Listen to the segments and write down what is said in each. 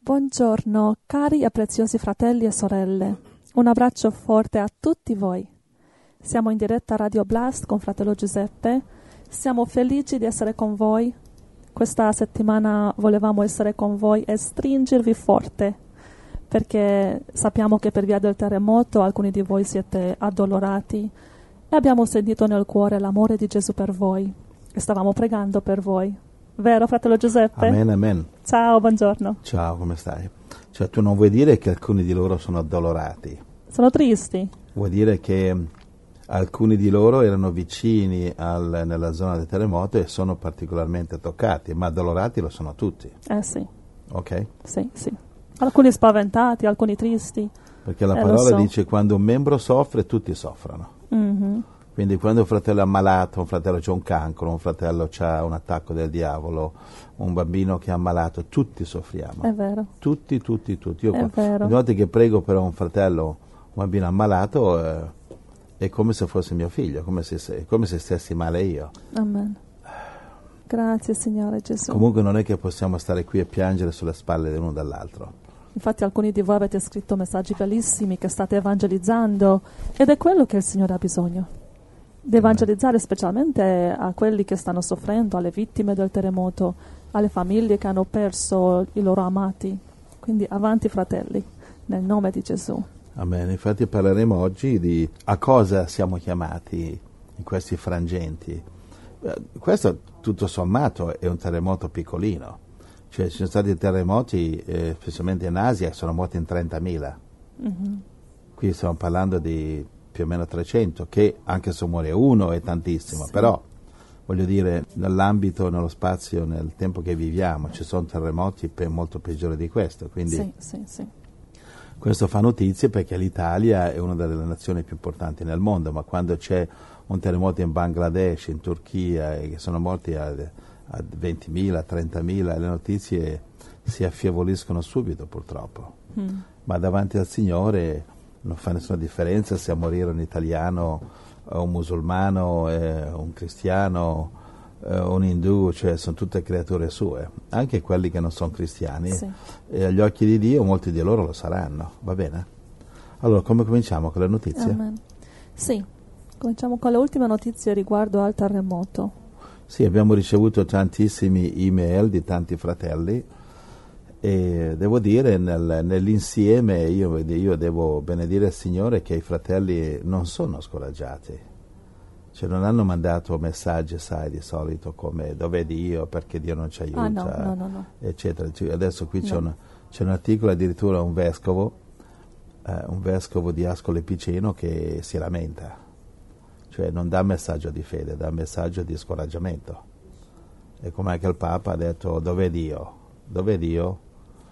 Buongiorno, cari e preziosi fratelli e sorelle. Un abbraccio forte a tutti voi. Siamo in diretta a Radio Blast con fratello Giuseppe. Siamo felici di essere con voi. Questa settimana volevamo essere con voi e stringervi forte, perché sappiamo che per via del terremoto alcuni di voi siete addolorati e abbiamo sentito nel cuore l'amore di Gesù per voi e stavamo pregando per voi. Vero, fratello Giuseppe? Amen, amen. Ciao, buongiorno. Ciao, come stai? Cioè, tu non vuoi dire che alcuni di loro sono addolorati? Sono tristi? Vuoi dire che alcuni di loro erano vicini nella zona del terremoto e sono particolarmente toccati, ma addolorati lo sono tutti. Sì. Ok? Sì. Alcuni spaventati, alcuni tristi. Perché la parola dice quando un membro soffre, tutti soffrono. Mm-hmm. Quindi quando un fratello è ammalato, un fratello c'ha un cancro, un fratello c'ha un attacco del diavolo, un bambino che è ammalato, tutti soffriamo. È vero. Tutti. Io È vero. ogni volta che prego per un fratello, un bambino ammalato, è come se fosse mio figlio, come se stessi male io. Amen. Grazie Signore Gesù. Comunque non è che possiamo stare qui e piangere sulle spalle dell'uno dall'altro. Infatti alcuni di voi avete scritto messaggi bellissimi che state evangelizzando ed è quello che il Signore ha bisogno. Di evangelizzare specialmente a quelli che stanno soffrendo, alle vittime del terremoto, alle famiglie che hanno perso i loro amati. Quindi avanti fratelli, nel nome di Gesù. Amen. Infatti parleremo oggi di a cosa siamo chiamati in questi frangenti. Questo tutto sommato è un terremoto piccolino. Cioè ci sono stati terremoti, specialmente in Asia, sono morti in 30.000. Mm-hmm. Qui stiamo parlando di più o meno 300, che anche se muore uno è tantissimo, sì. Però voglio dire, nell'ambito, nello spazio, nel tempo che viviamo, ci sono terremoti molto peggiori di questo, quindi sì. Questo fa notizie perché l'Italia è una delle nazioni più importanti nel mondo, ma quando c'è un terremoto in Bangladesh, in Turchia, e che sono morti a 20.000, 30.000, le notizie si affievoliscono subito purtroppo. Ma davanti al Signore non fa nessuna differenza se a morire un italiano, un musulmano, un cristiano, un indù, cioè sono tutte creature sue, anche quelli che non sono cristiani, sì. E agli occhi di Dio molti di loro lo saranno, va bene? Allora, come cominciamo con le notizie? Amen. Sì, cominciamo con le ultime notizie riguardo al terremoto. Sì, abbiamo ricevuto tantissimi email di tanti fratelli e devo dire nell'insieme io devo benedire il Signore che i fratelli non sono scoraggiati, cioè non hanno mandato messaggi, sai, di solito come dov'è Dio, perché Dio non ci aiuta, no. eccetera. Adesso qui c'è un articolo, addirittura un vescovo di Ascoli Piceno che si lamenta, cioè non dà messaggio di fede, dà messaggio di scoraggiamento. E come anche il Papa ha detto dov'è Dio? Dov'è Dio?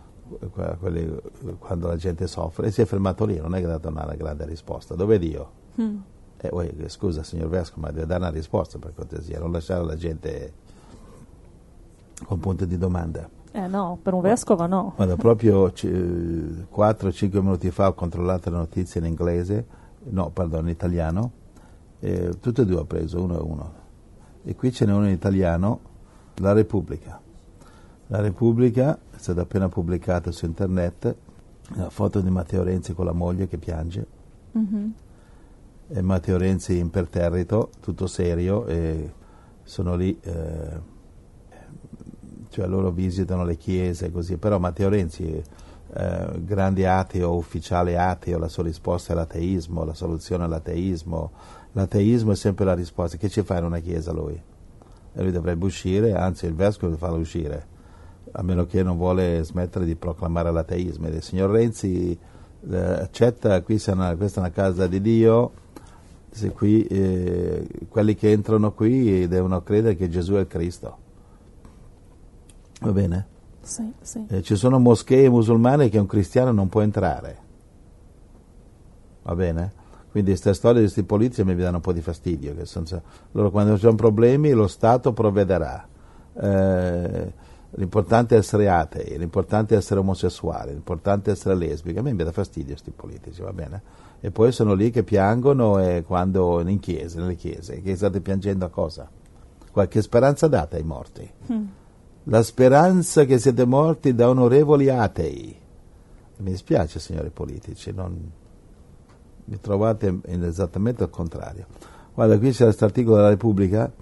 Quando la gente soffre, e si è fermato lì, non è che ha dato una grande risposta. Dov'è Dio? Scusa signor Vescovo, ma deve dare una risposta per cortesia, non lasciare la gente con punto di domanda. No, per un vescovo no. Guarda, proprio 4-5 minuti fa ho controllato le notizie in inglese, in italiano, tutte e due ho preso, uno e uno. E qui ce n'è uno in italiano, La Repubblica. La Repubblica è stata appena pubblicata su internet, una foto di Matteo Renzi con la moglie che piange. Mm-hmm. E Matteo Renzi imperterrito, tutto serio, e sono lì, cioè loro visitano le chiese così, però Matteo Renzi, grande ateo, ufficiale ateo, la sua risposta è l'ateismo, la soluzione è l'ateismo è sempre la risposta. Che ci fa in una chiesa lui? E lui dovrebbe uscire, anzi il vescovo deve farlo uscire, a meno che non vuole smettere di proclamare l'ateismo. Il signor Renzi accetta, questa è una casa di Dio, se qui quelli che entrano qui devono credere che Gesù è il Cristo, va bene? Sì. Ci sono moschee musulmane che un cristiano non può entrare, va bene? Quindi queste storie di questi politici mi danno un po' di fastidio, che loro quando ci sono problemi lo Stato provvederà, l'importante è essere atei, l'importante è essere omosessuali, l'importante è essere lesbiche. A me mi dà fastidio questi politici, va bene? E poi sono lì che piangono quando nelle chiese, che state piangendo a cosa? Qualche speranza date ai morti? la speranza che siete morti da onorevoli atei. Mi dispiace, signori politici, non mi trovate esattamente al contrario. Guarda, qui c'è questo articolo della Repubblica,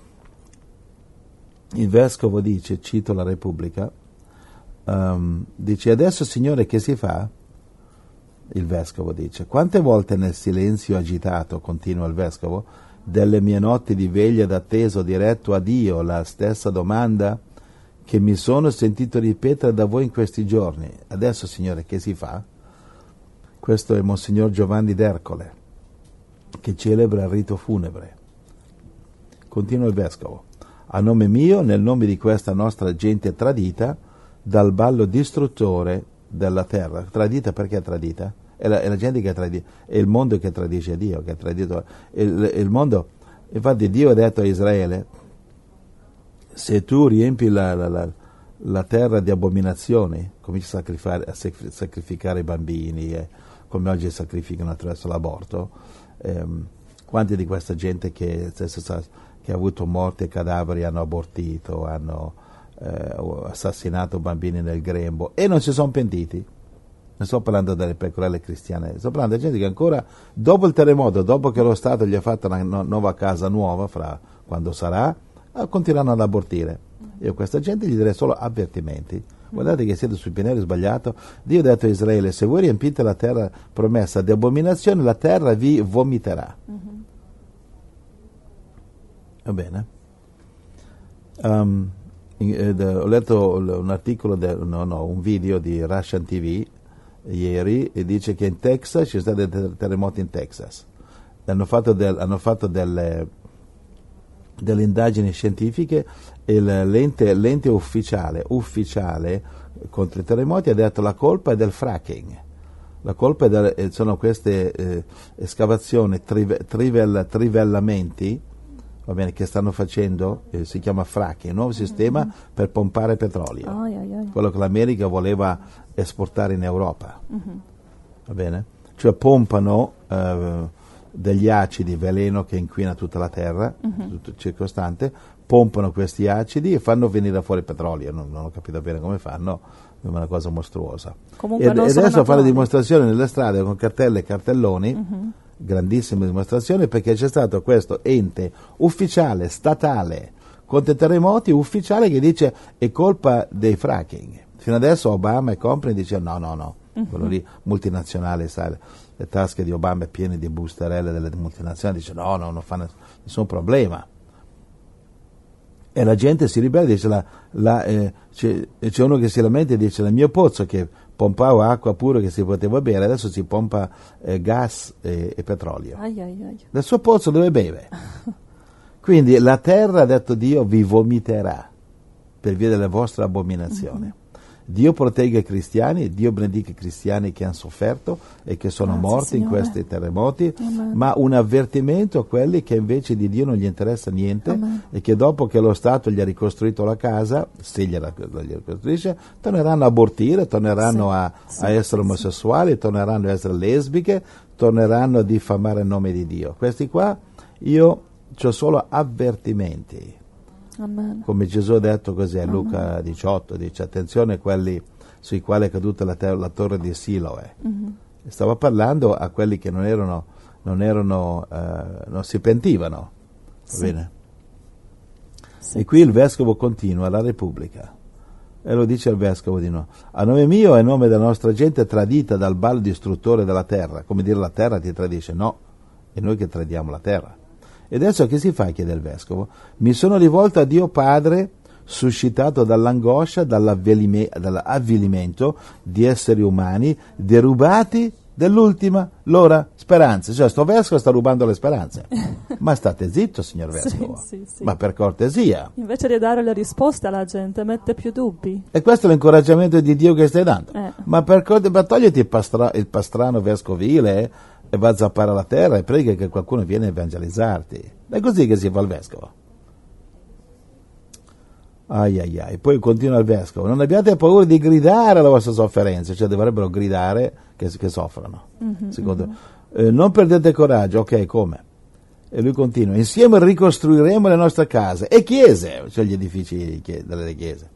il vescovo dice, cito la Repubblica, dice: adesso, Signore, che si fa? Il vescovo dice: quante volte nel silenzio agitato, continua il vescovo, delle mie notti di veglia d'atteso diretto a Dio la stessa domanda che mi sono sentito ripetere da voi in questi giorni. Adesso, Signore, che si fa? Questo è Monsignor Giovanni d'Ercole, che celebra il rito funebre. Continua il vescovo: a nome mio, nel nome di questa nostra gente tradita dal ballo distruttore della terra. Tradita perché è tradita? È la gente che è tradita, è il mondo che tradisce Dio, che è tradito. Il mondo, infatti Dio ha detto a Israele: se tu riempi la terra di abominazioni, cominci a sacrificare i bambini, come oggi sacrificano attraverso l'aborto, quanti di questa gente che ha avuto morti e cadaveri hanno abortito, hanno assassinato bambini nel grembo e non si sono pentiti? Non sto parlando delle pecorelle cristiane, sto parlando di gente che ancora dopo il terremoto, dopo che lo Stato gli ha fatto una nuova casa nuova, fra quando sarà, continueranno ad abortire. Io a questa gente gli direi solo avvertimenti: guardate che siete sul pianeta sbagliato. Dio ha detto a Israele: se voi riempite la terra promessa di abominazione, la terra vi vomiterà. Va bene? Ho letto un articolo, un video di Russian TV ieri, e dice che in Texas ci sono stati dei terremoti in Texas. Hanno fatto delle indagini scientifiche e l'ente ufficiale contro i terremoti ha detto: la colpa è del fracking, la colpa sono queste escavazioni, trivellamenti, va bene, che stanno facendo, si chiama fracking, un nuovo sistema per pompare petrolio, quello che l'America voleva esportare in Europa, va bene? Cioè pompano degli acidi veleno che inquina tutta la terra, tutto circostante, pompano questi acidi e fanno venire fuori petrolio. Non ho capito bene come fanno, è una cosa mostruosa. E adesso fare dimostrazioni nelle strade con cartelle e cartelloni, grandissime dimostrazioni, perché c'è stato questo ente ufficiale, statale, contro i terremoti, ufficiale, che dice è colpa dei fracking. Fino adesso Obama e compagni dicevano no, quello lì multinazionale, sai, le tasche di Obama piene di busterelle delle multinazionali, dice no, non fa nessun problema. E la gente si ribella, dice c'è uno che si lamenta e dice: il mio pozzo che pompava acqua pure che si poteva bere, adesso si pompa gas e petrolio. Dal suo pozzo dove beve. Quindi la terra, ha detto Dio, vi vomiterà per via delle vostre abominazioni. Dio protegga i cristiani, Dio benedica i cristiani che hanno sofferto e che sono morti, Signore, in questi terremoti. Amen. Ma un avvertimento a quelli che invece di Dio non gli interessa niente. Amen. E che dopo che lo Stato gli ha ricostruito la casa, se gliela ricostruisce, torneranno a abortire, torneranno a essere omosessuali, torneranno a essere lesbiche, torneranno a diffamare il nome di Dio. Questi qua io ho solo avvertimenti. Amen. Come Gesù ha detto così a Luca 18, dice: attenzione a quelli sui quali è caduta la torre di Siloe. Stava parlando a quelli che non si pentivano. Va bene? E qui il vescovo continua, la Repubblica, e lo dice il vescovo di nuovo: a nome mio e a nome della nostra gente tradita dal ballo distruttore della terra. Come dire, la terra ti tradisce? No, è noi che tradiamo la terra. E adesso che si fa? Chiede il vescovo. Mi sono rivolto a Dio Padre, suscitato dall'angoscia, dall'avvilimento di esseri umani derubati dell'ultima loro speranza. Cioè, sto vescovo sta rubando le speranze. Ma state zitto, signor vescovo. Sì. Ma per cortesia. Invece di dare le risposte alla gente, mette più dubbi. E questo è l'incoraggiamento di Dio che stai dando. Ma per cortesia, togliti il pastrano vescovile e va a zappare la terra e prega che qualcuno viene a evangelizzarti. È così che si fa il vescovo. Poi continua il vescovo: non abbiate paura di gridare alla vostra sofferenza, cioè dovrebbero gridare che soffrono. Non perdete coraggio. Ok, come? E lui continua: insieme ricostruiremo le nostre case e chiese, cioè gli edifici delle chiese,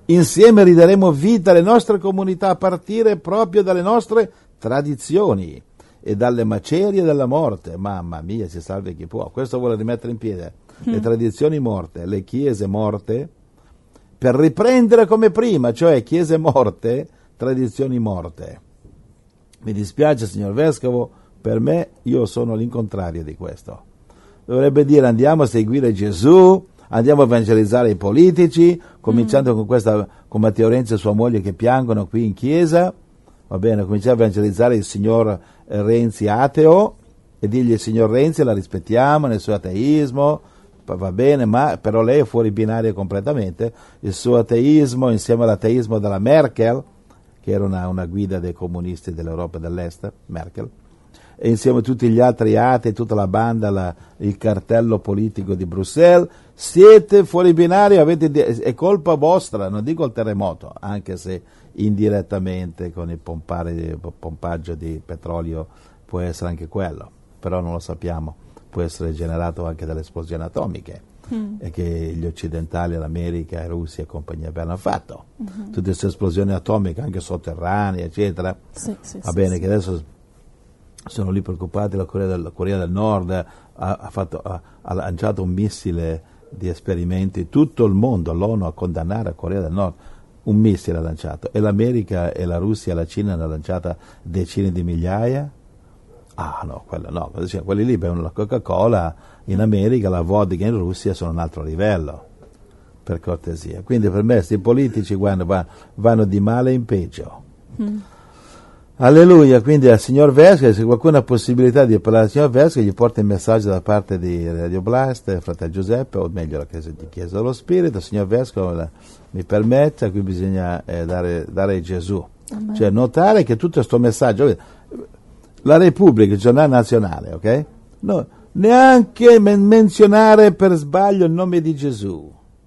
Insieme ridaremo vita alle nostre comunità a partire proprio dalle nostre tradizioni e dalle macerie della morte. Mamma mia, si salvi chi può. Questo vuole rimettere in piedi le tradizioni morte, le chiese morte, per riprendere come prima, cioè chiese morte, tradizioni morte. Mi dispiace, signor Vescovo, per me io sono l'incontrario di questo. Dovrebbe dire: andiamo a seguire Gesù, andiamo a evangelizzare i politici, cominciando con Matteo Renzi e sua moglie che piangono qui in chiesa. Va bene, cominciamo a evangelizzare il signor Renzi ateo e dirgli: signor Renzi, la rispettiamo nel suo ateismo, va bene, ma però lei è fuori binario completamente. Il suo ateismo insieme all'ateismo della Merkel, che era una guida dei comunisti dell'Europa dell'Est, Merkel, e insieme a tutti gli altri atei, tutta la banda, il cartello politico di Bruxelles, siete fuori binario, è colpa vostra, non dico il terremoto, anche se indirettamente con il pompaggio di petrolio può essere anche quello, però non lo sappiamo, può essere generato anche dalle esplosioni atomiche e che gli occidentali, l'America, Russia e compagnia hanno fatto. Tutte queste esplosioni atomiche, anche sotterranee, eccetera. Va bene, che adesso sono lì preoccupati. La Corea del Nord ha lanciato un missile di esperimenti, tutto il mondo, l'ONU a condannare la Corea del Nord, un missile ha lanciato, e l'America e la Russia e la Cina hanno lanciato decine di migliaia. Ah no, quelli lì bevono la Coca-Cola in America, la vodka in Russia, sono un altro livello, per cortesia. Quindi per me questi politici vanno di male in peggio. Alleluia. Quindi al signor Vescovo, se qualcuno ha possibilità di parlare al signor Vescovo, gli porta il messaggio da parte di Radio Blast, fratello Giuseppe, o meglio la Chiesa dello Spirito. Signor Vescovo, mi permetta, qui bisogna dare Gesù. Amen. Cioè notare che tutto questo messaggio, la Repubblica, il giornale nazionale, ok? No, neanche menzionare per sbaglio il nome di Gesù.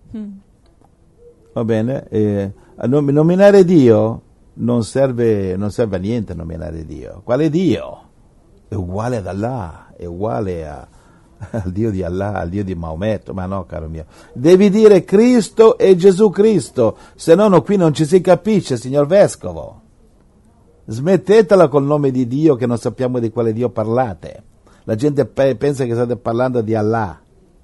Va bene? Nominare Dio non serve a niente. Nominare Dio. Quale Dio? È uguale ad Allah, è uguale al Dio di Allah, al Dio di Maometto. Ma no, caro mio, devi dire Cristo e Gesù Cristo, se no qui non ci si capisce, signor Vescovo. Smettetela col nome di Dio, che non sappiamo di quale Dio parlate. La gente pensa che state parlando di Allah.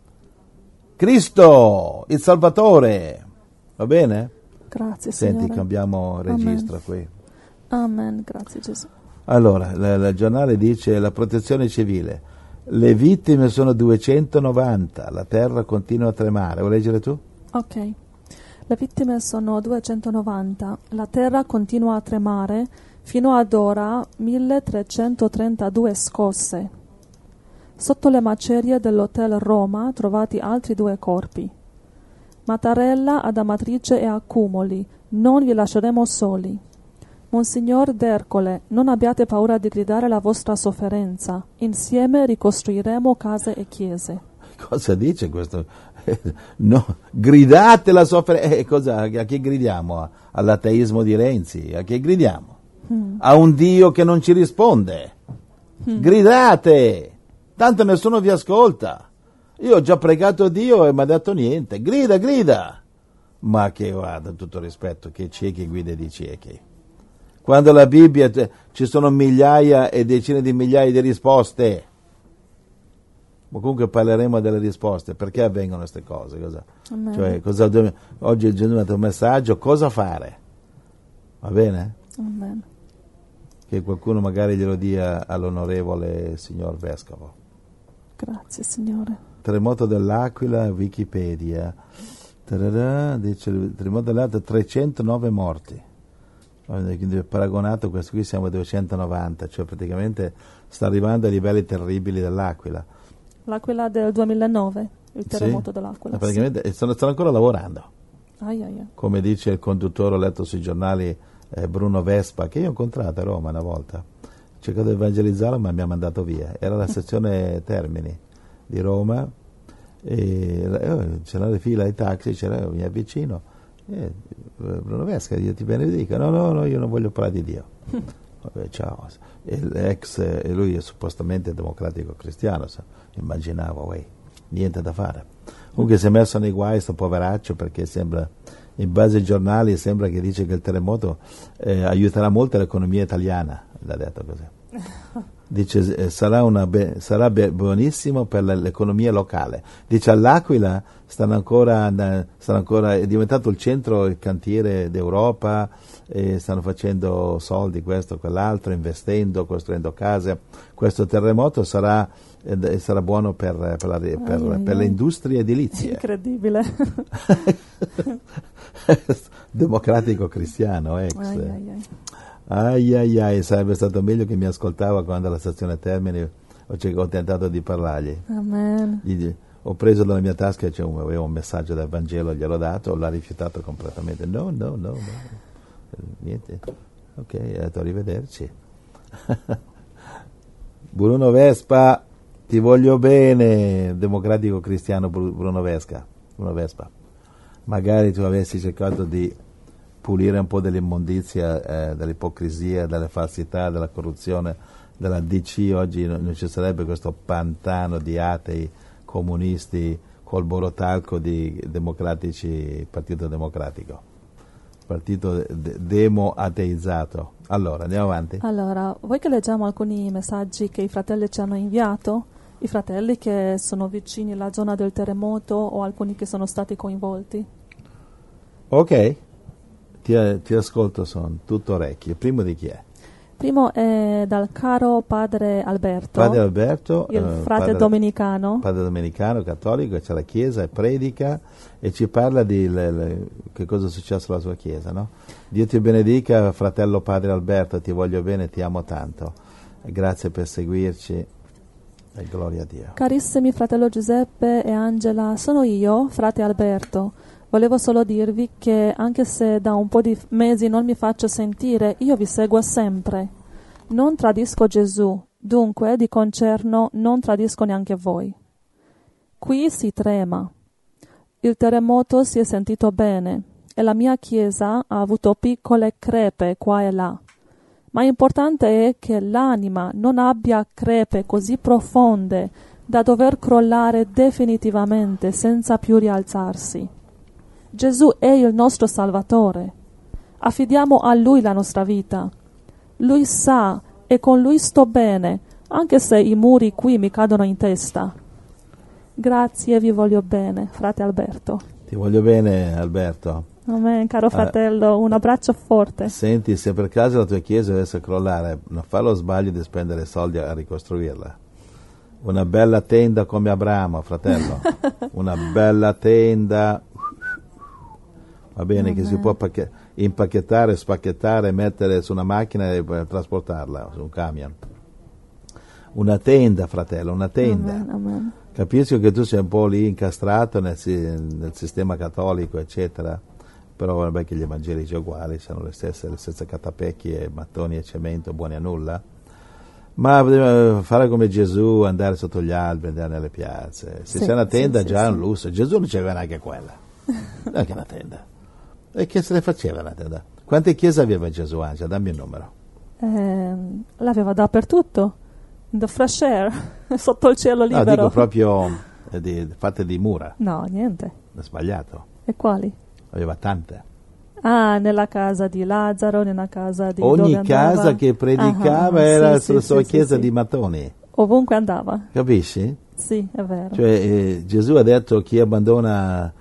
Cristo, il Salvatore. Va bene? Grazie, Senti, Signore. cambiamo registro. Amen. Qui. Amen, grazie Gesù. Allora, il giornale dice: la protezione civile. Le vittime sono 290, la terra continua a tremare. Vuoi leggere tu? Ok. Le vittime sono 290, la terra continua a tremare, fino ad ora 1332 scosse. Sotto le macerie dell'Hotel Roma trovati altri 2 corpi. Mattarella ad Amatrice e Accumoli, non vi lasceremo soli. Monsignor D'Ercole, non abbiate paura di gridare la vostra sofferenza. Insieme ricostruiremo case e chiese. Cosa dice questo? No, gridate la sofferenza. A chi gridiamo? All'ateismo di Renzi? A chi gridiamo? A un Dio che non ci risponde. Gridate! Tanto nessuno vi ascolta. Io ho già pregato Dio e mi ha detto niente. Grida! Ma che, guarda, tutto rispetto, che ciechi guida di ciechi. Quando la Bibbia ci sono migliaia e decine di migliaia di risposte. Ma comunque parleremo delle risposte. Perché avvengono queste cose? Cioè, oggi è giunto un messaggio, cosa fare? Va bene? Amen. Che qualcuno magari glielo dia all'onorevole signor Vescovo. Grazie, Signore. Terremoto dell'Aquila, Wikipedia. Dice il terremoto dell'Aquila, 309 morti. Quindi paragonato questo qui siamo a 290, cioè praticamente sta arrivando ai livelli terribili dell'Aquila. L'Aquila del 2009, il terremoto dell'Aquila. Praticamente sì. Stanno ancora lavorando. Ai. Come dice il conduttore, ho letto sui giornali, Bruno Vespa, che io ho incontrato a Roma una volta. Ho cercato di evangelizzarlo, ma mi ha mandato via. Era la stazione Termini di Roma, e c'era la fila ai taxi, mi avvicino. Bruno Vespa, Dio ti benedica. No, io non voglio parlare di Dio. Vabbè, ciao. E lui è suppostamente democratico cristiano, immaginavo, niente da fare. Comunque si è messo nei guai sto poveraccio, perché sembra in base ai giornali sembra che dice che il terremoto aiuterà molto l'economia italiana, l'ha detto così. Dice sarà buonissimo per l'economia locale. Dice all'Aquila stanno ancora è diventato il centro, il cantiere d'Europa, e stanno facendo soldi, questo, quell'altro, investendo, costruendo case. Questo terremoto sarà buono per le industrie edilizie. Incredibile. Democratico cristiano, ex. Sarebbe stato meglio che mi ascoltava quando alla stazione Termini ho tentato di parlargli. Amen. Ho preso dalla mia tasca, avevo un messaggio del Vangelo, gliel'ho dato, l'ha rifiutato completamente. No. Niente. Ok, ho detto arrivederci. Bruno Vespa, ti voglio bene, democratico cristiano Bruno Vespa. Magari tu avessi cercato di pulire un po' dell'immondizia, dell'ipocrisia, delle falsità, della corruzione della DC, oggi non ci sarebbe questo pantano di atei, comunisti, col borotalco di democratici, Partito Democratico, partito demo-ateizzato. Allora, andiamo avanti. Allora, vuoi che leggiamo alcuni messaggi che i fratelli ci hanno inviato? I fratelli che sono vicini alla zona del terremoto o alcuni che sono stati coinvolti? Ok. Ti ascolto, sono tutto orecchie. Primo di chi è? Primo è dal caro padre Alberto. Padre Alberto, il frate domenicano. Padre domenicano, cattolico, c'è la chiesa, e predica e ci parla di che cosa è successo alla sua chiesa, no? Dio ti benedica, fratello padre Alberto, ti voglio bene, ti amo tanto. Grazie per seguirci e gloria a Dio. Carissimi fratello Giuseppe e Angela, sono io, frate Alberto. Volevo solo dirvi che anche se da un po' di mesi non mi faccio sentire, io vi seguo sempre. Non tradisco Gesù, dunque di concerno non tradisco neanche voi. Qui si trema. Il terremoto si è sentito bene e la mia chiesa ha avuto piccole crepe qua e là. Ma importante è che l'anima non abbia crepe così profonde da dover crollare definitivamente senza più rialzarsi. Gesù è il nostro Salvatore. Affidiamo a Lui la nostra vita. Lui sa e con Lui sto bene, anche se i muri qui mi cadono in testa. Grazie, vi voglio bene, frate Alberto. Ti voglio bene, Alberto. Amen, caro fratello, un abbraccio forte. Senti, se per caso la tua chiesa dovesse crollare, non fa lo sbaglio di spendere soldi a ricostruirla. Una bella tenda come Abramo, fratello. Una bella tenda. Va bene, che si può impacchettare, spacchettare, mettere su una macchina e trasportarla su un camion. Una tenda, fratello, una tenda. Amen. Capisco che tu sei un po' lì incastrato nel sistema cattolico, eccetera, però vabbè che gli evangelici uguali, sono le stesse catapecchie, mattoni e cemento, buoni a nulla. Ma fare come Gesù, andare sotto gli alberi, andare nelle piazze. Se c'è una tenda già è un lusso. Gesù non c'aveva neanche quella. Neanche una tenda. E che se ne faceva la tenda? Quante chiese aveva Gesù, Angela? Dammi il numero. L'aveva dappertutto. In the fresh air, sotto il cielo libero. No, dico proprio fatte di mura. No, niente. È sbagliato. E quali? Aveva tante. Ah, nella casa di Lazzaro, nella casa di ogni dove casa andava. che predicava era la sua chiesa di mattoni. Ovunque andava. Capisci? Sì, è vero. Cioè Gesù ha detto chi abbandona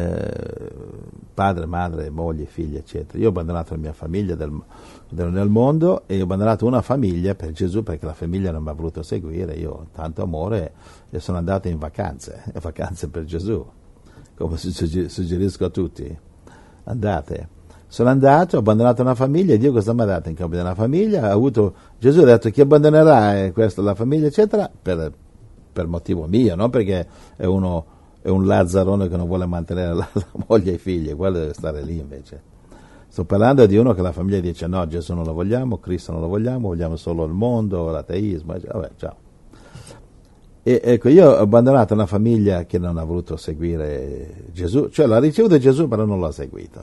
padre, madre, moglie, figli, eccetera. Io ho abbandonato la mia famiglia nel mondo e ho abbandonato una famiglia per Gesù perché la famiglia non mi ha voluto seguire. Io ho tanto amore e sono andato in vacanze per Gesù, come suggerisco a tutti. Andate. Sono andato, ho abbandonato una famiglia e Dio cosa mi ha dato in cambio della famiglia? Gesù ha detto chi abbandonerà questa la famiglia, eccetera, per motivo mio, non perché è un lazzarone che non vuole mantenere la moglie e i figli, quello deve stare lì invece. Sto parlando di uno che la famiglia dice no, Gesù non lo vogliamo, Cristo non lo vogliamo solo il mondo, l'ateismo, vabbè, ciao. E ecco, io ho abbandonato una famiglia che non ha voluto seguire Gesù, cioè l'ha ricevuto Gesù però non l'ha seguito.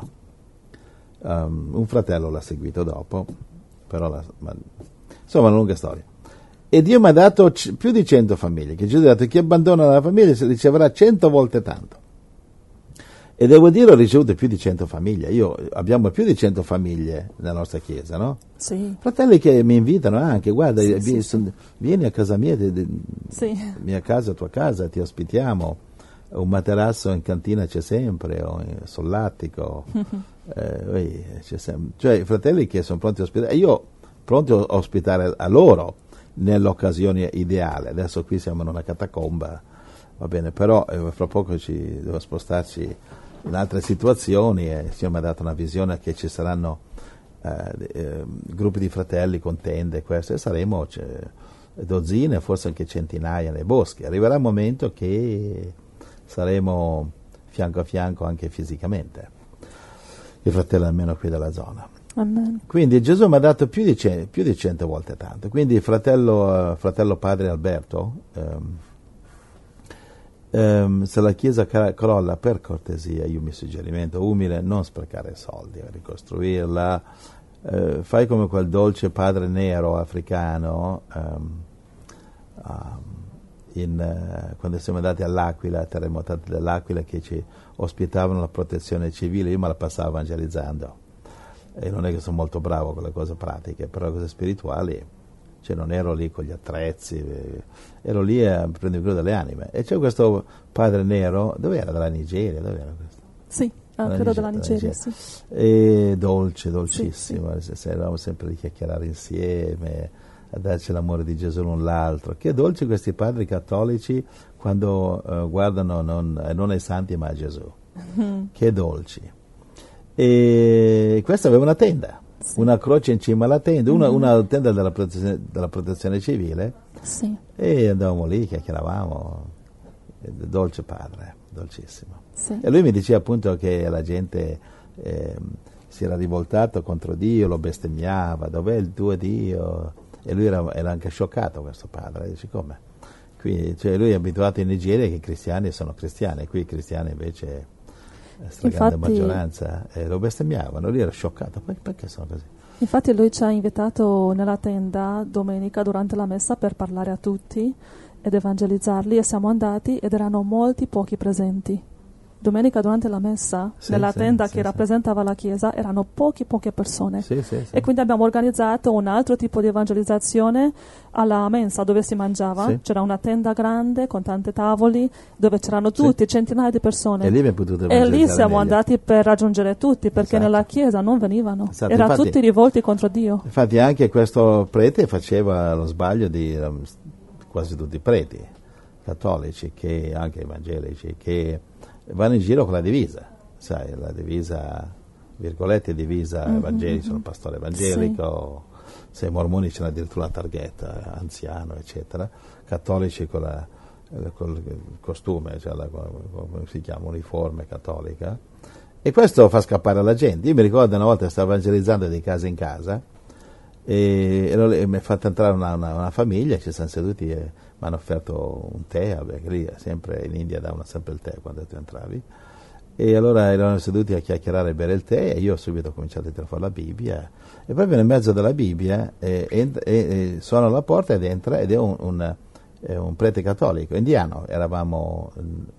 Un fratello l'ha seguito dopo, però insomma una lunga storia. E Dio mi ha dato più di 100 famiglie, che Gesù ha detto chi abbandona la famiglia riceverà 100 volte tanto. E devo dire, ho ricevuto più di 100 famiglie. Abbiamo più di 100 famiglie nella nostra chiesa, no? Sì. Fratelli che mi invitano anche, guarda, Sì, sì. vieni a casa mia, Sì. mia casa, tua casa, ti ospitiamo. Un materasso in cantina c'è sempre, o sull'attico. C'è sempre. Cioè, i fratelli che sono pronti a ospitare, e io pronto a ospitare a loro nell'occasione ideale. Adesso qui siamo in una catacomba, va bene, però fra poco devo spostarci in altre situazioni, e il Signore mi ha dato una visione che ci saranno gruppi di fratelli con tende, queste, e saremo dozzine, forse anche centinaia nei boschi. Arriverà il momento che saremo fianco a fianco anche fisicamente, i fratelli almeno qui della zona. Amen. Quindi Gesù mi ha dato più di 100 volte tanto. Quindi fratello padre Alberto, se la Chiesa crolla, per cortesia, io mi suggerimento umile, non sprecare soldi a ricostruirla. Fai come quel dolce padre nero africano, quando siamo andati all'Aquila, terremotati dell'Aquila, che ci ospitavano la protezione civile. Io me la passavo evangelizzando, e non è che sono molto bravo con le cose pratiche, però le cose spirituali, cioè non ero lì con gli attrezzi, ero lì a prendere cura delle anime. E c'è questo padre nero, dove era? Dalla Nigeria? Dove era questo? Sì, credo della Nigeria, sì. E dolcissimo, sì. eravamo sempre a chiacchierare insieme, a darci l'amore di Gesù l'un l'altro. Che dolci questi padri cattolici quando guardano non ai santi ma a Gesù. Che dolci. E questo aveva una tenda, sì, una croce in cima alla tenda, una tenda della protezione civile, sì, e andavamo lì, chiacchieravamo. Dolce padre, dolcissimo. Sì. E lui mi diceva appunto che la gente si era rivoltata contro Dio, lo bestemmiava, dov'è il tuo Dio? E lui era anche scioccato, questo padre. Dice, come? Qui, cioè, lui è abituato in Nigeria che i cristiani sono cristiani, qui i cristiani invece stragrande maggioranza lo bestemmiavano. Lui era scioccato, perché sono così? Infatti lui ci ha invitato nella tenda domenica durante la messa per parlare a tutti ed evangelizzarli, e siamo andati ed erano molti pochi presenti. Domenica durante la messa, nella tenda che rappresentava la chiesa, erano poche persone. E quindi abbiamo organizzato un altro tipo di evangelizzazione alla mensa, dove si mangiava. C'era una tenda grande con tanti tavoli dove c'erano tutti, centinaia di persone. E lì siamo andati per raggiungere tutti, perché nella chiesa non venivano. Erano tutti rivolti contro Dio. Infatti anche questo prete faceva lo sbaglio di quasi tutti i preti cattolici, che anche evangelici, che vanno in giro con la divisa, sai, la divisa, virgolette, divisa evangelica, sono pastore evangelico, se mormoni c'è addirittura una targhetta, anziano, eccetera, cattolici con il costume, cioè come si chiama, uniforme cattolica, e questo fa scappare la gente. Io mi ricordo una volta stavo evangelizzando di casa in casa, e mi ha fatto entrare una famiglia, ci siamo seduti e mi hanno offerto un tè, perché lì sempre in India davano sempre il tè quando tu entravi, e allora erano seduti a chiacchierare e bere il tè, e io subito ho cominciato a tirare fuori la Bibbia, e proprio nel mezzo della Bibbia suono alla porta ed entra, ed è un prete cattolico indiano. Eravamo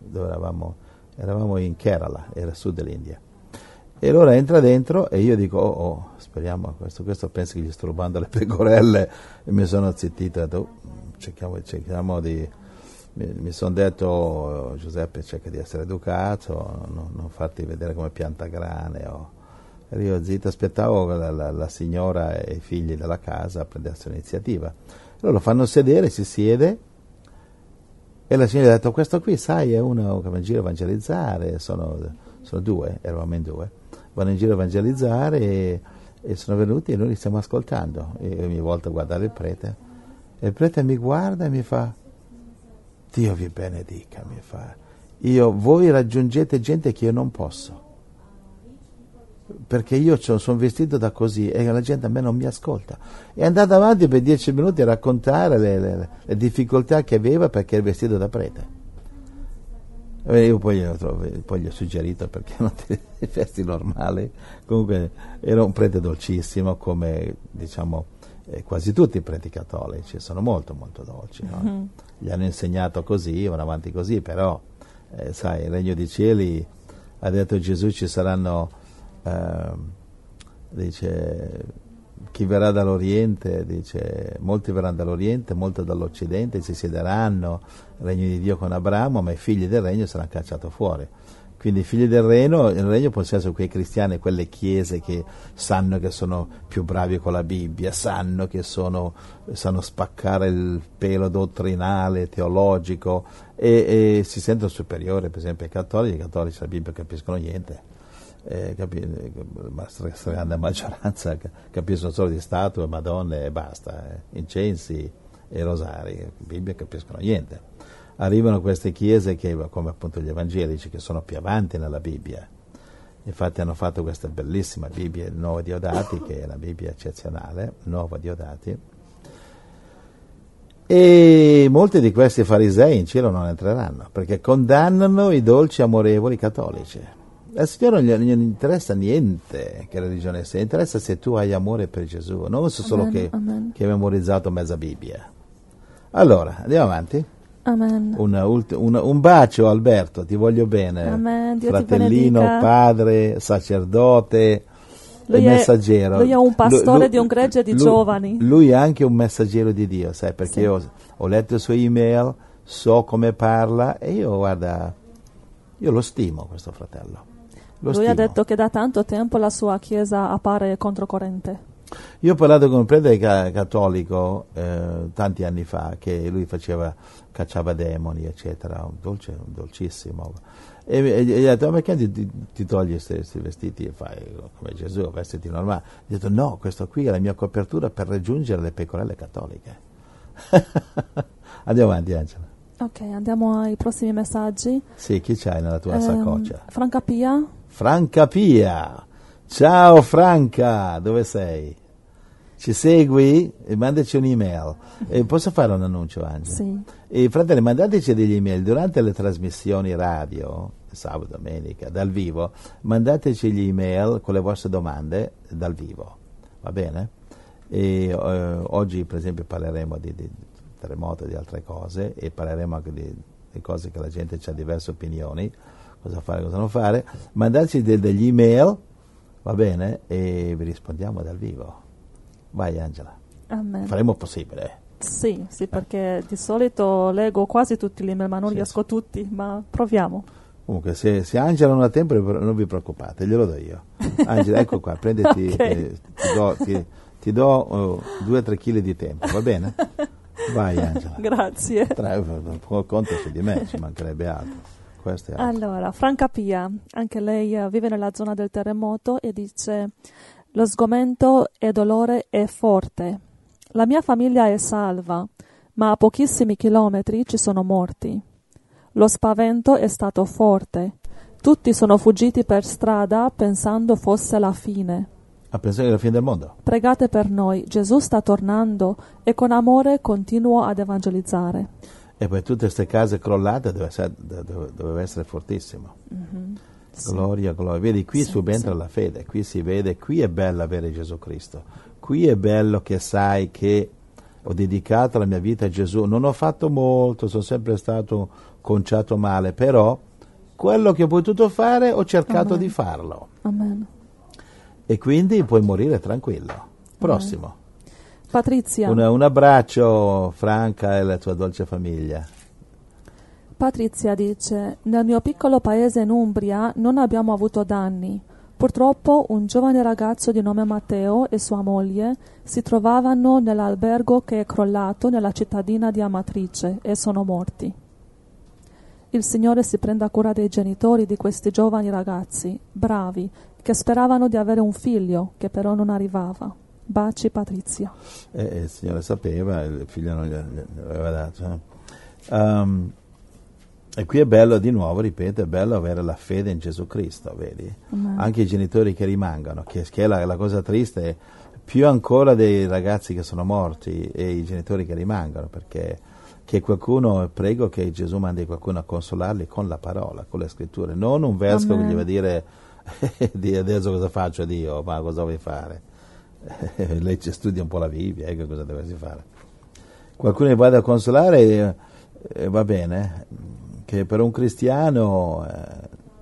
in Kerala, era sud dell'India. E allora entra dentro e io dico, speriamo, questo pensa che gli sto rubando le pecorelle, e mi sono zittito, ho detto, cerchiamo di... Mi sono detto, Giuseppe, cerca di essere educato, non farti vedere come piantagrane. E io zitto, aspettavo la signora e i figli della casa a prendersi l'iniziativa. Allora lo fanno sedere, si siede, e la signora ha detto, questo qui, sai, è uno che va in giro a evangelizzare, sono due, eravamo in due, vanno in giro a evangelizzare, e sono venuti e noi li stiamo ascoltando. E ogni volta a guardare il prete, e il prete mi guarda e mi fa, Dio vi benedica, mi fa, voi raggiungete gente che io non posso, perché io sono vestito da così e la gente a me non mi ascolta. È andato avanti per 10 minuti a raccontare le difficoltà che aveva perché è vestito da prete. Io poi gli ho suggerito, perché non ti vesti normale. Comunque era un prete dolcissimo, come diciamo quasi tutti i preti cattolici, sono molto molto dolci, no? Gli hanno insegnato così, vanno avanti così, però sai, il regno dei cieli Ha detto Gesù ci saranno, dice, chi verrà dall'Oriente, dice, molti verranno dall'Oriente, molti dall'Occidente, si siederanno nel regno di Dio con Abramo, ma i figli del regno saranno cacciati fuori. Quindi i figli del regno, il regno possono essere quei cristiani, quelle chiese che sanno che sono più bravi con la Bibbia, sanno che sanno spaccare il pelo dottrinale, teologico e si sentono superiori, per esempio ai cattolici. I cattolici la Bibbia capiscono niente, la stragrande maggioranza capiscono solo di statue, madonne e basta, incensi e rosari, la Bibbia capiscono niente. Arrivano queste chiese che, come appunto gli evangelici, che sono più avanti nella Bibbia. Infatti hanno fatto questa bellissima Bibbia, il Nuovo Diodati, che è una Bibbia eccezionale, Nuovo Diodati. E molti di questi farisei in cielo non entreranno, perché condannano i dolci amorevoli cattolici. Al Signore non gli interessa niente che religione sia, interessa se tu hai amore per Gesù, non solo che hai memorizzato mezza Bibbia. Allora, andiamo avanti. Amen. Un bacio Alberto, ti voglio bene. Amen. Dio fratellino, ti benedica. padre, sacerdote, messaggero. Lui è un pastore di un gregge di giovani. Lui è anche un messaggero di Dio, sai, perché io ho letto le sue email, so come parla e io lo stimo questo fratello. Lui ha detto che da tanto tempo la sua chiesa appare controcorrente. Io ho parlato con un prete cattolico tanti anni fa, che lui cacciava demoni, eccetera, dolcissimo. E gli ho detto, ma perché ti togli questi vestiti e fai come Gesù, vestiti normali? Gli ho detto, no, questo qui è la mia copertura per raggiungere le pecorelle cattoliche. Andiamo avanti, Angela. Ok, andiamo ai prossimi messaggi. Sì, chi c'hai nella tua saccoccia? Franca Pia. Franca Pia. Ciao Franca, dove sei? Ci segui? Mandaci un'email. Posso fare un annuncio, Angela? Sì. E fratelli, mandateci degli email durante le trasmissioni radio, sabato, domenica, dal vivo. Mandateci gli email con le vostre domande dal vivo, va bene? E oggi, per esempio, parleremo di terremoto e di altre cose, e parleremo anche di cose che la gente ha diverse opinioni, cosa fare, cosa non fare. Mandateci degli email, va bene? E vi rispondiamo dal vivo. Vai Angela. Amen. Faremo possibile. Sì, perché di solito leggo quasi tutti gli email, ma non riesco tutti, ma proviamo. Comunque, se Angela non ha tempo, non vi preoccupate, glielo do io. Angela, ecco qua, prenditi, Okay. ti do 2 o 3 kg di tempo, va bene? Vai Angela. Grazie. Contaci di me, ci mancherebbe altro. Questo è altro. Allora, Franca Pia, anche lei vive nella zona del terremoto e dice: lo sgomento e dolore è forte. La mia famiglia è salva, ma a pochissimi chilometri ci sono morti. Lo spavento è stato forte. Tutti sono fuggiti per strada pensando fosse la fine. A pensare che è la fine del mondo. Pregate per noi, Gesù sta tornando e con amore continuo ad evangelizzare. E poi tutte queste case crollate doveva essere fortissimo. Mm-hmm. Gloria, gloria. Vedi, qui subentra la fede, qui si vede, qui è bello avere Gesù Cristo. Qui è bello che sai che ho dedicato la mia vita a Gesù. Non ho fatto molto, sono sempre stato conciato male, però quello che ho potuto fare ho cercato di farlo. Amen. E quindi puoi morire tranquillo. Prossimo. Amen. Patrizia. Un abbraccio, Franca, e la tua dolce famiglia. Patrizia dice: nel mio piccolo paese in Umbria non abbiamo avuto danni. Purtroppo un giovane ragazzo di nome Matteo e sua moglie si trovavano nell'albergo che è crollato nella cittadina di Amatrice e sono morti. Il Signore si prenda cura dei genitori di questi giovani ragazzi, bravi, che speravano di avere un figlio, che però non arrivava. Baci, Patrizia. Il Signore sapeva, il figlio non gli aveva dato. E qui è bello, di nuovo, ripeto, è bello avere la fede in Gesù Cristo, vedi? Anche i genitori che rimangono, che è la cosa triste, più ancora dei ragazzi che sono morti e i genitori che rimangono, perché che qualcuno, prego che Gesù mandi qualcuno a consolarli con la parola, con le scritture, non un vescovo che gli va a dire adesso cosa faccio Dio, ma cosa vuoi fare? Lei ci studia un po' la Bibbia, ecco cosa deve fare. Qualcuno che vada a consolare va bene, che per un cristiano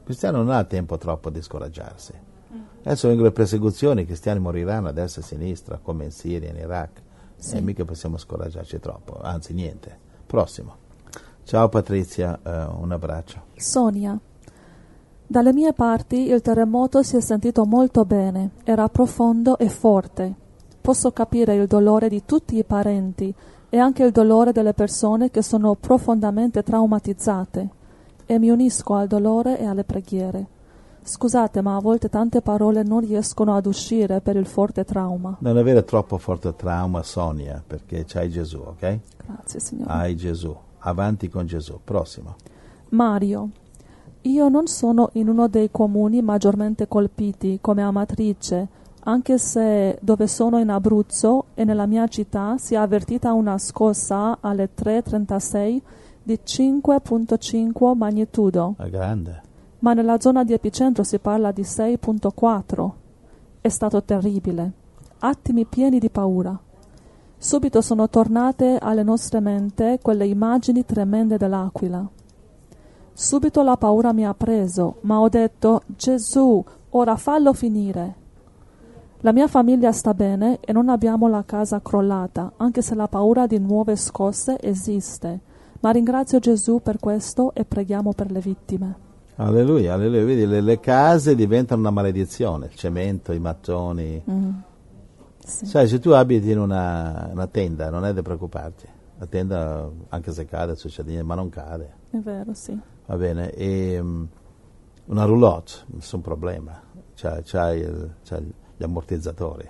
cristiano non ha tempo troppo di scoraggiarsi. Adesso vengono le persecuzioni, i cristiani moriranno a destra e a sinistra, come in Siria, in Iraq. Sì. E mica possiamo scoraggiarci troppo, anzi niente. Prossimo. Ciao Patrizia, un abbraccio. Sonia. Dalle mie parti il terremoto si è sentito molto bene, era profondo e forte. Posso capire il dolore di tutti i parenti e anche il dolore delle persone che sono profondamente traumatizzate e mi unisco al dolore e alle preghiere. Scusate, ma a volte tante parole non riescono ad uscire per il forte trauma. Non avere troppo forte trauma, Sonia, perché c'hai Gesù, ok? Grazie, Signore. Hai Gesù. Avanti con Gesù. Prossimo. Mario. Io non sono in uno dei comuni maggiormente colpiti come Amatrice, anche se dove sono in Abruzzo e nella mia città si è avvertita una scossa alle 3:36 di 5.5 magnitudo. È grande. Ma nella zona di epicentro si parla di 6.4. È stato terribile. Attimi pieni di paura. Subito sono tornate alle nostre mente quelle immagini tremende dell'aquila. Subito la paura mi ha preso, ma ho detto: Gesù, ora fallo finire. La mia famiglia sta bene e non abbiamo la casa crollata, anche se la paura di nuove scosse esiste. Ma ringrazio Gesù per questo e preghiamo per le vittime. Alleluia, alleluia. Vedi, le case diventano una maledizione, il cemento, i mattoni. Sì. Sai, se tu abiti in una tenda non è da preoccuparti. La tenda, anche se cade, succede niente, ma non cade. È vero, sì. Va bene, e una roulotte, nessun problema. C'hai gli ammortizzatori.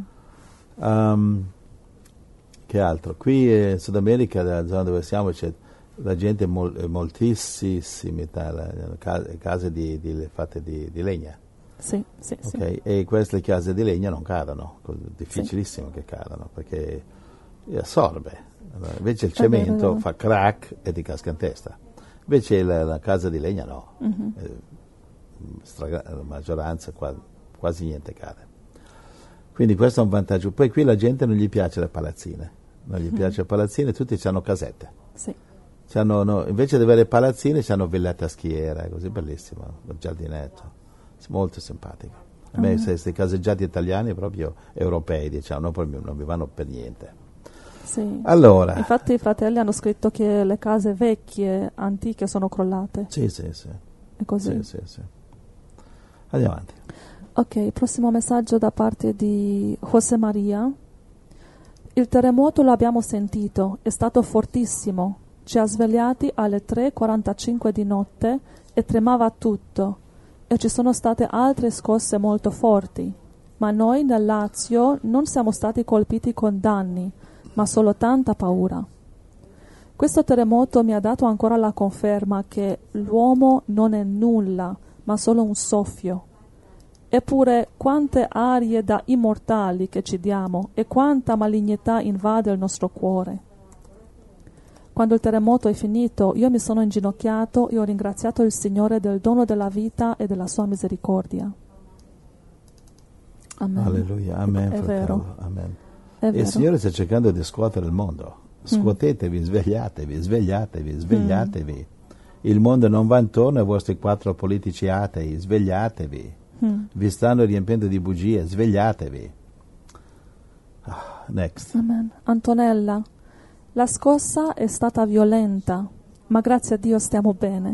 Che altro? Qui in Sud America, nella zona dove siamo, c'è la gente moltissime case fatte di legna. Sì, sì, Okay? sì. E queste case di legna non cadono, difficilissimo che cadano, perché assorbe. Allora, invece il cemento vero. fa crack e ti casca in testa. Invece la casa di legna no. La maggioranza, quasi niente cade. Quindi questo è un vantaggio. Poi qui la gente non gli piace le palazzine. Non gli piace le palazzine, tutti hanno casette. Sì. Invece di avere palazzine hanno villette a schiera, così bellissimo, un giardinetto. Molto simpatico. A me questi caseggiati italiani proprio europei, diciamo, non mi vanno per niente. Sì. Allora. Infatti i fratelli hanno scritto che le case vecchie, antiche, sono crollate. Sì. È così. Sì. Andiamo avanti. Ok, prossimo messaggio da parte di José Maria. Il terremoto lo abbiamo sentito, è stato fortissimo. Ci ha svegliati alle 3:45 di notte e tremava tutto. E ci sono state altre scosse molto forti. Ma noi nel Lazio non siamo stati colpiti con danni, ma solo tanta paura. Questo terremoto mi ha dato ancora la conferma che l'uomo non è nulla, ma solo un soffio. Eppure quante arie da immortali che ci diamo e quanta malignità invade il nostro cuore. Quando il terremoto è finito, io mi sono inginocchiato e ho ringraziato il Signore del dono della vita e della sua misericordia. Amen. Alleluia, amen, È fratello, vero. amen. È E vero. il Signore sta cercando di scuotere il mondo. Scuotetevi, svegliatevi. Il mondo non va intorno ai vostri 4 politici atei, svegliatevi. Vi stanno riempiendo di bugie, svegliatevi. Next. Amen. Antonella, la scossa è stata violenta, ma grazie a Dio stiamo bene.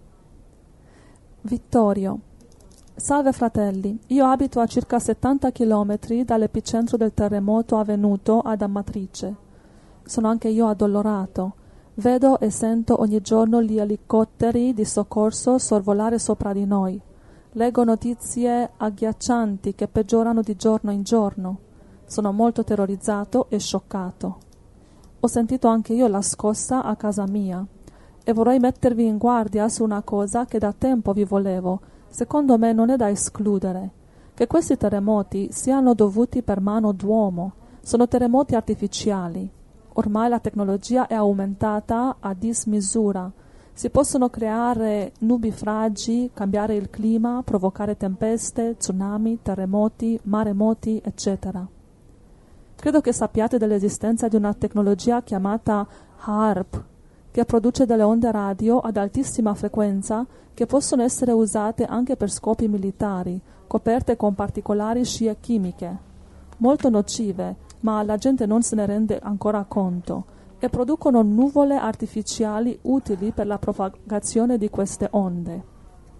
Vittorio, salve fratelli, io abito a circa 70 chilometri dall'epicentro del terremoto avvenuto ad Amatrice. Sono anche io addolorato. Vedo e sento ogni giorno gli elicotteri di soccorso sorvolare sopra di noi. Leggo notizie agghiaccianti che peggiorano di giorno in giorno. Sono molto terrorizzato e scioccato. Ho sentito anche io la scossa a casa mia e vorrei mettervi in guardia su una cosa che da tempo vi volevo. Secondo me non è da escludere che questi terremoti siano dovuti per mano d'uomo. Sono terremoti artificiali. Ormai la tecnologia è aumentata a dismisura. Si possono creare nubifragi, cambiare il clima, provocare tempeste, tsunami, terremoti, maremoti, eccetera. Credo che sappiate dell'esistenza di una tecnologia chiamata HAARP, che produce delle onde radio ad altissima frequenza che possono essere usate anche per scopi militari, coperte con particolari scie chimiche, molto nocive, ma la gente non se ne rende ancora conto, e producono nuvole artificiali utili per la propagazione di queste onde.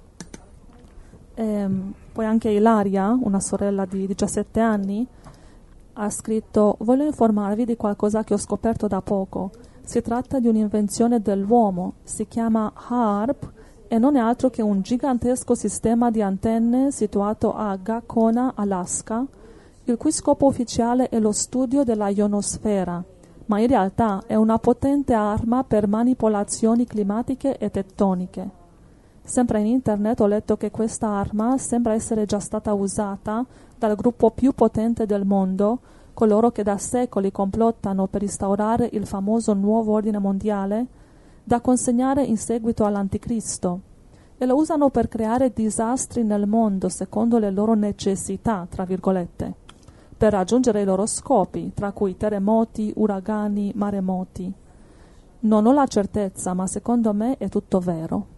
Poi anche Ilaria, una sorella di 17 anni, ha scritto: voglio informarvi di qualcosa che ho scoperto da poco. Si tratta di un'invenzione dell'uomo, si chiama HAARP e non è altro che un gigantesco sistema di antenne situato a Gakona, Alaska, il cui scopo ufficiale è lo studio della ionosfera, ma in realtà è una potente arma per manipolazioni climatiche e tettoniche. Sempre in internet ho letto che questa arma sembra essere già stata usata dal gruppo più potente del mondo, coloro che da secoli complottano per instaurare il famoso nuovo ordine mondiale, da consegnare in seguito all'anticristo, e lo usano per creare disastri nel mondo secondo le loro necessità, tra virgolette, per raggiungere i loro scopi, tra cui terremoti, uragani, maremoti. Non ho la certezza, ma secondo me è tutto vero.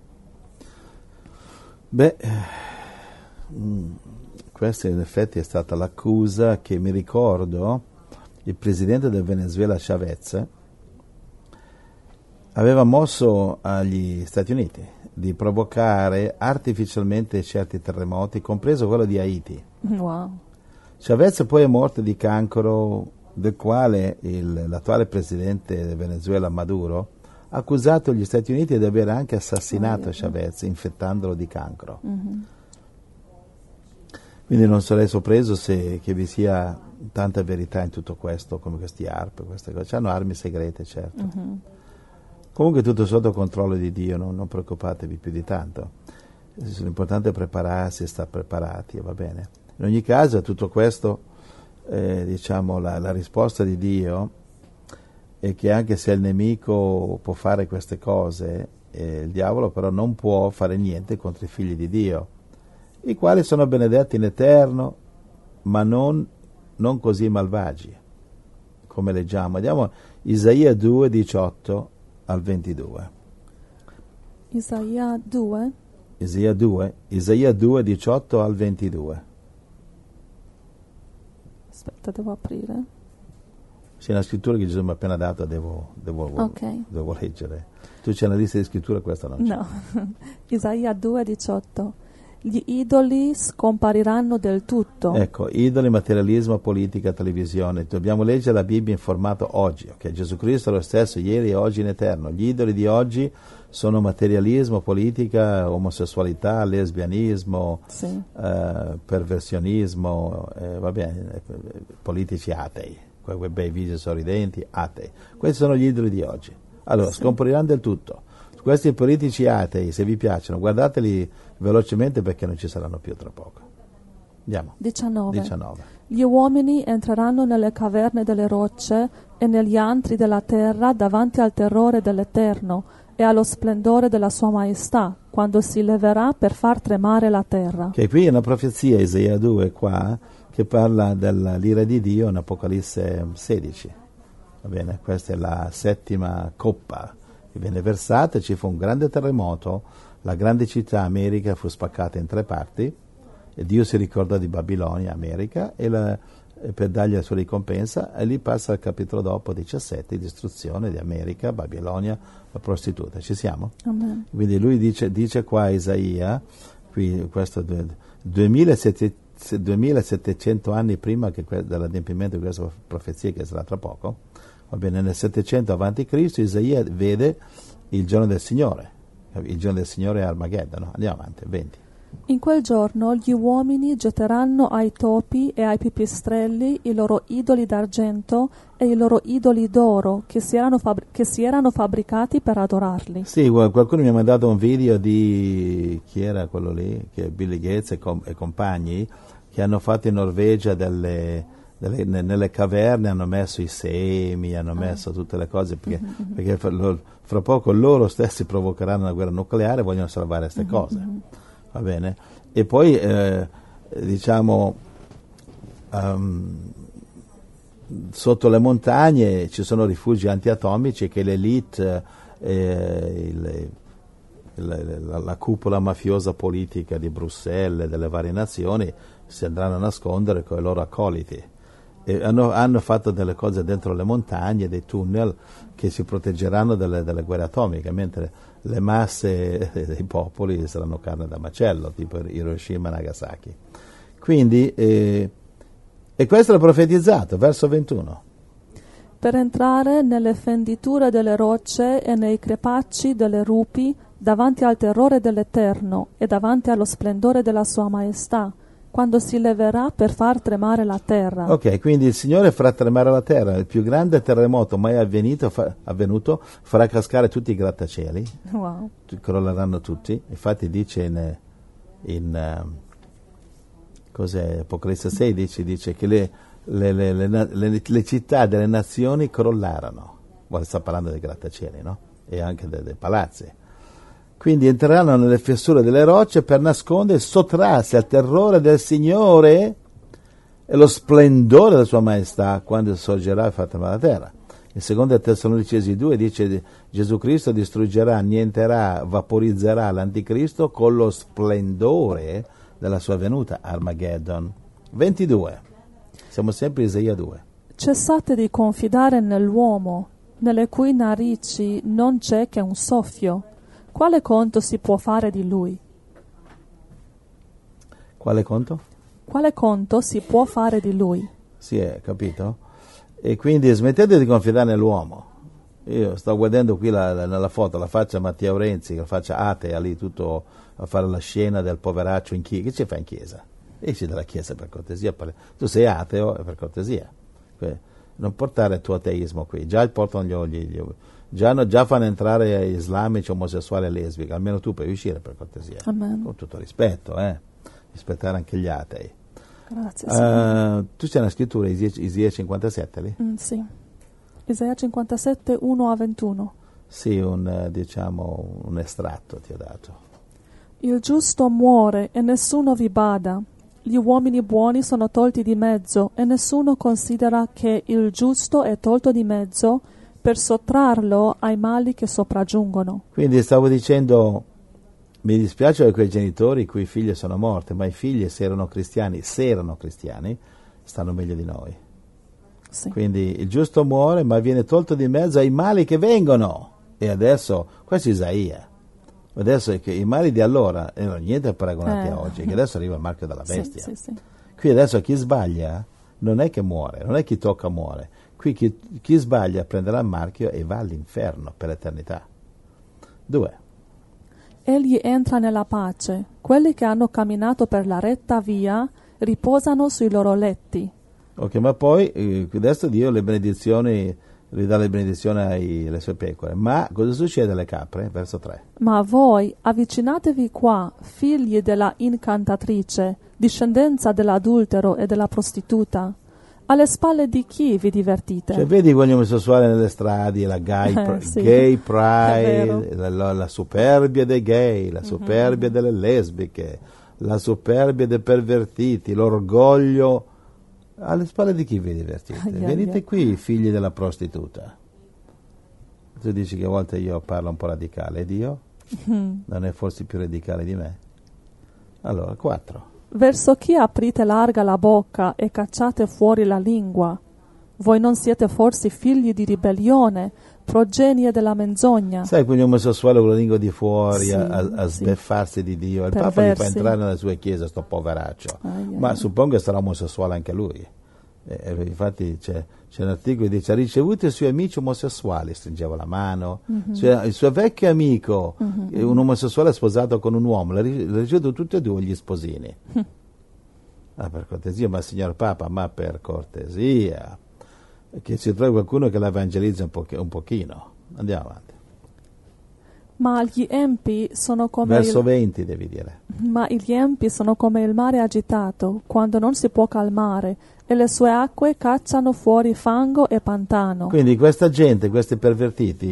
Beh, questa in effetti è stata l'accusa che mi ricordo il presidente del Venezuela Chavez aveva mosso agli Stati Uniti di provocare artificialmente certi terremoti, compreso quello di Haiti. Wow. Chavez poi è morto di cancro, del quale l'attuale presidente del Venezuela Maduro ha accusato gli Stati Uniti di aver anche assassinato Chavez, infettandolo di cancro. Quindi non sarei sorpreso che vi sia tanta verità in tutto questo, come questi ARP, queste cose. Hanno armi segrete, certo. Comunque tutto sotto controllo di Dio, non preoccupatevi più di tanto. L'importante è prepararsi e stare preparati, va bene. In ogni caso tutto questo, diciamo, la risposta di Dio è che anche se il nemico può fare queste cose, il diavolo però non può fare niente contro i figli di Dio, i quali sono benedetti in eterno, ma non così malvagi, come leggiamo. Andiamo Isaia 2, 18 al 22. Isaia 2? Isaia 2, 18 al 22. Aspetta, devo aprire. C'è una scrittura che Gesù mi ha appena dato, devo leggere. Tu c'è una lista di scritture, questa non c'è. No. Isaia 2, 18. Gli idoli scompariranno del tutto. Ecco, idoli, materialismo, politica, televisione. Dobbiamo leggere la Bibbia in formato oggi, ok? Gesù Cristo è lo stesso ieri e oggi in eterno. Gli idoli di oggi sono materialismo, politica, omosessualità, lesbianismo, sì, perversionismo, va bene, politici atei, quei bei visi sorridenti, atei. Questi sono gli idoli di oggi. Allora, sì, scompariranno del tutto. Questi politici atei, se vi piacciono, guardateli velocemente perché non ci saranno più tra poco. Andiamo. 19. Gli uomini entreranno nelle caverne delle rocce e negli antri della terra davanti al terrore dell'Eterno e allo splendore della sua maestà, quando si leverà per far tremare la terra. Che qui è una profezia, Isaia 2 qua, che parla dell'ira di Dio in Apocalisse 16. Va bene? Questa è la settima coppa che viene versata, ci fu un grande terremoto, la grande città America fu spaccata in 3 parti e Dio si ricorda di Babilonia, America, e per dargli la sua ricompensa, e lì passa al capitolo dopo 17, distruzione di America, Babilonia, la prostituta. Ci siamo? Amen. Quindi lui dice qua Isaia, qui questo 2700 anni prima dell'adempimento di questa profezia, che sarà tra poco, va bene, nel 700 avanti Cristo, Isaia vede il giorno del Signore. Il giorno del Signore è Armageddon. Andiamo avanti, 20. In quel giorno gli uomini getteranno ai topi e ai pipistrelli i loro idoli d'argento e i loro idoli d'oro che si erano fabbricati per adorarli. Sì, qualcuno mi ha mandato un video di chi era quello lì, che Billy Gates e compagni, che hanno fatto in Norvegia nelle caverne, hanno messo i semi, hanno messo tutte le cose perché fra poco loro stessi provocheranno una guerra nucleare e vogliono salvare queste cose. Va bene? E poi sotto le montagne ci sono rifugi antiatomici che l'elite la cupola mafiosa politica di Bruxelles e delle varie nazioni si andranno a nascondere con i loro accoliti. E hanno fatto delle cose dentro le montagne, dei tunnel che si proteggeranno dalle guerre atomiche, mentre le masse dei popoli saranno carne da macello, tipo Hiroshima e Nagasaki. Quindi, e questo è profetizzato, verso 21. Per entrare nelle fenditure delle rocce e nei crepacci delle rupi, davanti al terrore dell'Eterno e davanti allo splendore della sua maestà, quando si leverà per far tremare la terra. Ok, quindi il Signore farà tremare la terra, il più grande terremoto mai avvenuto farà cascare tutti i grattacieli, Wow. crolleranno tutti. Infatti dice in cos'è, Apocalisse 16, dice che le città delle nazioni crollarono. Sta parlando dei grattacieli, no? E anche dei palazzi. Quindi entreranno nelle fessure delle rocce per nascondere e sottrarsi al terrore del Signore e lo splendore della sua maestà quando sorgerà e farà tremare la terra. In 2 Tessalonicesi 2 dice Gesù Cristo distruggerà, annienterà, vaporizzerà l'anticristo con lo splendore della sua venuta, Armageddon. 22. Siamo sempre in Isaia 2. Cessate di confidare nell'uomo, nelle cui narici non c'è che un soffio. Quale conto si può fare di lui? Quale conto? Quale conto si può fare di lui? Sì, capito? E quindi smettete di confidare nell'uomo. Io sto guardando qui nella foto la faccia Matteo Renzi, la faccia atea lì, tutto a fare la scena del poveraccio in chiesa. Che ci fa in chiesa? Esci dalla chiesa per cortesia. Tu sei ateo, per cortesia. Non portare il tuo ateismo qui. Già portano già fanno entrare islamici, omosessuali e lesbiche. Almeno tu puoi uscire, per cortesia. Amen. Con tutto rispetto, rispettare anche gli atei. Grazie, Signore. Tu c'è una scrittura, Isaia 57 lì? Sì. Isaia 57, 1 a 21. Sì, un estratto ti ho dato. Il giusto muore e nessuno vi bada. Gli uomini buoni sono tolti di mezzo e nessuno considera che il giusto è tolto di mezzo per sottrarlo ai mali che sopraggiungono. Quindi stavo dicendo, mi dispiace per quei genitori i cui figli sono morti, ma i figli se erano cristiani, stanno meglio di noi. Sì. Quindi il giusto muore, ma viene tolto di mezzo ai mali che vengono. E adesso, questo è Isaia. Adesso è che i mali di allora erano niente paragonati a oggi, che adesso arriva il marchio della bestia. Sì. Qui adesso chi sbaglia non è che muore, non è chi tocca muore. Qui chi sbaglia prenderà il marchio e va all'inferno per l'eternità. 2. Egli entra nella pace. Quelli che hanno camminato per la retta via riposano sui loro letti. Ok, ma poi adesso Dio ridà le benedizioni alle sue pecore. Ma cosa succede alle capre? Verso 3. Ma voi avvicinatevi qua, figli della incantatrice, discendenza dell'adultero e della prostituta. Alle spalle di chi vi divertite? Cioè, vedi quegli omosessuali nelle strade, la gay pride, la superbia dei gay, la superbia delle lesbiche, la superbia dei pervertiti, l'orgoglio. Alle spalle di chi vi divertite? Venite qui, figli della prostituta. Tu dici che a volte io parlo un po' radicale, e Dio non è forse più radicale di me? Allora, 4. Verso chi aprite larga la bocca e cacciate fuori la lingua? Voi non siete forse figli di ribellione, progenie della menzogna? Sai quegli omosessuali con la lingua di fuori Sì, a sbeffarsi di Dio? Il Perversi. Papa gli fa entrare nelle sue chiese, sto poveraccio. Ma suppongo che sarà omosessuale anche lui. Infatti c'è un articolo che dice: ha ricevuto i suoi amici omosessuali, stringeva la mano. Il suo vecchio amico, un omosessuale sposato con un uomo, l'ha ricevuto tutti e due gli sposini. Per cortesia, ma signor Papa, ma per cortesia, che si trovi qualcuno che l'evangelizza un pochino. Andiamo avanti. Ma gli empi sono come Verso 20 devi dire. Ma gli empi sono come il mare agitato, quando non si può calmare, e le sue acque cacciano fuori fango e pantano. Quindi questa gente, questi pervertiti,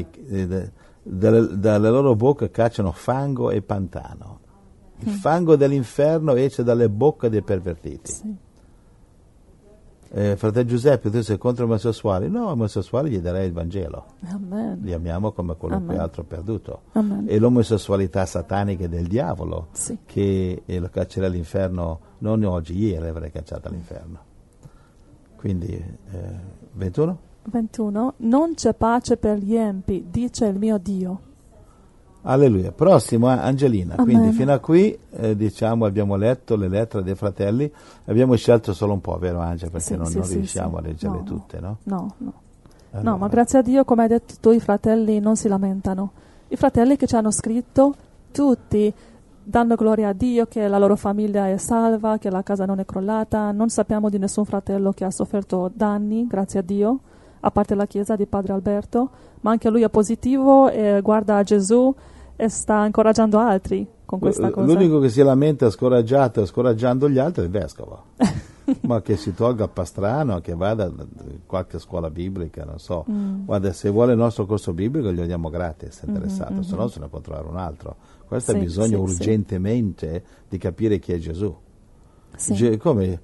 dalle loro bocche cacciano fango e pantano. Il fango dell'inferno esce dalle bocche dei pervertiti. Sì. Fratello Giuseppe, tu sei contro i omosessuali? No, ai omosessuali gli darei il Vangelo. Amen. Li amiamo come qualunque Amen. altro perduto. Amen. E l'omosessualità satanica è del diavolo, Sì. che lo caccerà all'inferno, non oggi, ieri l'avrei cacciato all'inferno. Quindi, 21? 21. Non c'è pace per gli empi, dice il mio Dio. Alleluia. Prossimo, Angelina. Amen. Quindi fino a qui diciamo abbiamo letto le lettere dei fratelli, abbiamo scelto solo un po', vero Angela? Perché non riusciamo a leggerle tutte, no? No. Allora. No, ma grazie a Dio, come hai detto tu, i fratelli non si lamentano. I fratelli che ci hanno scritto, tutti danno gloria a Dio che la loro famiglia è salva, che la casa non è crollata. Non sappiamo di nessun fratello che ha sofferto danni, grazie a Dio, a parte la chiesa di Padre Alberto, ma anche lui è positivo e guarda a Gesù e sta incoraggiando altri con questa cosa. L'unico che si lamenta scoraggiando gli altri è il vescovo. Ma che si tolga a Pastrano, che vada a qualche scuola biblica, non so. Guarda, se vuole il nostro corso biblico glielo diamo gratis, è interessato, se no se ne può trovare un altro. Questo ha bisogno urgentemente di capire chi è Gesù. Sì. Come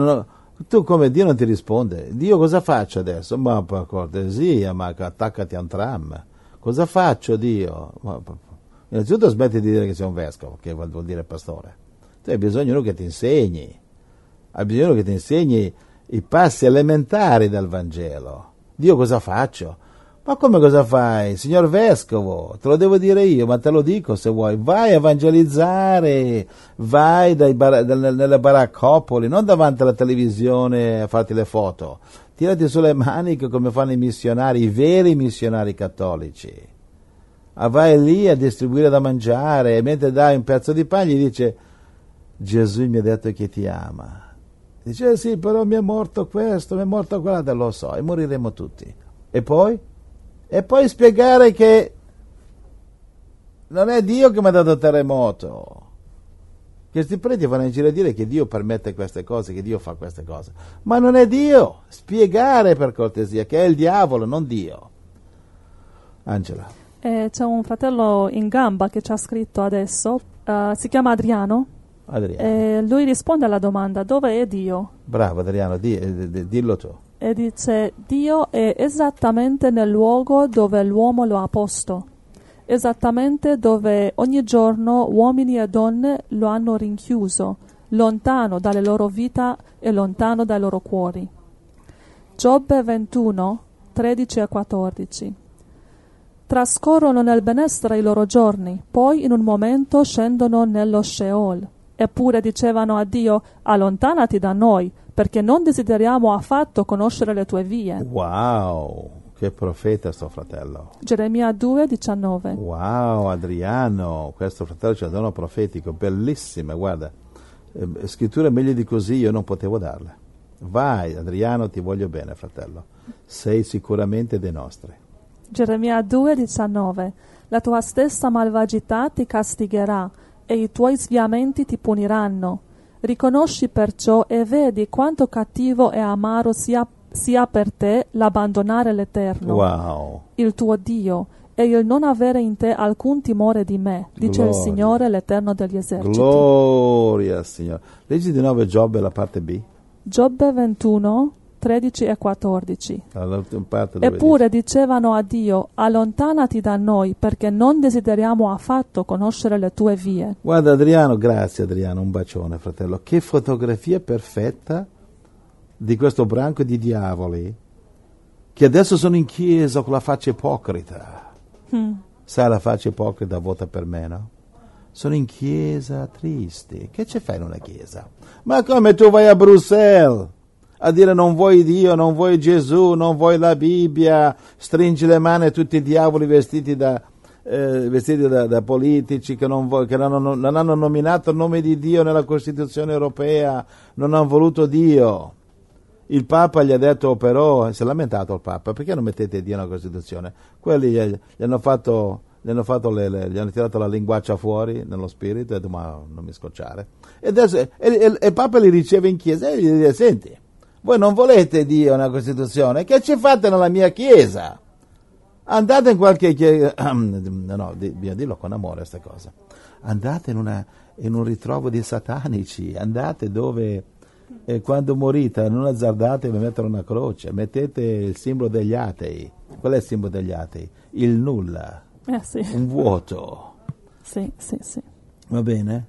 Dio non ti risponde? Dio cosa faccio adesso? Ma per cortesia, ma attaccati a un tram. Cosa faccio Dio? Innanzitutto smetti di dire che sei un vescovo, che vuol dire pastore. Tu hai bisogno che ti insegni. Hai bisogno che ti insegni i passi elementari del Vangelo. Dio cosa faccio? Ma come cosa fai? Signor Vescovo, te lo devo dire io, ma te lo dico se vuoi. Vai a evangelizzare, vai nelle baraccopoli, non davanti alla televisione a farti le foto. Tirati sulle maniche come fanno i missionari, i veri missionari cattolici. Vai lì a distribuire da mangiare e mentre dai un pezzo di pane gli dice: Gesù mi ha detto che ti ama. Dice sì, però mi è morto questo, mi è morto quello, lo so, e moriremo tutti. E poi spiegare che non è Dio che mi ha dato il terremoto. Questi preti vanno in giro a dire che Dio permette queste cose, che Dio fa queste cose. Ma non è Dio. Spiegare per cortesia che è il diavolo, non Dio. Angela. C'è un fratello in gamba che ci ha scritto adesso, si chiama Adriano. Lui risponde alla domanda: dove è Dio? Bravo Adriano, dillo tu. E dice: Dio è esattamente nel luogo dove l'uomo lo ha posto, esattamente dove ogni giorno uomini e donne lo hanno rinchiuso, lontano dalle loro vite e lontano dai loro cuori. Giobbe 21, 13 e 14. Trascorrono nel benessere i loro giorni, poi in un momento scendono nello Sheol. Eppure dicevano a Dio: allontanati da noi, perché non desideriamo affatto conoscere le tue vie. Wow, che profeta sto fratello. Geremia 2, 19. Wow, Adriano, questo fratello c'è un dono profetico, bellissime, guarda. Scritture meglio di così io non potevo darle. Vai Adriano, ti voglio bene fratello, sei sicuramente dei nostri. Geremia 2, 19. La tua stessa malvagità ti castigherà e i tuoi sviamenti ti puniranno. Riconosci perciò e vedi quanto cattivo e amaro sia per te l'abbandonare l'Eterno, wow, il tuo Dio, e il non avere in te alcun timore di me, dice il Signore, l'Eterno degli eserciti. Gloria al Signore. Leggi di nuovo Giobbe, la parte B. Giobbe 21, 13 e 14. Eppure dicevano a Dio: allontanati da noi, perché non desideriamo affatto conoscere le tue vie. Guarda Adriano, grazie Adriano, un bacione fratello. Che fotografia perfetta di questo branco di diavoli che adesso sono in chiesa con la faccia ipocrita. Sai, la faccia ipocrita vota per me, no? Sono in chiesa tristi. Che ci fai in una chiesa? Ma come tu vai a Bruxelles a dire non vuoi Dio, non vuoi Gesù, non vuoi la Bibbia, stringi le mani a tutti i diavoli vestiti da politici che non hanno nominato il nome di Dio nella Costituzione europea, non hanno voluto Dio. Il Papa gli ha detto, però, si è lamentato il Papa: perché non mettete Dio nella Costituzione? Quelli gli hanno tirato la linguaccia fuori nello spirito e ha detto: ma non mi scocciare. E adesso il Papa li riceve in chiesa e gli dice: senti, voi non volete Dio nella Costituzione, che ci fate nella mia chiesa? Andate in qualche chiesa, no, bisogna dirlo con amore queste cose, andate in un ritrovo di satanici, andate dove E quando morite non azzardatevi a mettere una croce, mettete il simbolo degli atei. Qual è il simbolo degli atei? Il nulla, Sì. un vuoto. Sì. Va bene?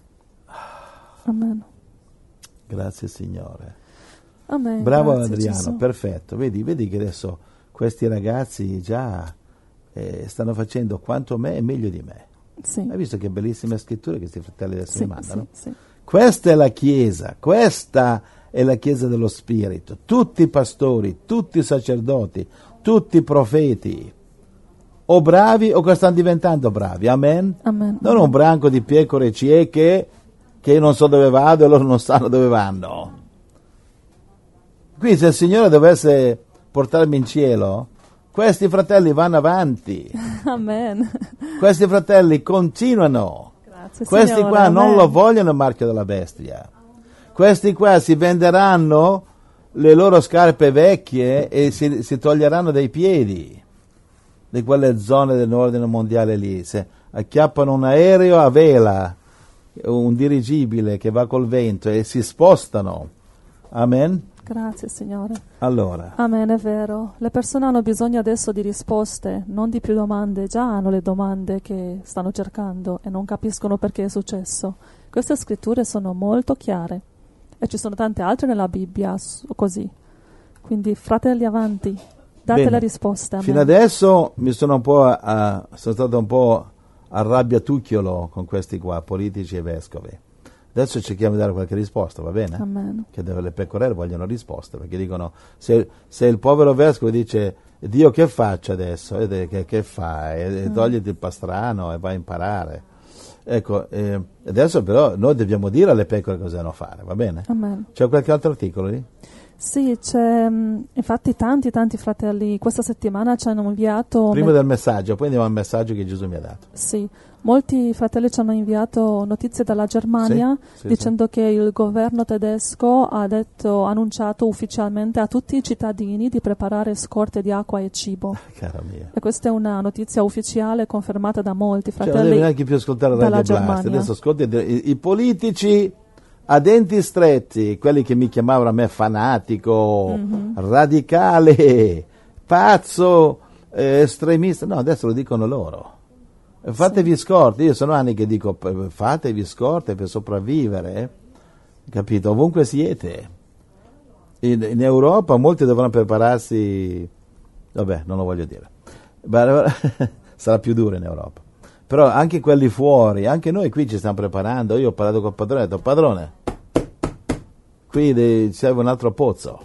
Amen. Grazie Signore. Amen. Bravo Grazie, Adriano, Gesù. perfetto. Vedi che adesso questi ragazzi già stanno facendo quanto me e meglio di me. Sì. Hai visto che bellissime scritture che questi fratelli adesso Sì, mi mandano? sì. Questa è la Chiesa, questa è la Chiesa dello Spirito. Tutti i pastori, tutti i sacerdoti, tutti i profeti, o bravi o che stanno diventando bravi, amen? Amen. Non un branco di pecore cieche che io non so dove vado e loro non sanno dove vanno. Qui se il Signore dovesse portarmi in cielo, questi fratelli vanno avanti, Amen. questi fratelli continuano. Grazie, Questi Signore. qua non Amen. lo vogliono il marchio della bestia. Questi qua si venderanno le loro scarpe vecchie e si toglieranno dai piedi di quelle zone dell'ordine mondiale lì. Se acchiappano un aereo a vela, un dirigibile che va col vento e si spostano. Amen? Grazie, Signore. Allora, Amen, è vero. Le persone hanno bisogno adesso di risposte, non di più domande. Già hanno le domande che stanno cercando e non capiscono perché è successo. Queste scritture sono molto chiare e ci sono tante altre nella Bibbia così. Quindi, fratelli, avanti, date bene. le risposte. Amen. Fino adesso mi sono sono stato un po' arrabbiatucchiolo con questi qua, politici e vescovi. Adesso cerchiamo di dare qualche risposta, va bene? Amen. Che le pecorelle vogliono risposte, perché dicono, se il povero vescovo dice, Dio che faccio adesso? Che fai? Togliti il pastrano e vai a imparare. Ecco, adesso però noi dobbiamo dire alle pecore cosa devono fare, va bene? Amen. C'è qualche altro articolo lì? Sì, c'è, infatti tanti fratelli questa settimana ci hanno inviato... Prima del messaggio, poi andiamo al messaggio che Gesù mi ha dato. Sì, molti fratelli ci hanno inviato notizie dalla Germania Sì, dicendo che il governo tedesco ha annunciato ufficialmente a tutti i cittadini di preparare scorte di acqua e cibo. Cara mia. E questa è una notizia ufficiale confermata da molti Cioè, non fratelli devi neanche più ascoltare dalla Radio Blast. Germania. Adesso ascolti i politici a denti stretti, quelli che mi chiamavano a me fanatico, radicale, pazzo, estremista. No, adesso lo dicono loro. Fatevi scorte. Io sono anni che dico fatevi scorte per sopravvivere, capito? Ovunque siete. In Europa molti devono prepararsi, vabbè, non lo voglio dire. Sarà più duro in Europa. Però anche quelli fuori, anche noi qui ci stiamo preparando. Io ho parlato col padrone, ho detto, padrone, qui ci serve un altro pozzo.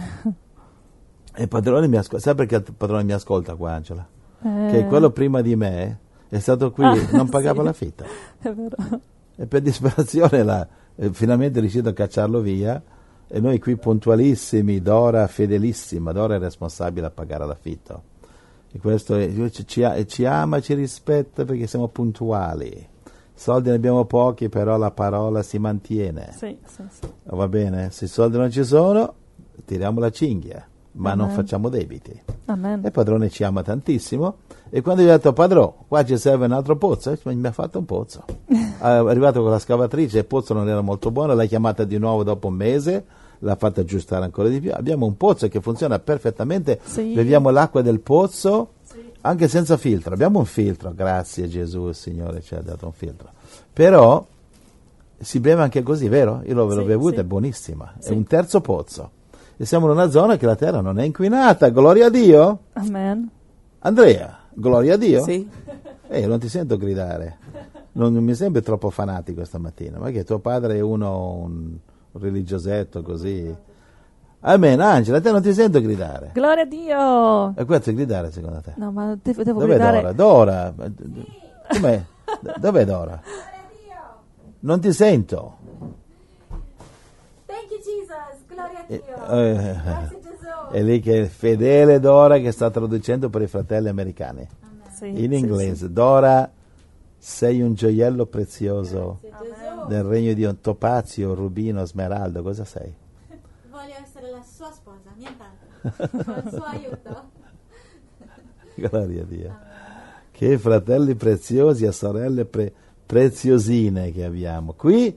E il padrone mi ascolta. Sai perché il padrone mi ascolta qua, Angela? Che quello prima di me è stato qui, non pagava sì. l'affitto. È vero. E per disperazione finalmente è riuscito a cacciarlo via. E noi qui puntualissimi, Dora fedelissima, Dora è responsabile a pagare l'affitto. E questo ci ama, ci rispetta perché siamo puntuali. Soldi ne abbiamo pochi, però la parola si mantiene. Sì. Va bene? Se i soldi non ci sono, tiriamo la cinghia, ma non Amen. facciamo debiti. Amen. E il padrone ci ama tantissimo. E quando gli ho detto, padrone, qua ci serve un altro pozzo, mi ha fatto un pozzo. È arrivato con la scavatrice, il pozzo non era molto buono, l'ha chiamata di nuovo dopo un mese, l'ha fatta aggiustare ancora di più. Abbiamo un pozzo che funziona perfettamente, Sì. beviamo l'acqua del pozzo anche senza filtro. Abbiamo un filtro, grazie Gesù, il Signore ci ha dato un filtro. Però si beve anche così, vero? Io l'ho bevuta, sì. è buonissima, Sì. è un terzo pozzo. E siamo in una zona che la terra non è inquinata, gloria a Dio. Amen. Andrea, gloria a Dio. Sì. Non ti sento gridare, non mi sembri troppo fanatico stamattina, ma che tuo padre è un religiosetto così. Amen, Angela, te non ti sento gridare. Gloria a Dio! E questo è gridare secondo te? No, ma devo Dov'è gridare... Dora? Dora? Com'è? Dov'è Dora? Non ti sento. Thank you Jesus, gloria a Dio. Grazie Gesù. È lì che è fedele Dora che sta traducendo per i fratelli americani. Sì, In sì, inglese. Dora, sei un gioiello prezioso Gesù. del regno di un topazio, rubino, smeraldo. Cosa sei? Voglio essere la sua sposa, nient'altro. Con il suo aiuto. Gloria a Dio. Che fratelli preziosi e sorelle preziosine che abbiamo. Qui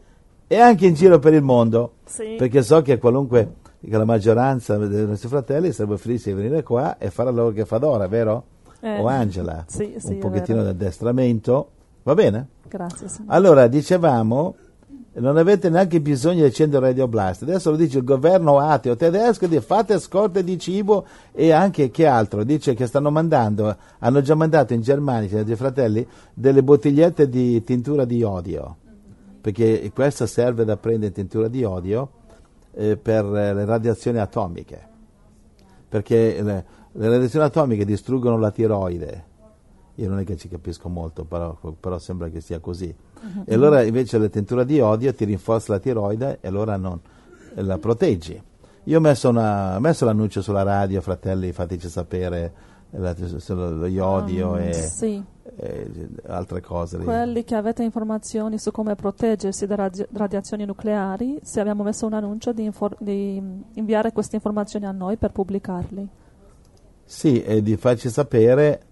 e anche in giro per il mondo, Sì. perché so che che la maggioranza dei nostri fratelli sarebbero felici di venire qua e fare il lavoro che fa Dora, vero? O Angela, sì, un è pochettino vero. di addestramento, va bene? Grazie, Signore. Allora, dicevamo, non avete neanche bisogno di accendere Radio Blast. Adesso lo dice il governo ateo tedesco, di fate scorte di cibo e anche che altro. Dice che hanno già mandato in Germania, cioè dei fratelli, delle bottigliette di tintura di iodio, perché questa serve da prendere tintura di iodio per le radiazioni atomiche, perché le radiazioni atomiche distruggono la tiroide. Io non è che ci capisco molto, però sembra che sia così. E allora invece la tintura di iodio ti rinforza la tiroide e allora non la proteggi. Io ho messo l'annuncio sulla radio, fratelli, fateci sapere lo iodio Sì. e altre cose. Quelli che avete informazioni su come proteggersi da radiazioni nucleari, se abbiamo messo un annuncio di inviare queste informazioni a noi per pubblicarli. Sì, e di farci sapere,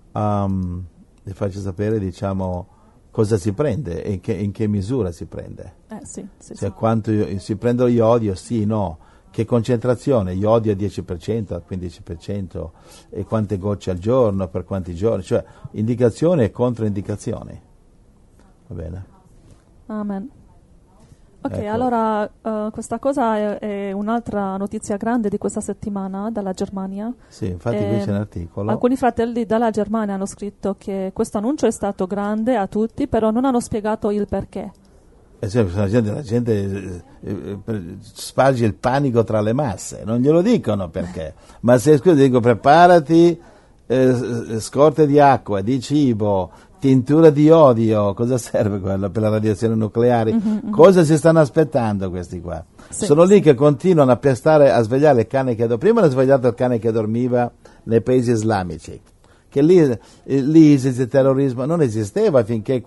diciamo, cosa si prende e in che misura si prende. Sì. Cioè, quanto si prende lo iodio, sì, no. Che concentrazione? Iodio al 10%, al 15%, e quante gocce al giorno, per quanti giorni, cioè indicazioni e controindicazioni. Va bene? Amen. Ok, Ecco. allora questa cosa è un'altra notizia grande di questa settimana dalla Germania. Sì, infatti qui c'è un articolo. Alcuni fratelli dalla Germania hanno scritto che questo annuncio è stato grande a tutti, però non hanno spiegato il perché. La gente sparge il panico tra le masse, non glielo dicono perché, ma se dico preparati, scorte di acqua, di cibo, tintura di iodio, cosa serve quello per la radiazione nucleare? Cosa si stanno aspettando questi qua? Sì, Sono lì che continuano a pestare, a svegliare il cane che prima hanno svegliato il cane che dormiva nei paesi islamici, che lì l'ISIS, il terrorismo non esisteva finché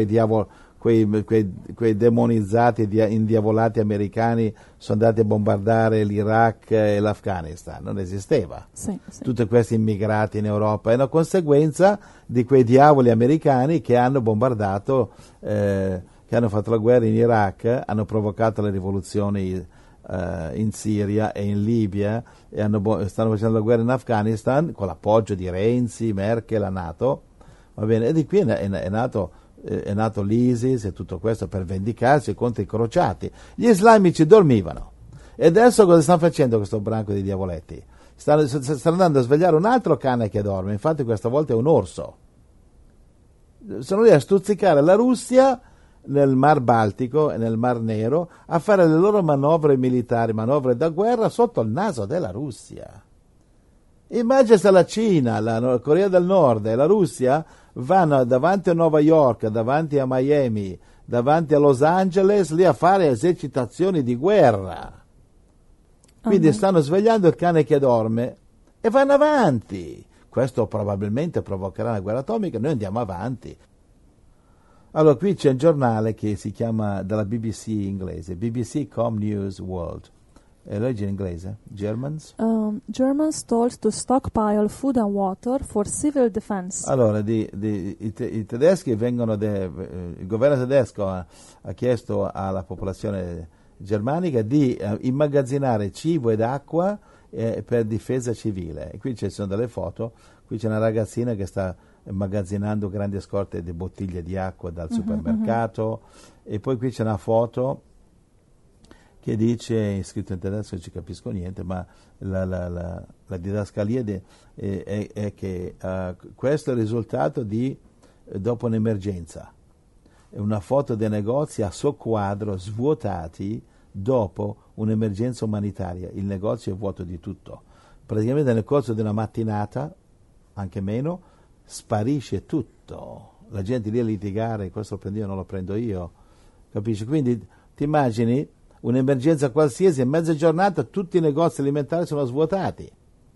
quei demonizzati, indiavolati americani sono andati a bombardare l'Iraq e l'Afghanistan, non esisteva. Sì. Tutti questi immigrati in Europa è una conseguenza di quei diavoli americani che hanno bombardato, che hanno fatto la guerra in Iraq, hanno provocato le rivoluzioni in Siria e in Libia e stanno facendo la guerra in Afghanistan con l'appoggio di Renzi, Merkel, la NATO, va bene? E di qui è nato l'ISIS e tutto questo per vendicarsi contro i crociati. Gli islamici dormivano e adesso cosa stanno facendo questo branco di diavoletti? Stanno andando a svegliare un altro cane che dorme, infatti questa volta è un orso. Sono lì a stuzzicare la Russia nel Mar Baltico e nel Mar Nero, a fare le loro manovre militari, manovre da guerra sotto il naso della Russia. Immagina se la Cina, la Corea del Nord e la Russia vanno davanti a New York, davanti a Miami, davanti a Los Angeles, lì a fare esercitazioni di guerra. Quindi stanno svegliando il cane che dorme e vanno avanti. Questo probabilmente provocherà una guerra atomica, noi andiamo avanti. Allora, qui c'è un giornale che si chiama, dalla BBC inglese, BBC Com News World. Leggi in inglese? Germans? Germans told to stockpile food and water for civil defense. Allora, i tedeschi vengono, il governo tedesco ha chiesto alla popolazione germanica di immagazzinare cibo ed acqua per difesa civile. E qui ci sono delle foto, qui c'è una ragazzina che sta immagazzinando grandi scorte di bottiglie di acqua dal supermercato, e poi qui c'è una foto che dice, scritto in tedesco, non ci capisco niente, ma la didascalia è che questo è il risultato dopo un'emergenza. È una foto dei negozi a soqquadro svuotati dopo un'emergenza umanitaria. Il negozio è vuoto di tutto. Praticamente nel corso di una mattinata, anche meno, sparisce tutto. La gente lì a litigare, questo lo prendo io, non lo prendo io, capisci? Quindi ti immagini un'emergenza qualsiasi, in mezza giornata tutti i negozi alimentari sono svuotati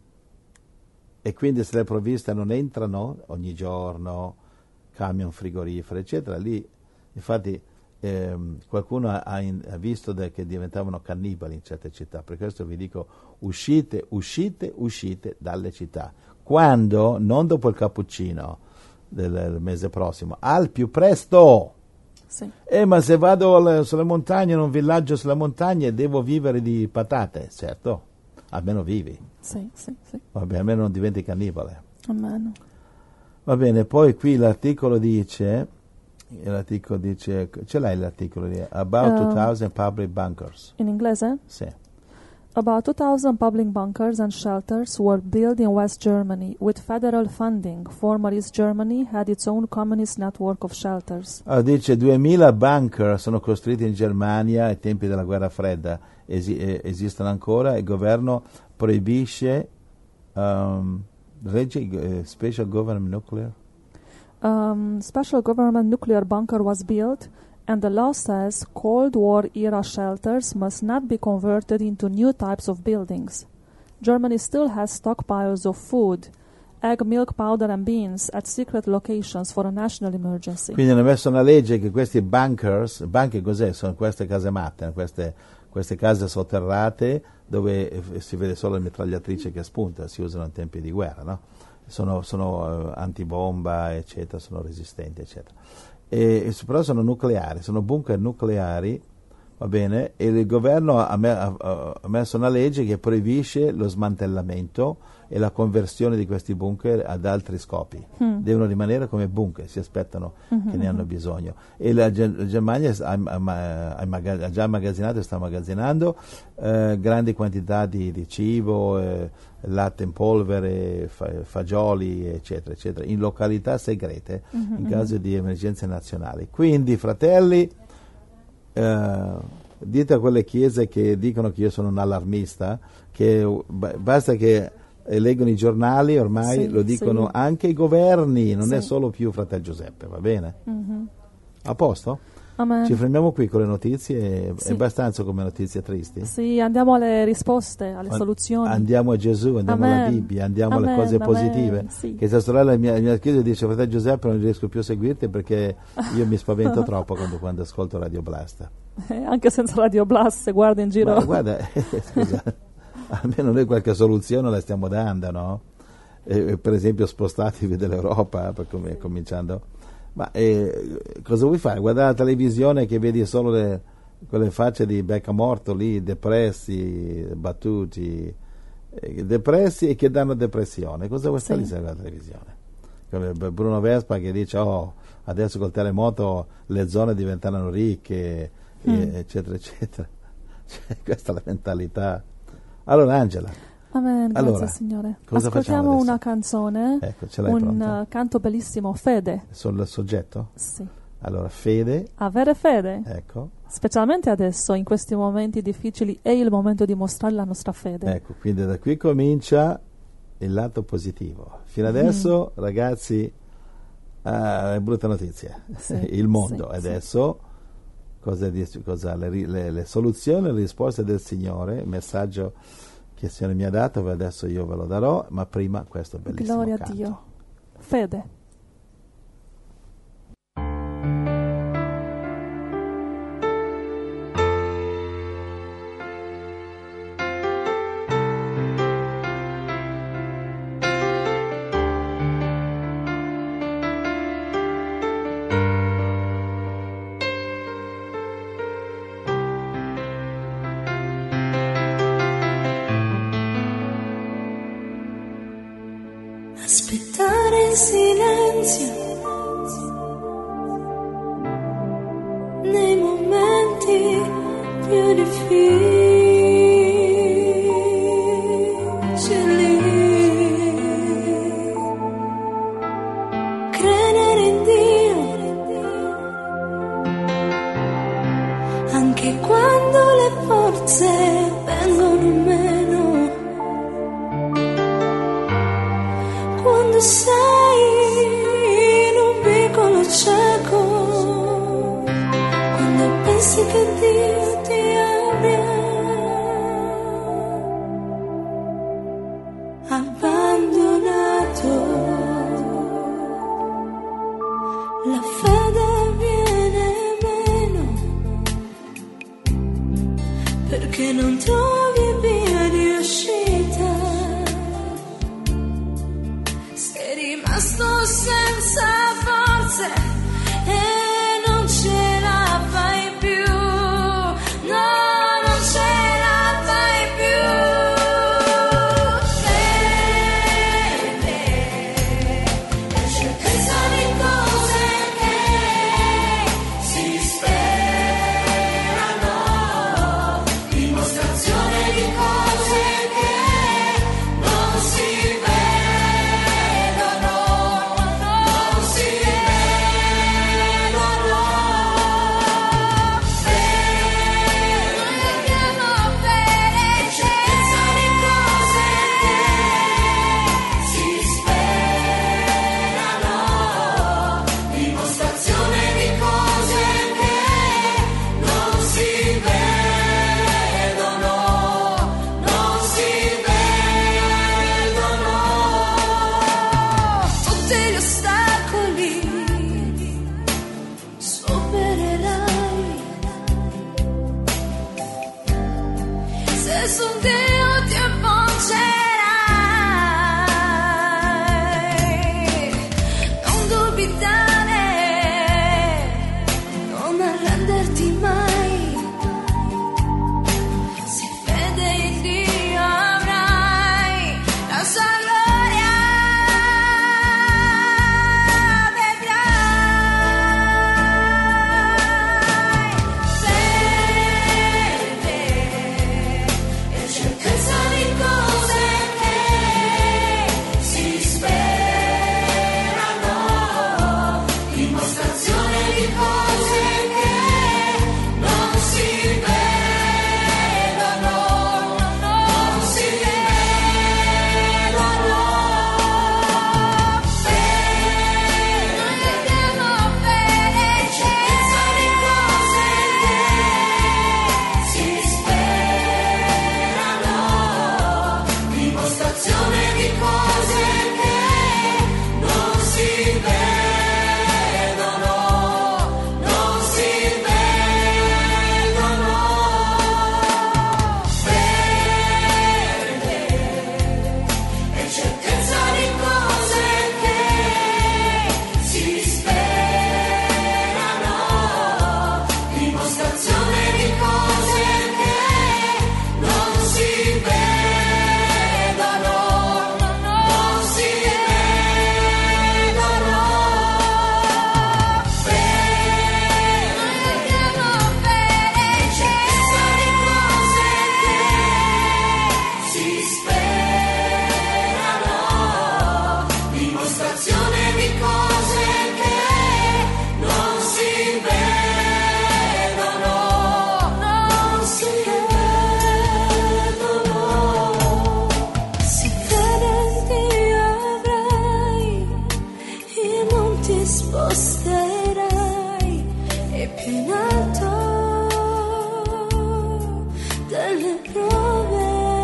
e quindi se le provviste non entrano ogni giorno, camion frigoriferi eccetera, lì infatti qualcuno ha visto che diventavano cannibali in certe città. Per questo vi dico, uscite dalle città. Quando? Non dopo il cappuccino del mese prossimo, al più presto, Sì. Ma se vado sulle montagne, in un villaggio sulle montagne, devo vivere di patate, certo, almeno vivi. Sì, sì, sì. Vabbè, almeno non diventi cannibale. Amen. Va bene, poi qui l'articolo dice, ce l'hai l'articolo lì? About 2000 public bunkers. In inglese? Sì. About 2,000 public bunkers and shelters were built in West Germany with federal funding. Former East Germany had its own communist network of shelters. Dice 2000 bunker sono costruiti in Germania ai tempi della guerra fredda, esistono ancora, il governo proibisce special government nuclear. Special government nuclear bunker was built, and the law says Cold War era shelters must not be converted into new types of buildings. Germany still has stockpiles of food, egg, milk powder and beans at secret locations for a national emergency. Quindi hanno messo una legge che questi bunkers, bunker cos'è? Sono queste casematte, queste case sotterrate dove si vede solo la mitragliatrice che spunta, si usano in tempi di guerra, no? Sono antibomba, eccetera, sono resistenti, eccetera. Però sono nucleari, sono bunker nucleari, va bene, e il governo ha messo una legge che proibisce lo smantellamento e la conversione di questi bunker ad altri scopi. Devono rimanere come bunker, si aspettano che ne hanno bisogno. E la Germania ha già immagazzinato e sta immagazzinando grandi quantità di cibo, latte in polvere, fagioli, eccetera, eccetera, in località segrete in caso di emergenze nazionali. Quindi, fratelli, dite a quelle chiese che dicono che io sono un allarmista che basta che leggono i giornali, ormai sì, lo dicono sì. Anche i governi, non sì. è solo più Fratello Giuseppe, va bene? A posto? Amen. Ci fermiamo qui con le notizie, Sì. è abbastanza come notizie tristi? Sì, andiamo alle risposte, alle soluzioni. Andiamo a Gesù, andiamo alla Bibbia, andiamo alle cose positive. Sì. Che tua sorella mi chiede e dice: Fratello Giuseppe, non riesco più a seguirti perché io mi spavento troppo quando ascolto Radio Blast. Anche senza Radio Blast, se guarda in giro. Ma guarda, scusa, almeno noi qualche soluzione la stiamo dando, no? Per esempio spostatevi dall'Europa, cominciando. Ma cosa vuoi fare? Guardare la televisione che vedi solo quelle facce di becca morto lì, depressi, battuti, depressi e che danno depressione. Cosa vuoi stare lì a guardare la televisione? Come Bruno Vespa che dice: adesso col terremoto le zone diventeranno ricche, eccetera, eccetera. Cioè, questa è la mentalità. Allora, Angela. Amen, grazie allora, Signore. Cosa Ascoltiamo una canzone, ecco, ce l'hai un pronta? canto bellissimo, Fede. Sul soggetto? Sì. Allora, fede. Avere fede, Ecco. specialmente adesso, in questi momenti difficili, è il momento di mostrare la nostra fede. Ecco, quindi da qui comincia il lato positivo. Fino adesso, ragazzi, brutta notizia. Sì, Il mondo. sì, Adesso, le soluzioni, le risposte del Signore, il messaggio che il Signore mi ha dato, adesso io ve lo darò, ma prima questo bellissimo Gloria canto. a Dio. Fede. Aspettare in silenzio nei momenti più difficili, credere in Dio anche quando le forze vengono meno. Quando sei in un vicolo cieco, quando pensi che Dio ti abbia abbandonato, la fede viene meno perché non trovi via di uscita. Sei rimasto senza forze e non ce dimostrazione di cose che non si vedono, non si vedono. Fede e certezza di cose che si sperano, dimostrazione di cose che non si vedono, non si vedono. Fede e certezza di cose che si sperano, dimostrazione di cose che non si vedono, non si vedono. Se credenti avrai, i monti sposterai, e più in alto delle prove.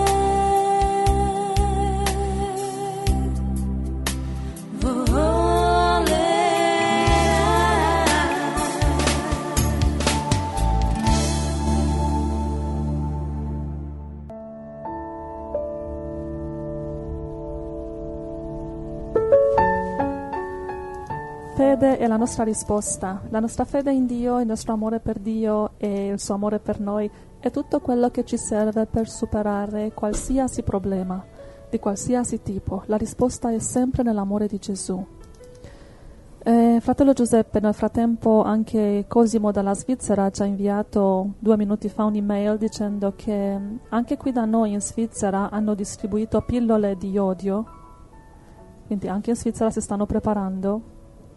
Fede è la nostra risposta. La nostra fede in Dio, il nostro amore per Dio e il suo amore per noi è tutto quello che ci serve per superare qualsiasi problema, di qualsiasi tipo. La risposta è sempre nell'amore di Gesù. Fratello Giuseppe, nel frattempo anche Cosimo dalla Svizzera ci ha inviato 2 minuti fa un'email dicendo che anche qui da noi in Svizzera hanno distribuito pillole di iodio, quindi anche in Svizzera si stanno preparando.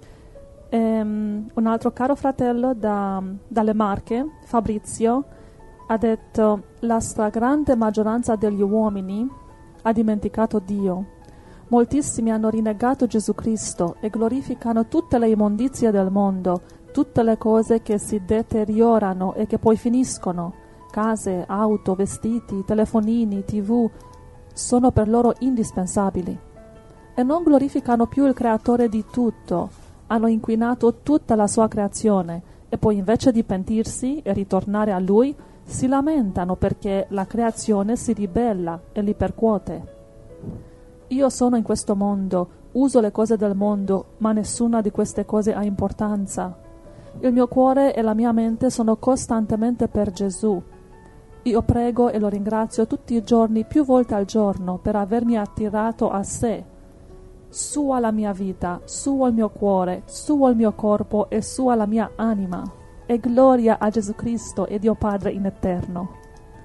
Un altro caro fratello dalle Marche, Fabrizio, ha detto: la stragrande maggioranza degli uomini ha dimenticato Dio. Moltissimi hanno rinnegato Gesù Cristo e glorificano tutte le immondizie del mondo, tutte le cose che si deteriorano e che poi finiscono. Case, auto, vestiti, telefonini, TV sono per loro indispensabili. E non glorificano più il creatore di tutto. Hanno inquinato tutta la sua creazione e poi invece di pentirsi e ritornare a Lui si lamentano perché la creazione si ribella e li percuote. Io sono in questo mondo, uso le cose del mondo, ma nessuna di queste cose ha importanza. Il mio cuore e la mia mente sono costantemente per Gesù. Io prego e lo ringrazio tutti i giorni, più volte al giorno, per avermi attirato a sé. Sua la mia vita, suo il mio cuore, suo il mio corpo e sua la mia anima. E gloria a Gesù Cristo e Dio Padre in eterno.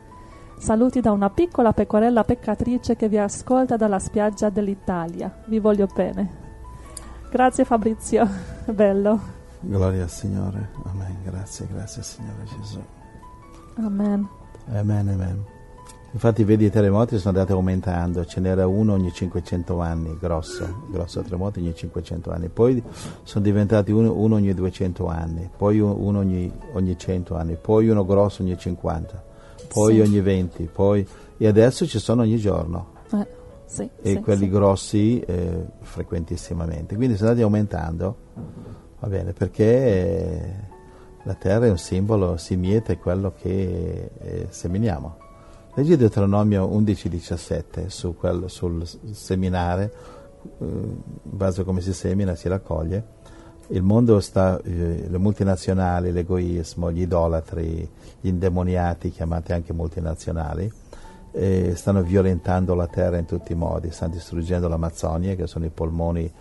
Saluti da una piccola pecorella peccatrice che vi ascolta dalla spiaggia dell'Italia. Vi voglio bene. Grazie Fabrizio, bello. Gloria al Signore. Amen. Grazie Signore Gesù. Amen. Amen. Infatti vedi, i terremoti sono andati aumentando, ce n'era uno ogni 500 anni, grosso terremoto ogni 500 anni, poi sono diventati uno ogni 200 anni, poi uno ogni 100 anni, poi uno grosso ogni 50, poi sì, ogni 20, poi, e adesso ci sono ogni giorno, sì, e sì, quelli sì, grossi frequentissimamente, quindi sono andati aumentando, va bene, perché la terra è un simbolo, si miete quello che seminiamo. Leggi Deuteronomio 11:17 sul seminare, in base a come si semina si raccoglie. Il mondo sta, le multinazionali, l'egoismo, gli idolatri, gli indemoniati, chiamati anche multinazionali, stanno violentando la terra in tutti i modi, stanno distruggendo l'Amazzonia, che sono i polmoni,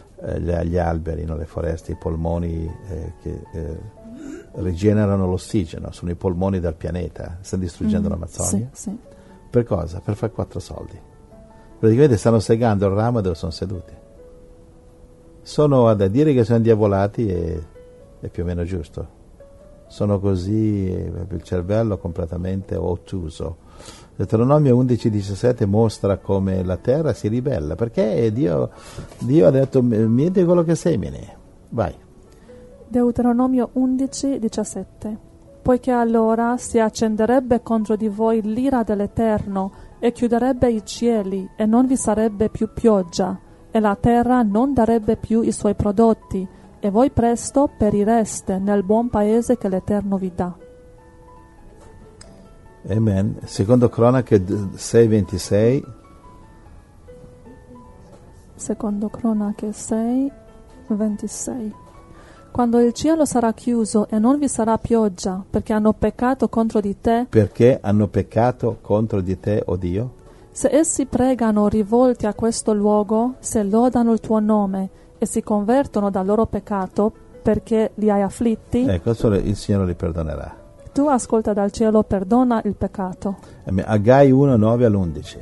gli alberi, non le foreste, i polmoni che rigenerano l'ossigeno, sono i polmoni del pianeta, stanno distruggendo l'Amazzonia. Sì. Per cosa? Per fare 4 soldi. Praticamente stanno segando il ramo dove sono seduti. Sono a dire che sono indiavolati è più o meno giusto. Sono così, il cervello completamente ottuso. Deuteronomio 11:17 mostra come la terra si ribella, perché Dio ha detto: mieti quello che semini. Vai. Deuteronomio 11:17. Poiché allora si accenderebbe contro di voi l'ira dell'Eterno e chiuderebbe i cieli e non vi sarebbe più pioggia e la terra non darebbe più i suoi prodotti e voi presto perireste nel buon paese che l'Eterno vi dà. Amen. Secondo Cronache 6:26. Secondo Cronache 6:26. Quando il cielo sarà chiuso e non vi sarà pioggia, perché hanno peccato contro di te, Perché hanno peccato contro di te, o Dio? se essi pregano rivolti a questo luogo, se lodano il tuo nome e si convertono dal loro peccato perché li hai afflitti, Ecco, solo il Signore li perdonerà. tu ascolta dal cielo, perdona il peccato. Agai 1:9-11.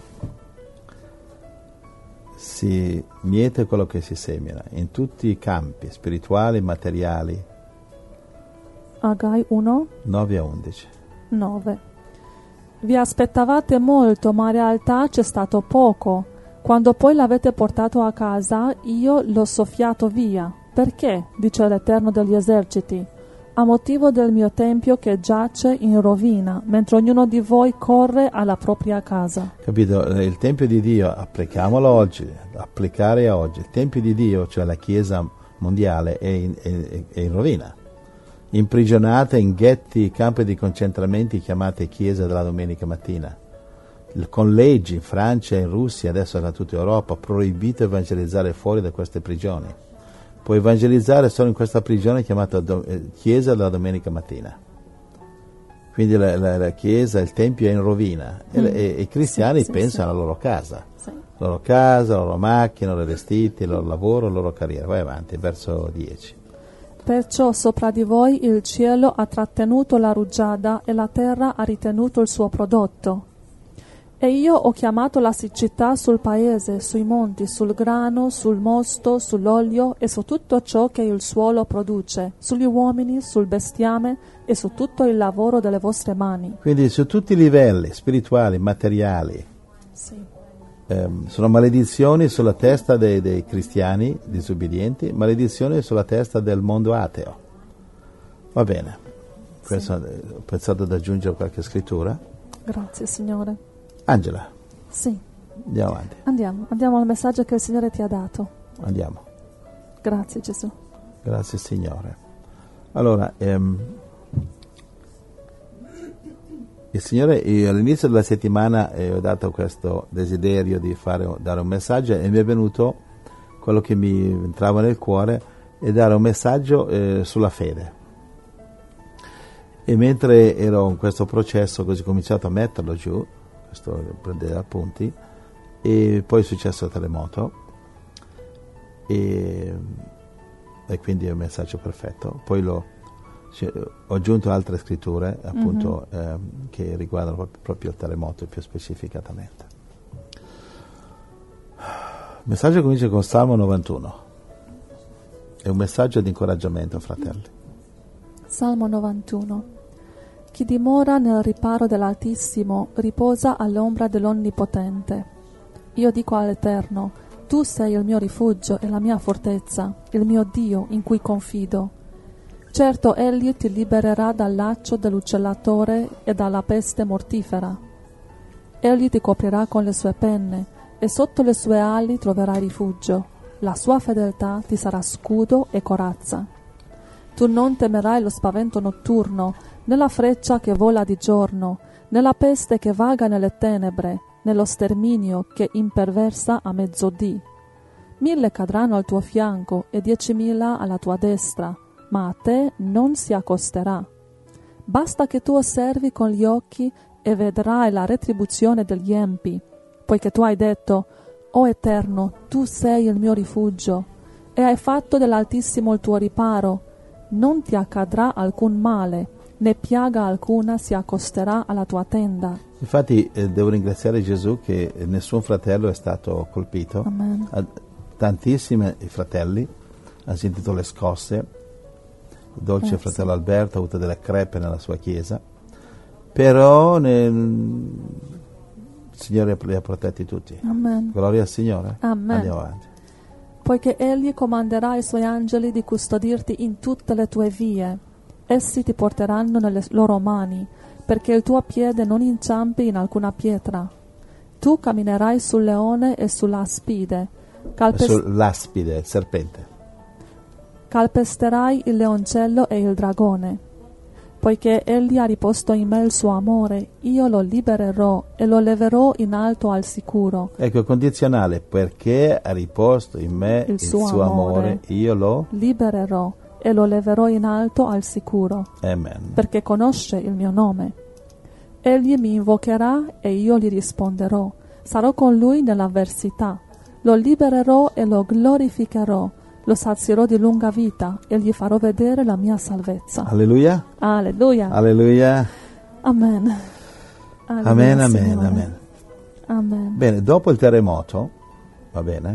Si miete quello che si semina in tutti i campi spirituali, materiali. Agai 1, 9-11. 9. Vi aspettavate molto, ma in realtà c'è stato poco. Quando poi l'avete portato a casa, io l'ho soffiato via. Perché? Dice l'Eterno degli eserciti. A motivo del mio tempio che giace in rovina, mentre ognuno di voi corre alla propria casa. Capito? Il Tempio di Dio, applichiamolo oggi, applicare a oggi. Il Tempio di Dio, cioè la Chiesa mondiale, è in rovina. Imprigionata in ghetti, campi di concentramenti chiamate Chiesa della domenica mattina. Con leggi in Francia e in Russia, adesso da tutta Europa, proibito evangelizzare fuori da queste prigioni. Puoi evangelizzare solo in questa prigione chiamata Chiesa della domenica mattina. Quindi la Chiesa, il Tempio è in rovina e i cristiani pensano alla loro casa. Sì. La loro casa, la loro macchina, i loro vestiti, il loro lavoro, la loro carriera. Vai avanti, verso 10. Perciò sopra di voi il cielo ha trattenuto la rugiada e la terra ha ritenuto il suo prodotto. E io ho chiamato la siccità sul paese, sui monti, sul grano, sul mosto, sull'olio e su tutto ciò che il suolo produce, sugli uomini, sul bestiame e su tutto il lavoro delle vostre mani. Quindi su tutti i livelli, spirituali, materiali, Sì. sono maledizioni sulla testa dei cristiani disobbedienti, maledizioni sulla testa del mondo ateo. Va bene, questo ho pensato ad aggiungere qualche scrittura. Grazie, Signore. Angela, Sì, andiamo avanti, andiamo al messaggio che il Signore ti ha dato. andiamo. Grazie, Gesù. Grazie Signore. Allora, il Signore, io all'inizio della settimana ho dato questo desiderio di dare un messaggio e mi è venuto quello che mi entrava nel cuore e dare un messaggio sulla fede. E mentre ero in questo processo così ho cominciato a metterlo giù, questo prendere appunti, e poi è successo il terremoto e quindi è un messaggio perfetto. Poi ho aggiunto altre scritture appunto che riguardano proprio il terremoto più specificatamente. Il messaggio comincia con Salmo 91, è un messaggio di incoraggiamento, fratelli. Salmo 91. Chi dimora nel riparo dell'Altissimo riposa all'ombra dell'Onnipotente. Io dico all'Eterno, tu sei il mio rifugio e la mia fortezza, il mio Dio in cui confido. Certo egli ti libererà dal laccio dell'uccellatore e dalla peste mortifera. Egli ti coprirà con le sue penne e sotto le sue ali troverai rifugio. La sua fedeltà ti sarà scudo e corazza. Tu non temerai lo spavento notturno, né la freccia che vola di giorno, né la peste che vaga nelle tenebre, né lo sterminio che imperversa a mezzodì. 1000 cadranno al tuo fianco e 10.000 alla tua destra, ma a te non si accosterà. Basta che tu osservi con gli occhi e vedrai la retribuzione degli empi, poiché tu hai detto, o Eterno, tu sei il mio rifugio, e hai fatto dell'Altissimo il tuo riparo. Non ti accadrà alcun male, né piaga alcuna si accosterà alla tua tenda. Infatti devo ringraziare Gesù che nessun fratello è stato colpito. Amen. Tantissimi fratelli hanno sentito le scosse. Il dolce fratello Alberto ha avuto delle crepe nella sua chiesa, però il Signore li ha protetti tutti. Amen. Gloria al Signore. Amen. Andiamo avanti. Poiché egli comanderà i suoi angeli di custodirti in tutte le tue vie. Essi ti porteranno nelle loro mani, perché il tuo piede non inciampi in alcuna pietra. Tu camminerai sul leone e sull'aspide, Sull'aspide, il serpente. calpesterai il leoncello e il dragone. Poiché egli ha riposto in me il suo amore, io lo libererò e lo leverò in alto al sicuro. Ecco, condizionale, perché ha riposto in me il suo amore, io lo... libererò e lo leverò in alto al sicuro, Amen. perché conosce il mio nome. Egli mi invocherà e io gli risponderò. Sarò con lui nell'avversità. Lo libererò e lo glorificherò. Lo sazierò di lunga vita e gli farò vedere la mia salvezza. Alleluia. Alleluia. Alleluia. Amen. Alleluia, Amen, amen, Signore. amen. Amen. Bene, dopo il terremoto, va bene,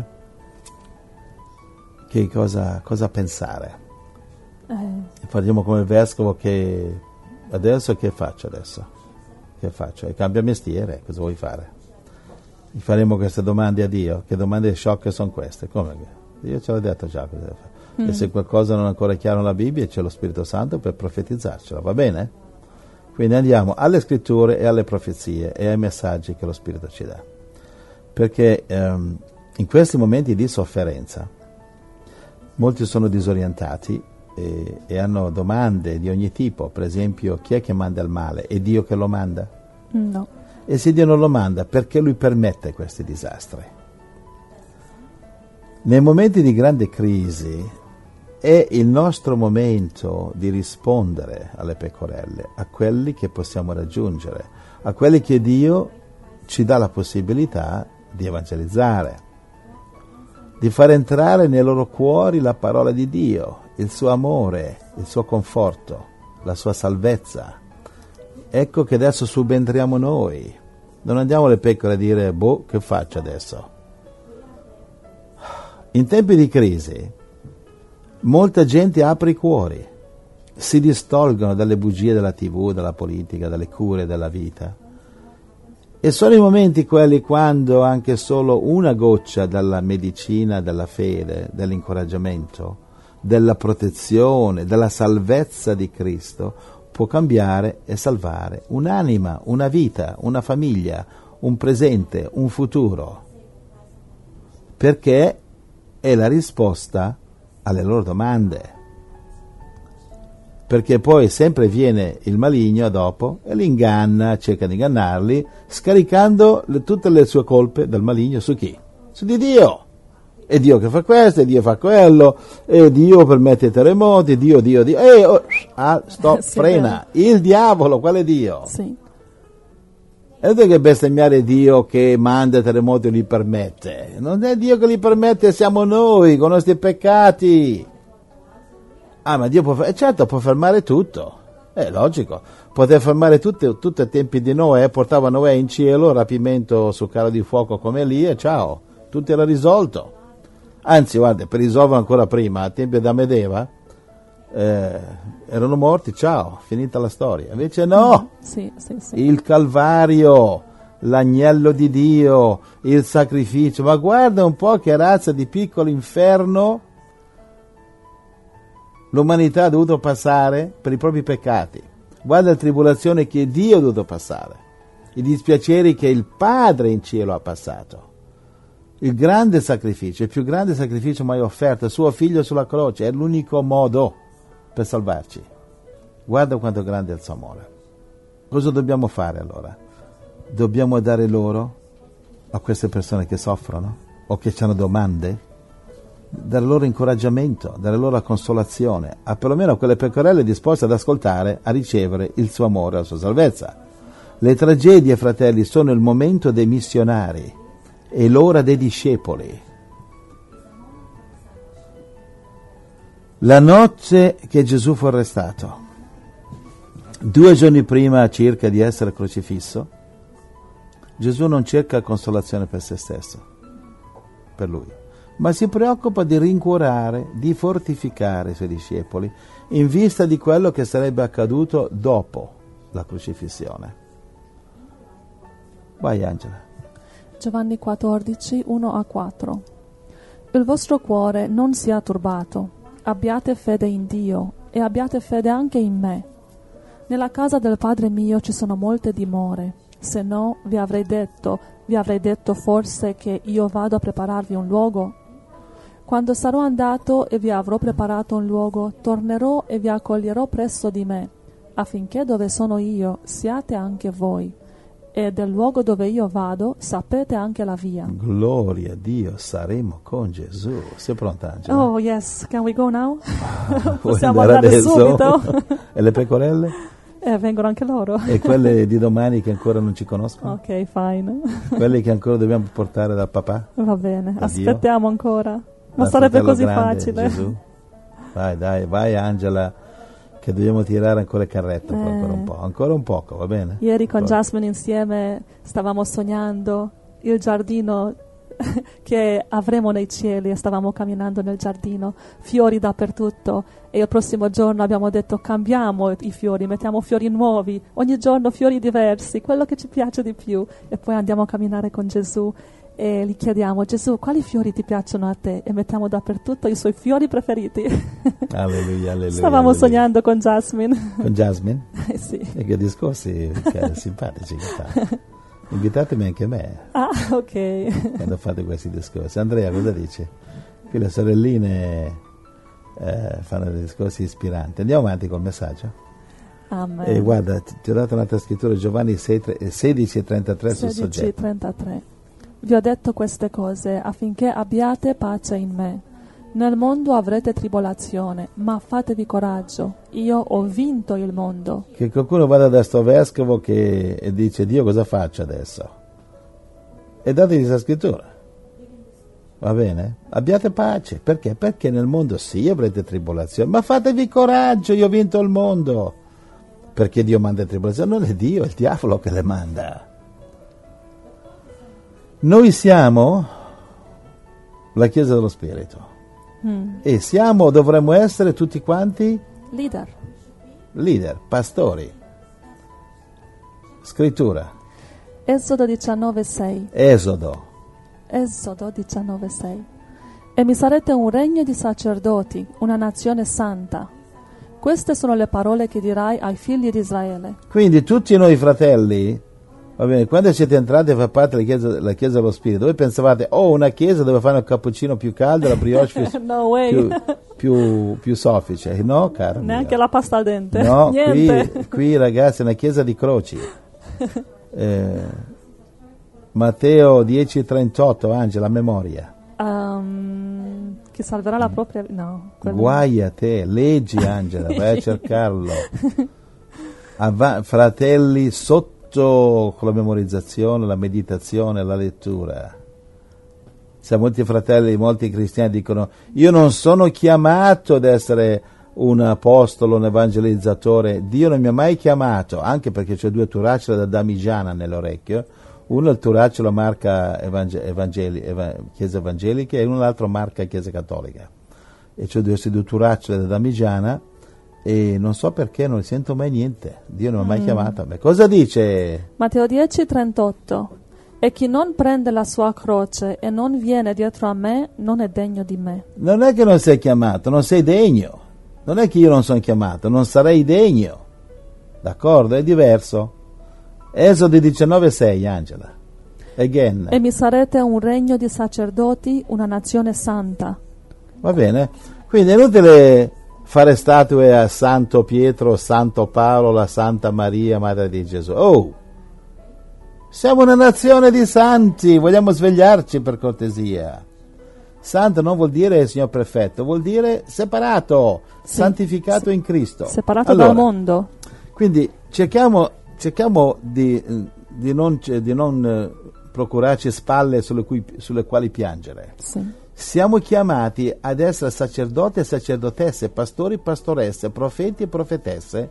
che cosa pensare? Faremo come il vescovo che adesso che faccio adesso? Che faccio? E cambia mestiere, cosa vuoi fare? Gli faremo queste domande a Dio? Che domande sciocche sono queste? Come? Io ce l'ho detto già cosa devo fare. E se qualcosa non è ancora chiaro nella Bibbia c'è lo Spirito Santo per profetizzarcelo, va bene? Quindi andiamo alle scritture e alle profezie e ai messaggi che lo Spirito ci dà. Perché in questi momenti di sofferenza molti sono disorientati e hanno domande di ogni tipo. Per esempio, chi è che manda il male? È Dio che lo manda? No. E se Dio non lo manda, perché Lui permette questi disastri? Nei momenti di grande crisi è il nostro momento di rispondere alle pecorelle, a quelli che possiamo raggiungere, a quelli che Dio ci dà la possibilità di evangelizzare, di far entrare nei loro cuori la parola di Dio, il suo amore, il suo conforto, la sua salvezza. Ecco che adesso subentriamo noi. Non andiamo alle pecore a dire, che faccio adesso? In tempi di crisi, molta gente apre i cuori, si distolgono dalle bugie della TV, dalla politica, dalle cure della vita. E sono i momenti quelli quando anche solo una goccia dalla medicina, della fede, dell'incoraggiamento, della protezione, della salvezza di Cristo può cambiare e salvare un'anima, una vita, una famiglia, un presente, un futuro. Perché è la risposta alle loro domande. Perché poi sempre viene il maligno dopo e li inganna, cerca di ingannarli, scaricando tutte le sue colpe del maligno su chi? Su di Dio. È Dio che fa questo, è Dio che fa quello, è Dio permette i terremoti, Dio. Stop, Sì, frena. Il diavolo, quale Dio? Sì. E non è che bestemmiare Dio che manda terremoti e li permette. Non è Dio che li permette, siamo noi con i nostri peccati. Ma Dio può certo può fermare tutto. È logico. Poteva fermare tutto ai tempi di Noè, portava Noè in cielo, rapimento su carro di fuoco come lì e ciao, tutto era risolto. Anzi, guarda, per risolverlo ancora prima, a tempi di Adamo ed Eva, erano morti, ciao, finita la storia. Invece no, Sì. il Calvario, l'agnello di Dio, il sacrificio, ma guarda un po' che razza di piccolo inferno l'umanità ha dovuto passare per i propri peccati. Guarda la tribolazione che Dio ha dovuto passare, i dispiaceri che il Padre in cielo ha passato, il grande sacrificio, il più grande sacrificio mai offerto, suo figlio sulla croce, è l'unico modo per salvarci. Guarda quanto grande è il suo amore. Cosa dobbiamo fare allora? Dobbiamo dare loro, a queste persone che soffrono o che hanno domande, dare loro incoraggiamento, dare loro consolazione, a perlomeno a quelle pecorelle disposte ad ascoltare, a ricevere il suo amore, la sua salvezza. Le tragedie, fratelli, sono il momento dei missionari e l'ora dei discepoli. La notte che Gesù fu arrestato, 2 giorni prima circa di essere crocifisso, Gesù non cerca consolazione per se stesso, per lui, ma si preoccupa di rincuorare, di fortificare i suoi discepoli in vista di quello che sarebbe accaduto dopo la crocifissione. Vai Angela. Giovanni 14, 1-4. Il vostro cuore non sia turbato, abbiate fede in Dio e abbiate fede anche in me. Nella casa del Padre mio ci sono molte dimore. Se no, vi avrei detto forse che io vado a prepararvi un luogo? Quando sarò andato e vi avrò preparato un luogo, tornerò e vi accoglierò presso di me, affinché dove sono io siate anche voi, e del luogo dove io vado sapete anche la via. Gloria a Dio, saremo con Gesù. Sei pronta, Angela? Oh yes, can we go now? Vuoi Possiamo andare andare adesso? subito? E le pecorelle? Vengono anche loro. E quelle di domani che ancora non ci conoscono? Ok, fine. Quelle che ancora dobbiamo portare dal papà? Va bene, Da Dio? aspettiamo ancora. Ma Dal sarebbe fratello così grande, facile. Gesù. Vai, dai, vai Angela, che dobbiamo tirare ancora il carretto per ancora un po'. Ancora un poco, va bene? Ieri con Poi- Jasmine insieme stavamo sognando il giardino che avremo nei cieli e stavamo camminando nel giardino, fiori dappertutto, e il prossimo giorno abbiamo detto cambiamo i fiori, mettiamo fiori nuovi, ogni giorno fiori diversi, quello che ci piace di più, e poi andiamo a camminare con Gesù e gli chiediamo: Gesù, quali fiori ti piacciono a te? E mettiamo dappertutto i suoi fiori preferiti. Alleluia, alleluia. Stavamo alleluia. sognando con Jasmine. Con Jasmine? Sì. E che discorsi simpatici che fate. Invitatemi anche me Ah, ok. quando fate questi discorsi. Andrea, cosa dici? Qui le sorelline fanno dei discorsi ispiranti. Andiamo avanti col messaggio. Amen. E guarda, ti ho dato un'altra scrittura, Giovanni 16:33 sul soggetto. 16:33. Vi ho detto queste cose affinché abbiate pace in me. Nel mondo avrete tribolazione, ma fatevi coraggio. Io ho vinto il mondo. Che qualcuno vada da sto vescovo e dice: Dio, cosa faccio adesso? E dategli questa scrittura. Va bene? Abbiate pace. Perché? Perché nel mondo sì avrete tribolazione, ma fatevi coraggio, io ho vinto il mondo. Perché Dio manda tribolazione? Non è Dio, è il diavolo che le manda. Noi siamo la Chiesa dello Spirito e dovremmo essere tutti quanti leader, pastori. Scrittura. Esodo 19:6. Esodo. Esodo 19:6. E mi sarete un regno di sacerdoti, una nazione santa. Queste sono le parole che dirai ai figli di Israele. Quindi tutti noi fratelli, va bene, quando siete entrati a far parte della Chiesa dello Spirito, voi pensavate, una chiesa dove fanno il cappuccino più caldo, la brioche No way. più soffice. No, caro mio. Neanche la pasta al dente. No, Niente. qui ragazzi è una chiesa di croci. Matteo 10:38, Angela, a memoria. Chi salverà la propria... No. quello- Guai a te, leggi Angela, vai a cercarlo. Fratelli, sotto con la memorizzazione, la meditazione, la lettura. Se molti fratelli, molti cristiani dicono: io non sono chiamato ad essere un apostolo, un evangelizzatore, Dio non mi ha mai chiamato, anche perché c'ho 2 turacciole da damigiana nell'orecchio, uno il turacciolo marca Chiesa Evangelica e uno l'altro marca Chiesa Cattolica, e c'ho questi 2 turacciole da damigiana e non so perché non sento mai niente, Dio non mi ha mai chiamato a me. Cosa dice? Matteo 10:38. E chi non prende la sua croce e non viene dietro a me non è degno di me. Non è che non sei chiamato, non sei degno. Non è che io non sono chiamato, non sarei degno. D'accordo? È diverso. Esodo 19:6, Angela. Again. E mi sarete un regno di sacerdoti, una nazione santa. Va bene? Quindi è inutile fare statue a Santo Pietro, Santo Paolo, la Santa Maria, Madre di Gesù. Siamo una nazione di santi, vogliamo svegliarci per cortesia. Santo non vuol dire signor prefetto, vuol dire separato, Sì, santificato in Cristo. Separato Allora, dal mondo. Quindi cerchiamo di non procurarci spalle sulle quali piangere. Sì. Siamo chiamati ad essere sacerdoti e sacerdotesse, pastori e pastoresse, profeti e profetesse.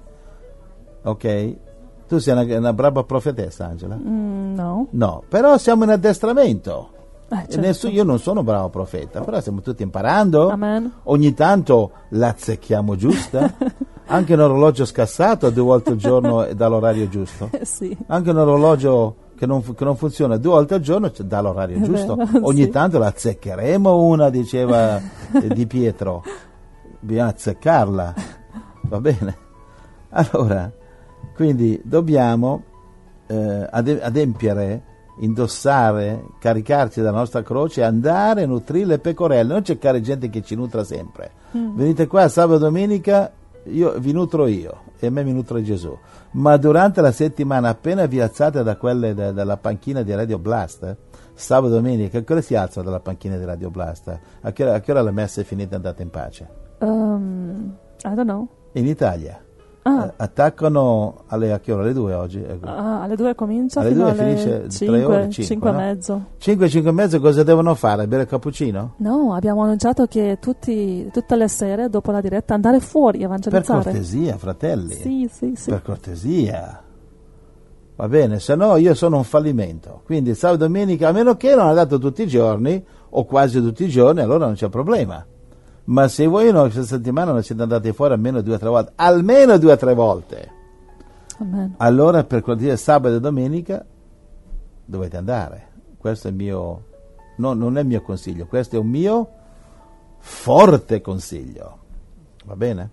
Ok? Tu sei una brava profetessa, Angela? No. No, però siamo in addestramento. Certo. Io non sono bravo profeta, però stiamo tutti imparando. Amen. Ogni tanto l'azzecchiamo giusta. Anche un orologio scassato 2 volte al giorno dà l'orario giusto. Sì. Anche un orologio che non funziona 2 volte al giorno dà l'orario giusto. Ogni sì. tanto la azzeccheremo una, diceva Di Pietro. Bisogna azzeccarla. Va bene? Allora, quindi dobbiamo adempiere, indossare, caricarci della nostra croce e andare a nutrire le pecorelle, non cercare gente che ci nutra sempre. Venite qua sabato e domenica, vi nutro io e a me mi nutre Gesù. Ma durante la settimana, appena vi alzate da dalla panchina di Radio Blast, sabato e domenica, a che ora si alzano dalla panchina di Radio Blast? A che ora la messa è finita e andate in pace? I don't know. In Italia. Attaccano a che ora? Alle 2 oggi? Alle 2 comincia alle fino 2 alle finisce 5, 3 ore, 5 e mezzo. 5 e mezzo cosa devono fare? Bere il cappuccino? No, abbiamo annunciato che tutte le sere dopo la diretta andare fuori a evangelizzare. Per cortesia, fratelli. Sì. Per cortesia. Va bene, se no io sono un fallimento. Quindi sabato e domenica, a meno che non ha dato tutti i giorni o quasi tutti i giorni, allora non c'è problema. Ma se voi questa settimana non siete andati fuori almeno 2 o 3 volte, almeno 2 o 3 volte, Amen. allora per cortesia sabato e domenica dovete andare. Questo è il mio, non è il mio consiglio, questo è un mio forte consiglio. Va bene?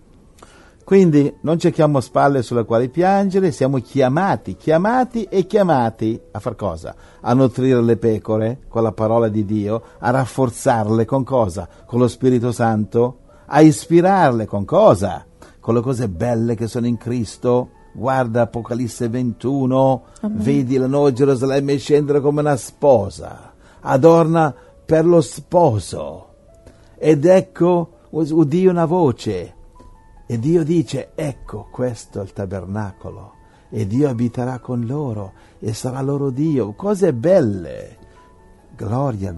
Quindi non cerchiamo spalle sulle quali piangere, siamo chiamati a far cosa? A nutrire le pecore con la parola di Dio, a rafforzarle con cosa? Con lo Spirito Santo, a ispirarle con cosa? Con le cose belle che sono in Cristo. Guarda Apocalisse 21, Amen. Vedi la nuova Gerusalemme scendere come una sposa, adorna per lo sposo. Ed ecco, udì una voce. E Dio dice, ecco, questo è il tabernacolo, e Dio abiterà con loro, e sarà loro Dio. Cose belle. Gloria.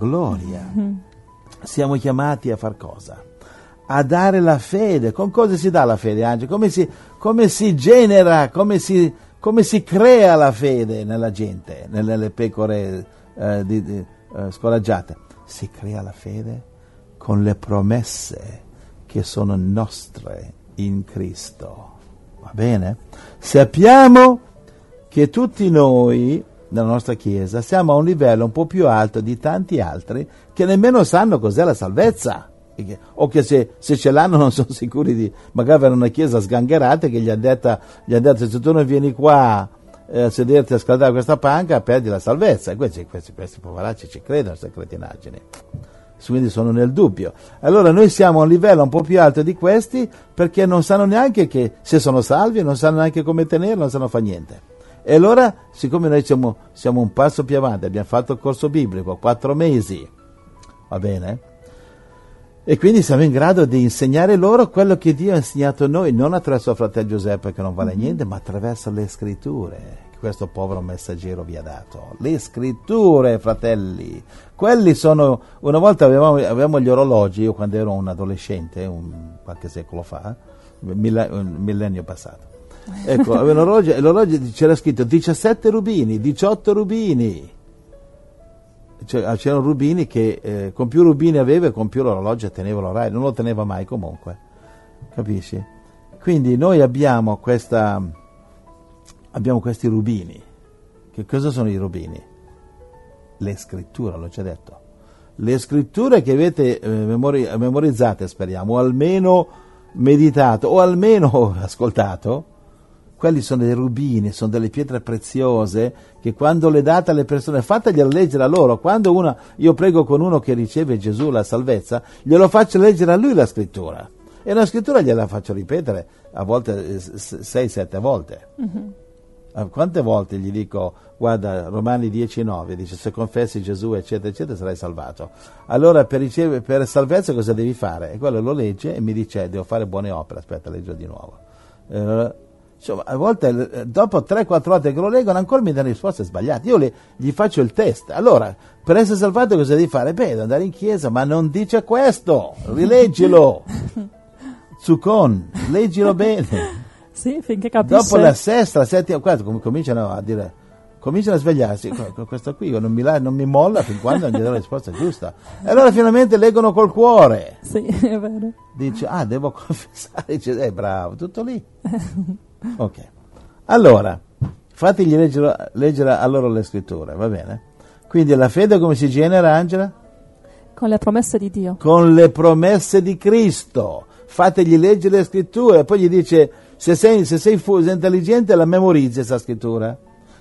Siamo chiamati a far cosa? A dare la fede. Con cosa si dà la fede, Angelo? Come si genera, come si crea la fede nella gente, nelle pecore scoraggiate? Si crea la fede con le promesse che sono nostre in Cristo. Va bene? Sappiamo che tutti noi nella nostra Chiesa siamo a un livello un po' più alto di tanti altri che nemmeno sanno cos'è la salvezza, o che se ce l'hanno non sono sicuri di, magari avere una Chiesa sgangherata che gli ha detto se tu non vieni qua a sederti a scaldare questa panca perdi la salvezza. E questi poveracci ci credono, queste cretinaggini, quindi sono nel dubbio. Allora noi siamo a un livello un po' più alto di questi perché non sanno neanche che se sono salvi, non sanno neanche come tenerlo, non sanno fare niente. E allora, siccome noi siamo un passo più avanti, abbiamo fatto il corso biblico 4 mesi, va bene? E quindi siamo in grado di insegnare loro quello che Dio ha insegnato a noi, non attraverso il fratello Giuseppe che non vale niente, ma attraverso le scritture. Questo povero messaggero vi ha dato le scritture, fratelli. Quelli sono, una volta avevamo gli orologi, io quando ero un adolescente, qualche secolo fa, un millennio passato, ecco, aveva l'orologio c'era scritto 17 rubini, 18 rubini, cioè, c'erano rubini che con più rubini aveva e con più l'orologio teneva l'orario, non lo teneva mai comunque, capisci? Quindi noi abbiamo questi rubini. Che cosa sono i rubini? Le scritture, l'ho già detto. Le scritture che avete memorizzate, speriamo, o almeno meditato, o almeno ascoltato, quelli sono dei rubini, sono delle pietre preziose che quando le date alle persone, fategliela leggere a loro. Quando io prego con uno che riceve Gesù la salvezza, glielo faccio leggere a lui la scrittura. E la scrittura gliela faccio ripetere a volte 6-7 volte. Mm-hmm. Quante volte gli dico, guarda, Romani 10,9 dice, se confessi Gesù eccetera eccetera sarai salvato. Allora per salvezza cosa devi fare? E quello lo legge e mi dice, devo fare buone opere, aspetta, leggo di nuovo. Insomma, a volte dopo 3-4 volte che lo leggono ancora mi danno risposte sbagliate. Io gli faccio il test. Allora, per essere salvato cosa devi fare? Devo andare in chiesa, ma non dice questo, rileggilo. Zuccon, leggilo bene. Sì, finché capisce. Dopo la sesta, la settima, cominciano a svegliarsi. Questo qui non mi molla fin quando non gli do la risposta giusta. E allora finalmente leggono col cuore. Sì, è vero. Dice, devo confessare. Dice, bravo, tutto lì. Ok. Allora, fategli leggere a loro le scritture, va bene? Quindi la fede come si genera, Angela? Con le promesse di Dio. Con le promesse di Cristo. Fategli leggere le scritture. Poi gli dice, se sei intelligente la memorizzi questa scrittura.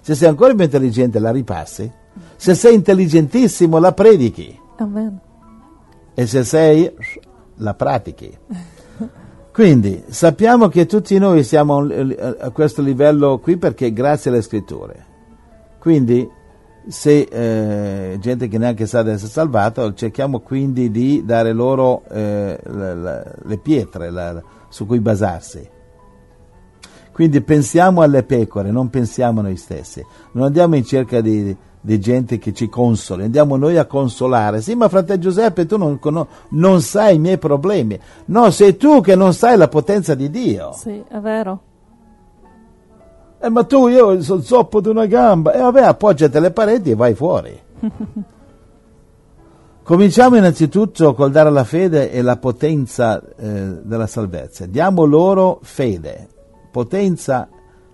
Se sei ancora più intelligente la ripassi, se sei intelligentissimo la predichi Amen. e se sei la pratichi. Quindi sappiamo che tutti noi siamo a questo livello qui perché grazie alle scritture. Quindi se gente che neanche sa di essere salvata, cerchiamo quindi di dare loro le pietre su cui basarsi. Quindi pensiamo alle pecore, non pensiamo a noi stessi. Non andiamo in cerca di gente che ci consoli, andiamo noi a consolare. Sì, ma fratello Giuseppe, tu non sai i miei problemi. No, sei tu che non sai la potenza di Dio. Sì, è vero. Ma io sono il zoppo di una gamba. E vabbè, appoggiati alle pareti e vai fuori. Cominciamo innanzitutto col dare la fede e la potenza della salvezza. Diamo loro fede, potenza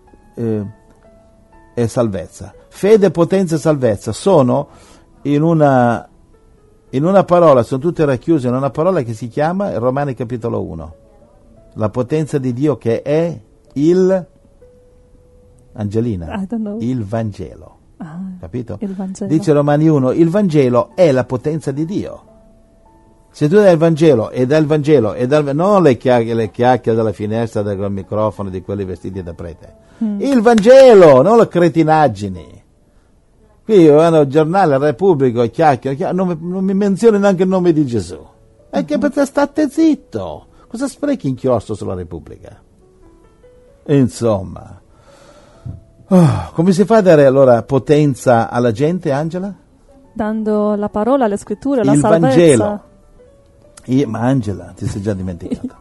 e salvezza. Fede, potenza e salvezza sono in una parola, sono tutte racchiuse in una parola che si chiama Romani capitolo 1. La potenza di Dio che è Angelina, il Vangelo. Capito? Il Vangelo. Dice Romani 1, il Vangelo è la potenza di Dio. Se tu dai il Vangelo e dai il Vangelo e non le chiacchiere dalla finestra del microfono di quelli vestiti da prete. Il Vangelo, non le cretinaggini. Qui vanno al giornale, al Repubblico, chiacchiere, non mi menzioni neanche il nome di Gesù. E che per te state zitto. Cosa sprechi inchiostro sulla Repubblica? Insomma. Come si fa a dare allora potenza alla gente, Angela? Dando la parola, le scritture, la il salvezza. Vangelo. Ma Angela, ti sei già dimenticata.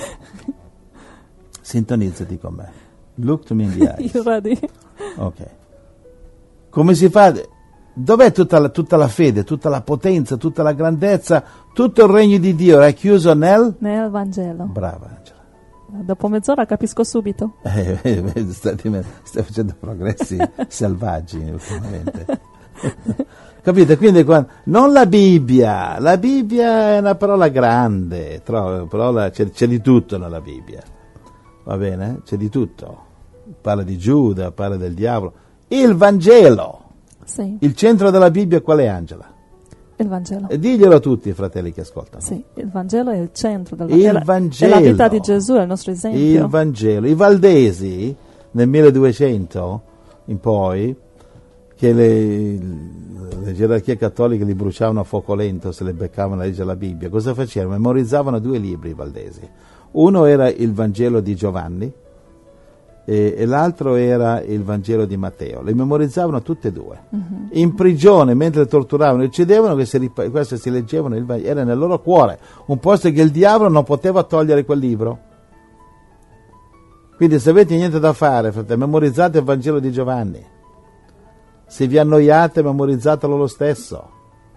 Sintonizzati con me. Look to me in the eyes. You ready? Ok. Come si fa? Dov'è tutta la fede, tutta la potenza, tutta la grandezza, tutto il regno di Dio racchiuso nel Vangelo. Brava Angela. Dopo mezz'ora capisco subito. Stai facendo progressi selvaggi ultimamente. Capite? Quindi non la Bibbia è una parola grande, c'è di tutto nella Bibbia, va bene? C'è di tutto, parla di Giuda, parla del diavolo. Il Vangelo, sì. Il centro della Bibbia qual è, Angela? Il Vangelo. E diglielo a tutti i fratelli che ascoltano. Sì, il Vangelo è il centro del Vangelo. È la vita di Gesù, è il nostro esempio. Il Vangelo. I Valdesi, nel 1200 in poi, che le gerarchie cattoliche li bruciavano a fuoco lento se le beccavano a leggere la Bibbia, cosa facevano? Memorizzavano 2 libri i Valdesi. Uno era il Vangelo di Giovanni e l'altro era il Vangelo di Matteo. Le memorizzavano tutte e 2. Uh-huh. In prigione, mentre le torturavano e uccidevano, queste si leggevano, era nel loro cuore, un posto che il diavolo non poteva togliere quel libro. Quindi se avete niente da fare, fratelli, memorizzate il Vangelo di Giovanni. Se vi annoiate, memorizzatelo lo stesso.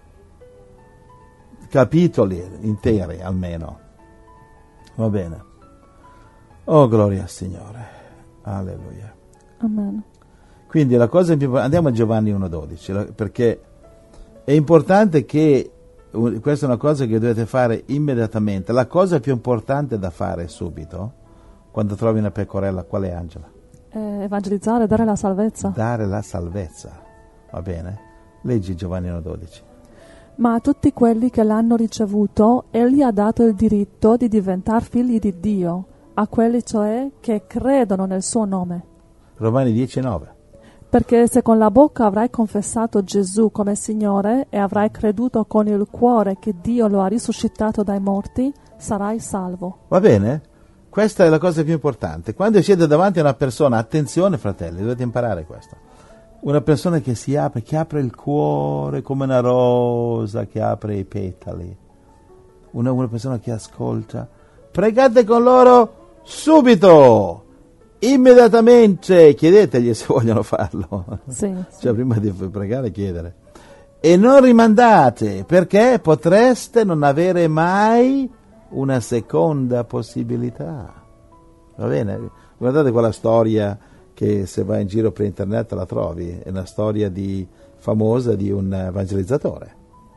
Capitoli interi almeno. Va bene. Oh, gloria al Signore. Alleluia. Amen. Quindi la cosa più importante, andiamo a Giovanni 1,12, perché è importante che, questa è una cosa che dovete fare immediatamente. La cosa più importante da fare subito, quando trovi una pecorella, qual è, Angela? Evangelizzare, dare la salvezza. Dare la salvezza, va bene? Leggi Giovanni 1,12. Ma a tutti quelli che l'hanno ricevuto, egli ha dato il diritto di diventare figli di Dio, a quelli cioè che credono nel suo nome. Romani 10,9. Perché se con la bocca avrai confessato Gesù come Signore e avrai creduto con il cuore che Dio lo ha risuscitato dai morti, sarai salvo. Va bene? Questa è la cosa più importante. Quando siete davanti a una persona, attenzione fratelli, dovete imparare questo. Una persona che si apre, che apre il cuore come una rosa, che apre i petali. Una persona che ascolta. Pregate con loro subito, immediatamente, chiedetegli se vogliono farlo. Sì. Cioè prima di pregare chiedere. E non rimandate, perché potreste non avere mai una seconda possibilità. Va bene? Guardate quella storia che se vai in giro per internet la trovi, è una storia famosa di un evangelizzatore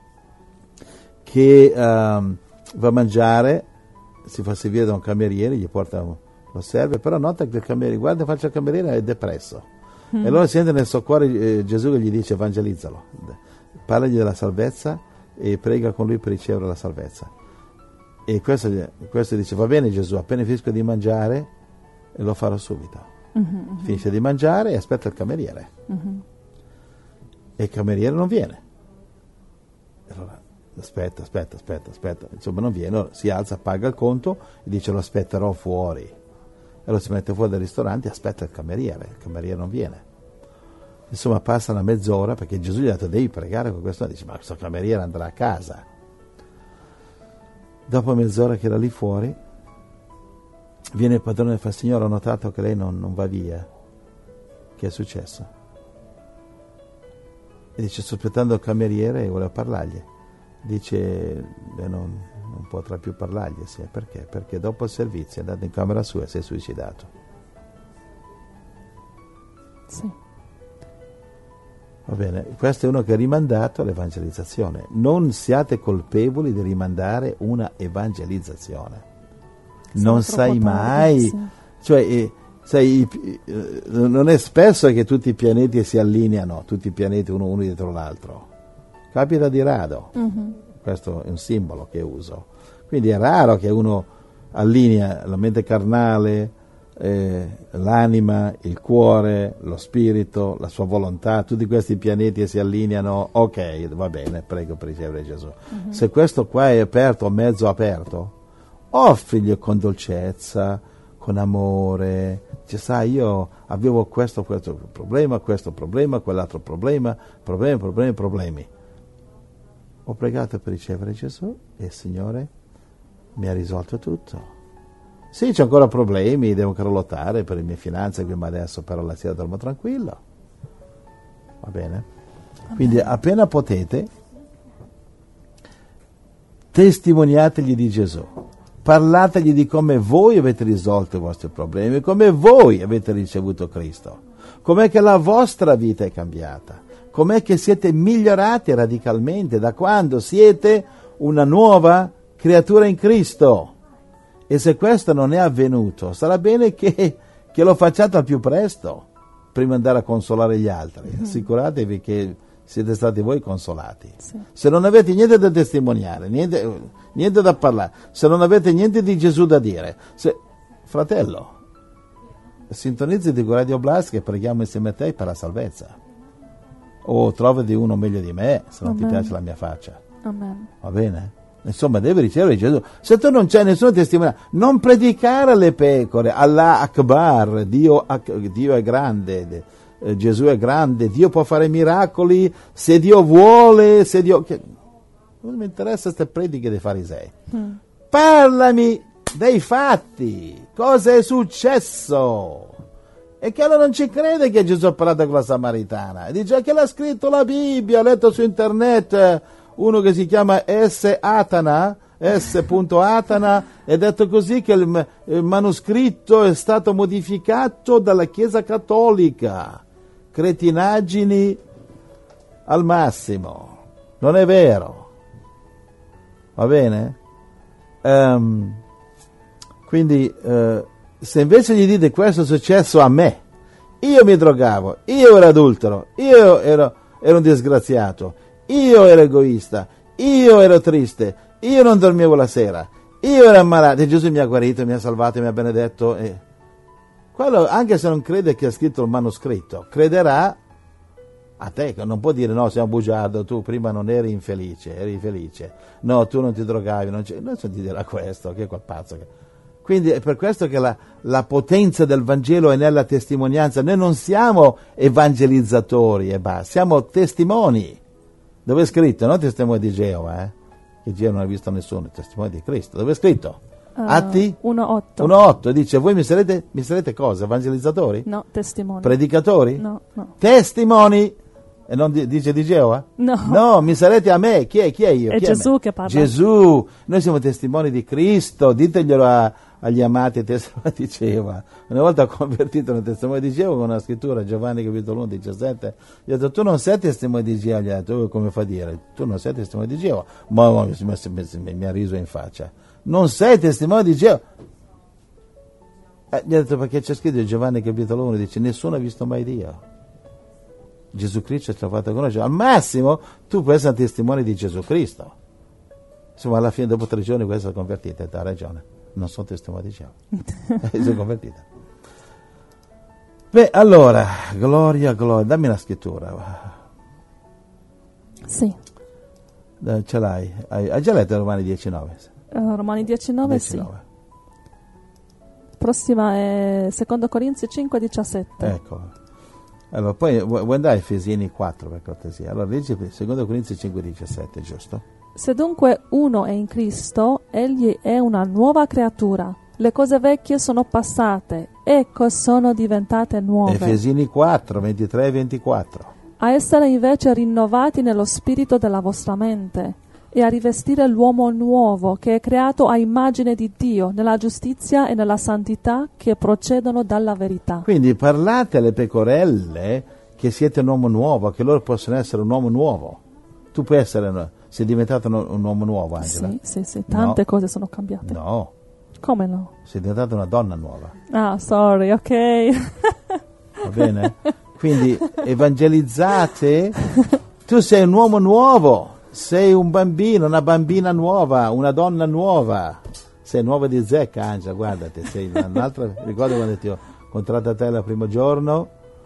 che va a mangiare, si fa servire da un cameriere, gli porta, lo serve, però nota che il cameriere, guarda, faccia il cameriere, è depresso. E allora sente nel suo cuore Gesù che gli dice: evangelizzalo, parlagli della salvezza e prega con lui per ricevere la salvezza. E questo dice: va bene Gesù, appena finisco di mangiare lo farò subito. Finisce di mangiare e aspetta il cameriere. E il cameriere non viene. E allora aspetta, insomma non viene, allora si alza, paga il conto e dice: lo aspetterò fuori. E allora si mette fuori dal ristorante e aspetta il cameriere non viene. Insomma passa una mezz'ora, perché Gesù gli ha detto: devi pregare con questo. Dice: ma questo cameriere andrà a casa. Dopo mezz'ora che era lì fuori, viene il padrone e fa: signore, ho notato che lei non va via. Che è successo? E dice: sto aspettando il cameriere e voleva parlargli. Dice: non potrà più parlargli. Sì, perché? Perché dopo il servizio è andato in camera sua e si è suicidato. Sì. Va bene, questo è uno che ha rimandato l'evangelizzazione. Non siate colpevoli di rimandare una evangelizzazione. Non sai mai, cioè non è spesso che tutti i pianeti si allineano, tutti i pianeti uno dietro l'altro. Capita di rado. Questo è un simbolo che uso. Quindi è raro che uno allinea la mente carnale, l'anima, il cuore, lo spirito, la sua volontà, tutti questi pianeti si allineano. Ok, va bene, prego per ricevere Gesù. Se questo qua è aperto, mezzo aperto, offrigli con dolcezza, con amore. Dice: sai, io avevo questo problema, quell'altro problemi. Ho pregato per ricevere Gesù e il Signore mi ha risolto tutto. Sì, c'è ancora problemi, devo ancora lottare per le mie finanze, ma adesso però la sera dormo tranquillo. Va bene? Quindi appena potete, testimoniategli di Gesù. Parlategli di come voi avete risolto i vostri problemi, come voi avete ricevuto Cristo, com'è che la vostra vita è cambiata, com'è che siete migliorati radicalmente da quando siete una nuova creatura in Cristo. E se questo non è avvenuto, sarà bene che lo facciate al più presto, prima di andare a consolare gli altri. Assicuratevi che siete stati voi consolati. Sì. Se non avete niente da testimoniare, niente da parlare, se non avete niente di Gesù da dire, fratello, sintonizzati con Radio Blast che preghiamo insieme a te per la salvezza. O trovati uno meglio di me, se non ti piace la mia faccia. Amen. Va bene? Insomma, devi ricevere Gesù. Se tu non c'è nessuno testimone, non predicare alle pecore: Allah Akbar, Dio è grande, Gesù è grande, Dio può fare miracoli se Dio vuole, non mi interessa queste prediche dei farisei. Parlami dei fatti, cosa è successo? E che allora non ci crede che Gesù ha parlato con la Samaritana, e dice che l'ha scritto la Bibbia, ho letto su internet uno che si chiama S.Atana, è detto così che il manoscritto è stato modificato dalla Chiesa Cattolica. Cretinaggini al massimo. Non è vero. Va bene? Quindi se invece gli dite: questo è successo a me, io mi drogavo, io ero adultero, io ero un disgraziato, io ero egoista, io ero triste, io non dormivo la sera, io ero ammalato e Gesù mi ha guarito, mi ha salvato, mi ha benedetto. Quello, anche se non crede che ha scritto il manoscritto, crederà a te, che non può dire: no, sei un bugiardo, tu prima non eri infelice, eri felice, no, tu non ti drogavi, non ti dirà questo, che è quel pazzo che... Quindi è per questo che la potenza del Vangelo è nella testimonianza. Noi non siamo evangelizzatori e basta, siamo testimoni. Dove è scritto? Non testimone di Geova, che Geova non ha visto nessuno, è testimone di Cristo. Dove è scritto? Atti 1:8. 1:8 dice: voi mi sarete cosa? Evangelizzatori? No, testimoni. Predicatori? No. Testimoni? E non dice di Geova? No, mi sarete a me. Chi è io? È Gesù che parla. Gesù. Noi siamo testimoni di Cristo. Diteglielo agli amati testimoni di Geova. Una volta ho convertito nel testimone di Geova con una scrittura, Giovanni capitolo 1, 17. Gli ho detto: tu non sei testimone di Geova. Gli ho detto: come fa a dire? Tu non sei testimone di Geova. Ma mi ha riso in faccia. Non sei testimone di Geova. Gli ho detto: perché c'è scritto in Giovanni capitolo 1, dice: nessuno ha visto mai Dio. Gesù Cristo ci ha fatto conoscere. Al massimo tu puoi essere un testimone di Gesù Cristo. Insomma, alla fine, dopo 3 giorni, questa è convertita. Ha ragione, non sono testimone di Gesù. Sono convertita. Beh, allora, gloria, dammi la scrittura. Sì. Ce l'hai? Hai già letto Romani 10,9? Romani 10,9, sì. Prossima è 2 Corinzi 5,17. Ecco. Allora, poi vuoi andare a Efesini 4 per cortesia? Allora, leggi 2 Corinzi 5,17, giusto? Se dunque uno è in Cristo, egli è una nuova creatura. Le cose vecchie sono passate, ecco sono diventate nuove. Efesini 4, 23 e 24. A essere invece rinnovati nello spirito della vostra mente e a rivestire l'uomo nuovo che è creato a immagine di Dio nella giustizia e nella santità che procedono dalla verità. Quindi parlate alle pecorelle che siete un uomo nuovo, che loro possono essere un uomo nuovo. Tu puoi essere, sei diventato un uomo nuovo, Angela? Sì, tante cose sono cambiate. No. Come no? Sei diventata una donna nuova. Ah, sorry, ok. Va bene? Quindi evangelizzate, tu sei un uomo nuovo, sei un bambino, una bambina nuova, una donna nuova, sei nuova di zecca, Angela, guardati, sei un'altra, ricordo quando ti ho incontrato a te il primo giorno,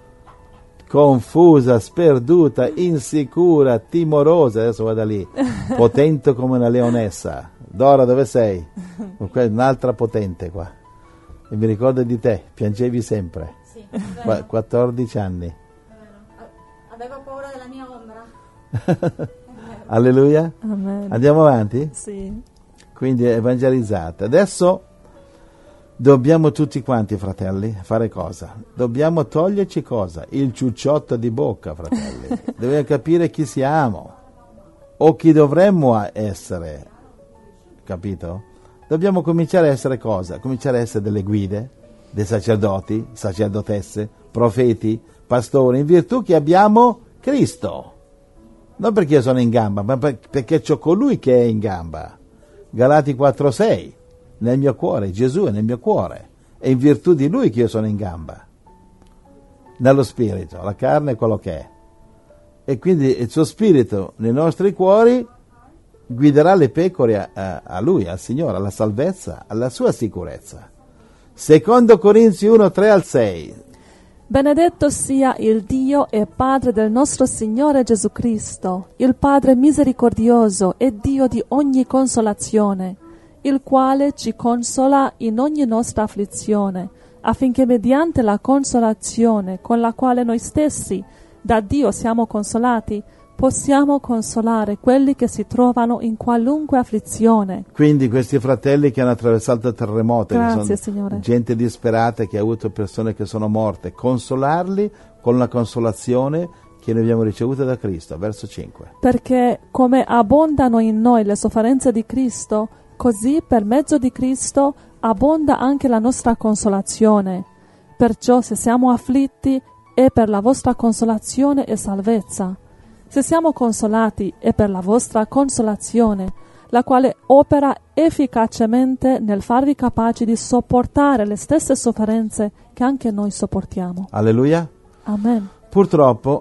confusa, sperduta, insicura, timorosa, adesso vada lì, potente come una leonessa. Dora, dove sei? Un'altra potente qua. E mi ricordo di te, piangevi sempre. Sì, 14 anni. Avevo paura della mia ombra. Alleluia. Amen. Andiamo avanti? Sì. Quindi evangelizzate. Adesso dobbiamo tutti quanti, fratelli, fare cosa? Dobbiamo toglierci cosa? Il ciucciotto di bocca, fratelli. Dobbiamo capire chi siamo o chi dovremmo essere. Capito? Dobbiamo cominciare a essere cosa? Cominciare a essere delle guide, dei sacerdoti, sacerdotesse, profeti, pastori, in virtù che abbiamo Cristo. Non perché io sono in gamba, ma perché c'ho colui che è in gamba. Galati 4,6. Nel mio cuore, Gesù è nel mio cuore. È in virtù di lui che io sono in gamba. Nello spirito, la carne è quello che è. E quindi il suo spirito nei nostri cuori guiderà le pecore a lui, al Signore, alla salvezza, alla sua sicurezza. 2 Corinzi 1, 3-6. Benedetto sia il Dio e Padre del nostro Signore Gesù Cristo, il Padre misericordioso e Dio di ogni consolazione, il quale ci consola in ogni nostra afflizione, affinché mediante la consolazione con la quale noi stessi da Dio siamo consolati, possiamo consolare quelli che si trovano in qualunque afflizione. Quindi questi fratelli che hanno attraversato il terremoto, Grazie, che sono Signore. gente disperata che ha avuto persone che sono morte, consolarli con la consolazione che noi abbiamo ricevuto da Cristo. Verso 5. Perché come abbondano in noi le sofferenze di Cristo, così per mezzo di Cristo abbonda anche la nostra consolazione. Perciò se siamo afflitti è per la vostra consolazione e salvezza. Se siamo consolati è per la vostra consolazione, la quale opera efficacemente nel farvi capaci di sopportare le stesse sofferenze che anche noi sopportiamo. Alleluia. Amen. Purtroppo,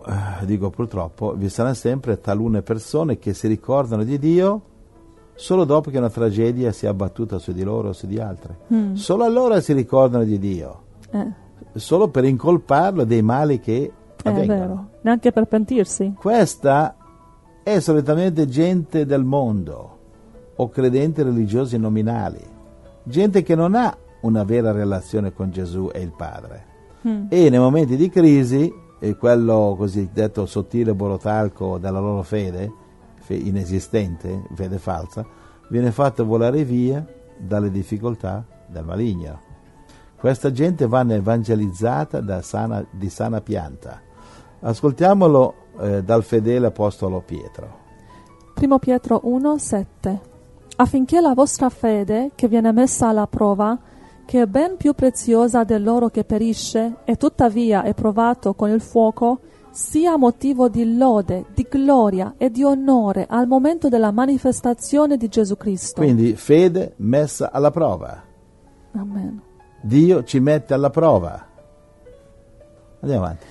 vi saranno sempre talune persone che si ricordano di Dio solo dopo che una tragedia si è abbattuta su di loro o su di altri. Solo allora si ricordano di Dio. Solo per incolparlo dei mali che avvengono. È vero, neanche per pentirsi. Questa è solitamente gente del mondo o credenti religiosi nominali, gente che non ha una vera relazione con Gesù e il Padre. E nei momenti di crisi, quello cosiddetto sottile borotalco della loro fede inesistente, fede falsa, viene fatto volare via dalle difficoltà del maligno. Questa gente va evangelizzata di sana pianta. Ascoltiamolo dal fedele apostolo Pietro. 1 Pietro 1,7. Affinché la vostra fede, che viene messa alla prova, che è ben più preziosa dell'oro che perisce e tuttavia è provato con il fuoco, sia motivo di lode, di gloria e di onore al momento della manifestazione di Gesù Cristo. Quindi fede messa alla prova. Amen. Dio ci mette alla prova. Andiamo avanti.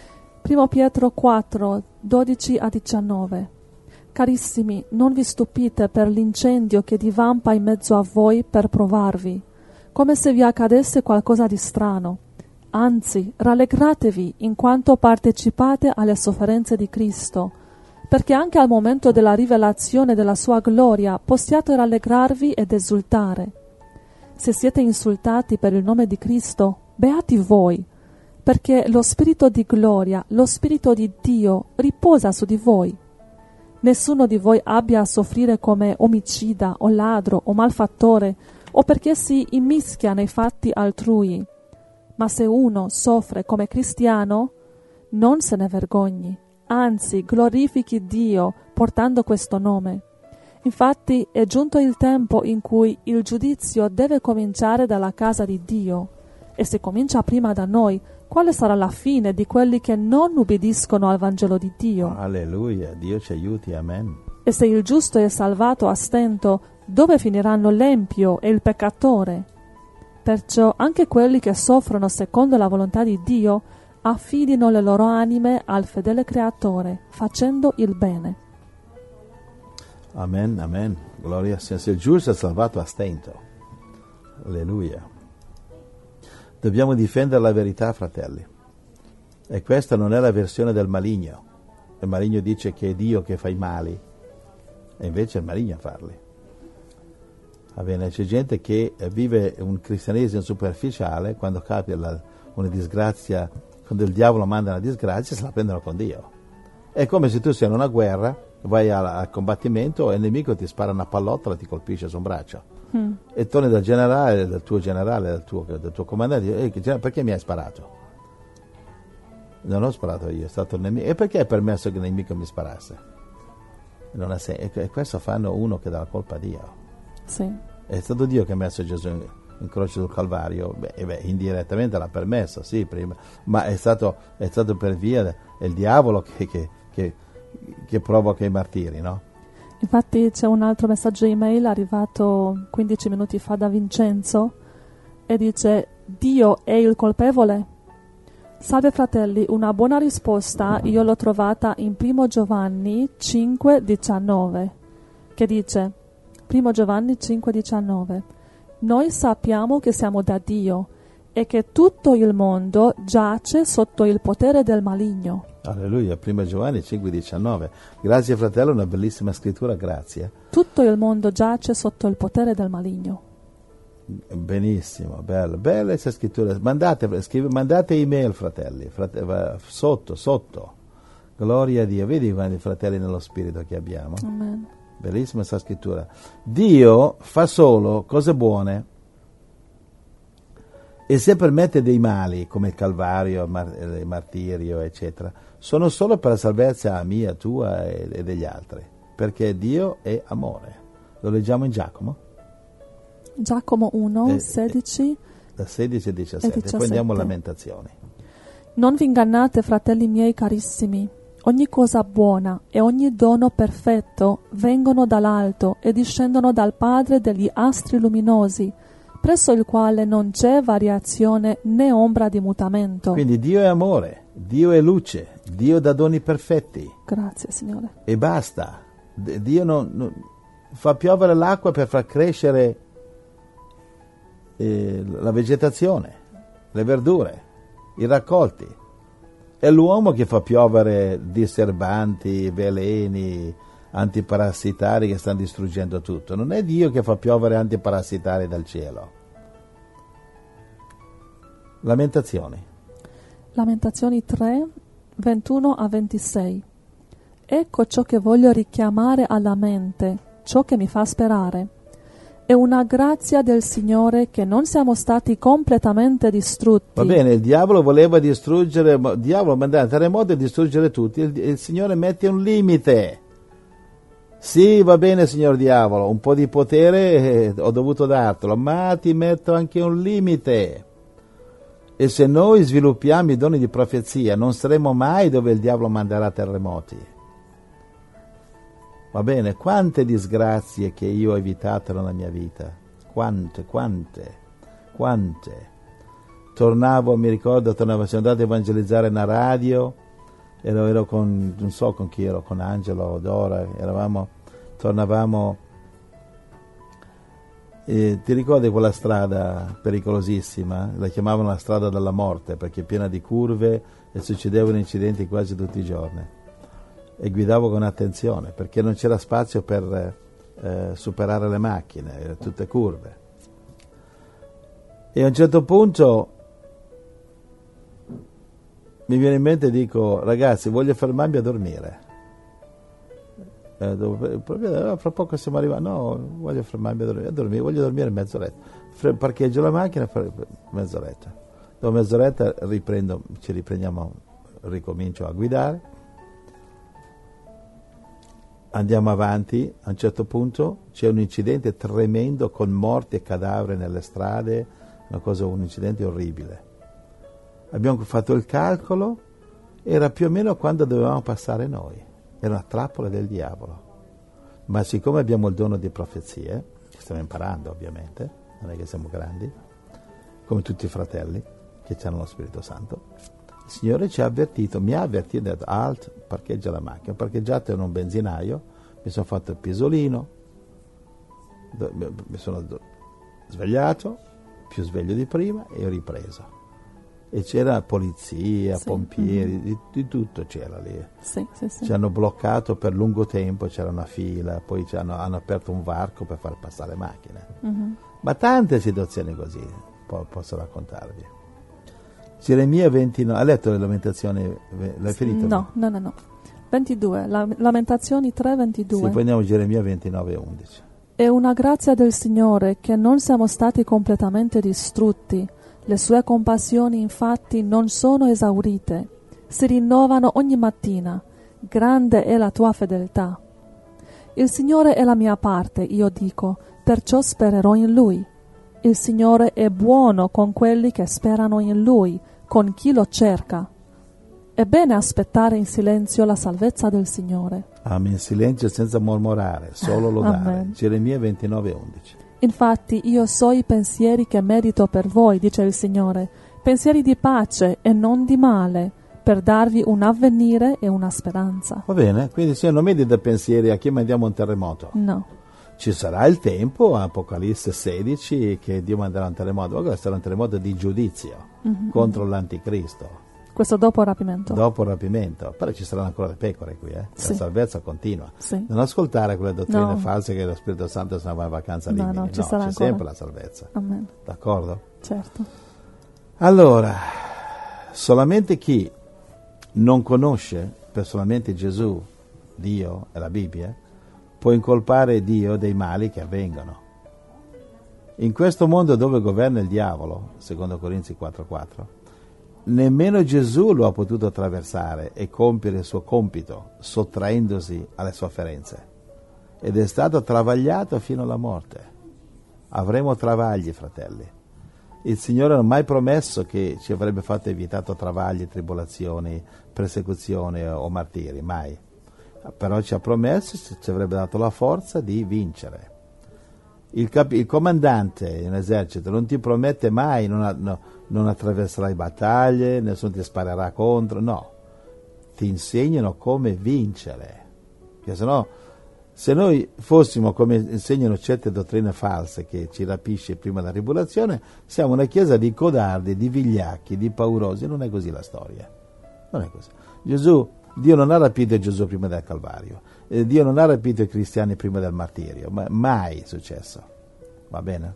1 Pietro 4, 12 a 19. Carissimi, non vi stupite per l'incendio che divampa in mezzo a voi per provarvi, come se vi accadesse qualcosa di strano. Anzi, rallegratevi in quanto partecipate alle sofferenze di Cristo, perché anche al momento della rivelazione della sua gloria possiate rallegrarvi ed esultare. Se siete insultati per il nome di Cristo, beati voi, perché lo Spirito di gloria, lo Spirito di Dio riposa su di voi. Nessuno di voi abbia a soffrire come omicida o ladro o malfattore o perché si immischia nei fatti altrui. Ma se uno soffre come cristiano, non se ne vergogni, anzi glorifichi Dio portando questo nome. Infatti è giunto il tempo in cui il giudizio deve cominciare dalla casa di Dio. E se comincia prima da noi, quale sarà la fine di quelli che non ubbidiscono al Vangelo di Dio? Alleluia, Dio ci aiuti, amen. E se il giusto è salvato a stento, dove finiranno l'empio e il peccatore? Perciò anche quelli che soffrono secondo la volontà di Dio affidino le loro anime al fedele Creatore, facendo il bene. Amen, amen. Gloria al Signore. Se il giusto è salvato a stento. Alleluia. Dobbiamo difendere la verità, fratelli. E questa non è la versione del maligno. Il maligno dice che è Dio che fa i mali, e invece è il maligno a farli. Va bene, c'è gente che vive un cristianesimo superficiale, quando capita una disgrazia, quando il diavolo manda una disgrazia, se la prendono con Dio. È come se tu sei in una guerra, vai al combattimento e il nemico ti spara una pallottola e ti colpisce su un braccio. E torni dal generale, dal tuo comandante, e dici, perché mi hai sparato? Non ho sparato io, è stato il nemico. E perché hai permesso che il nemico mi sparasse? E questo fanno uno che dà la colpa a Dio. Sì. È stato Dio che ha messo Gesù in croce sul Calvario. Indirettamente l'ha permesso, sì, prima, ma è stato per via del diavolo che provoca i martiri, no? Infatti c'è un altro messaggio email arrivato 15 minuti fa da Vincenzo e dice: Dio è il colpevole? Salve fratelli, una buona risposta io l'ho trovata in 1 Giovanni 5,19 che dice: 1 Giovanni 5,19 noi sappiamo che siamo da Dio e che tutto il mondo giace sotto il potere del maligno. Alleluia, 1 Giovanni 5,19. Grazie fratello, una bellissima scrittura, grazie. Tutto il mondo giace sotto il potere del maligno. Benissimo, bella questa scrittura. Mandate email, fratelli, sotto. Gloria a Dio. Vedi quanti fratelli nello spirito che abbiamo? Amen. Bellissima questa scrittura. Dio fa solo cose buone. E se permette dei mali, come il Calvario, il martirio, eccetera, sono solo per la salvezza mia, tua e degli altri. Perché Dio è amore. Lo leggiamo in Giacomo? Giacomo 1, 16 da 16 e 17. Poi andiamo a Lamentazioni. Non vi ingannate, fratelli miei carissimi. Ogni cosa buona e ogni dono perfetto vengono dall'alto e discendono dal Padre degli astri luminosi, presso il quale non c'è variazione né ombra di mutamento. Quindi Dio è amore, Dio è luce, Dio dà doni perfetti. Grazie, Signore. E basta. Dio non fa piovere l'acqua per far crescere la vegetazione, le verdure, i raccolti. È l'uomo che fa piovere disturbanti, veleni, antiparassitari che stanno distruggendo tutto. Non è Dio che fa piovere antiparassitari dal cielo. Lamentazioni 3, 21 a 26. Ecco ciò che voglio richiamare alla mente, ciò che mi fa sperare. È una grazia del Signore che non siamo stati completamente distrutti. Va bene, il diavolo voleva distruggere, il diavolo mandava terremoto e distruggere tutti. Il Signore mette un limite. Sì, va bene, signor diavolo, un po' di potere ho dovuto dartelo, ma ti metto anche un limite. E se noi sviluppiamo i doni di profezia, non saremo mai dove il diavolo manderà terremoti. Va bene, quante disgrazie che io ho evitato nella mia vita. Quante. Tornavo, sono andato a evangelizzare in radio, ero con, non so con chi ero, con Angelo, Dora, tornavamo, ti ricordi quella strada pericolosissima? La chiamavano la strada della morte perché è piena di curve e succedevano incidenti quasi tutti i giorni, e guidavo con attenzione perché non c'era spazio per superare le macchine, erano tutte curve, e a un certo punto mi viene in mente e dico: ragazzi, voglio fermarmi a dormire. Fra poco siamo arrivati. No, voglio fermarmi a dormire, voglio dormire mezz'oretta. Parcheggio la macchina, mezz'oretta. Dopo mezz'oretta ricomincio a guidare. Andiamo avanti. A un certo punto c'è un incidente tremendo con morti e cadaveri nelle strade, un incidente orribile. Abbiamo fatto il calcolo, era più o meno quando dovevamo passare noi. Era una trappola del diavolo. Ma siccome abbiamo il dono di profezie, che stiamo imparando ovviamente, non è che siamo grandi, come tutti i fratelli che hanno lo Spirito Santo, il Signore mi ha avvertito, ha detto: alt, parcheggia la macchina. Ho parcheggiato in un benzinaio, mi sono fatto il pisolino, mi sono svegliato, più sveglio di prima, e ho ripreso. E c'era polizia, pompieri, di tutto c'era lì. Sì. Ci hanno bloccato per lungo tempo, c'era una fila, poi hanno aperto un varco per far passare macchine. Ma tante situazioni così posso raccontarvi. Geremia 29, ha letto le lamentazioni? L'hai finito? No. 22, Lamentazioni 3:22. Sì, poi andiamo a Geremia 29:11. È una grazia del Signore che non siamo stati completamente distrutti. Le sue compassioni infatti non sono esaurite, si rinnovano ogni mattina. Grande è la tua fedeltà. Il Signore è la mia parte, io dico, perciò spererò in Lui. Il Signore è buono con quelli che sperano in Lui, con chi lo cerca. È bene aspettare in silenzio la salvezza del Signore. Amen, in silenzio senza mormorare, solo lodare. Amen. Geremia 29:11. Infatti io so i pensieri che medito per voi, dice il Signore, pensieri di pace e non di male, per darvi un avvenire e una speranza. Va bene, quindi se non medita pensieri a chi mandiamo un terremoto. No. Ci sarà il tempo, Apocalisse 16, che Dio manderà un terremoto, ma questo sarà un terremoto di giudizio contro l'anticristo. Questo dopo il rapimento. Dopo il rapimento, però ci saranno ancora le pecore qui, Sì. La salvezza continua. Sì. Non ascoltare quelle dottrine No. false che lo Spirito Santo se ne va in vacanza a No, Rimini. ci sarà c'è ancora. sempre la salvezza. Amen. D'accordo? Certo. Allora, solamente chi non conosce personalmente Gesù, Dio e la Bibbia, può incolpare Dio dei mali che avvengono. In questo mondo dove governa il diavolo, secondo Corinzi 4:4, nemmeno Gesù lo ha potuto attraversare e compiere il suo compito, sottraendosi alle sofferenze, ed è stato travagliato fino alla morte. Avremo travagli, fratelli. Il Signore non ha mai promesso che ci avrebbe fatto evitato travagli, tribolazioni, persecuzioni o martiri, mai. Però ci ha promesso, ci avrebbe dato la forza di vincere. Il comandante in un esercito non ti promette mai non attraverserai battaglie, nessuno ti sparerà contro, no. Ti insegnano come vincere. Perché se noi fossimo come insegnano certe dottrine false che ci rapisce prima della tribolazione, siamo una chiesa di codardi, di vigliacchi, di paurosi. Non è così la storia. Non è così. Dio non ha rapito Gesù prima del Calvario. Dio non ha rapito i cristiani prima del martirio, mai è successo. Va bene?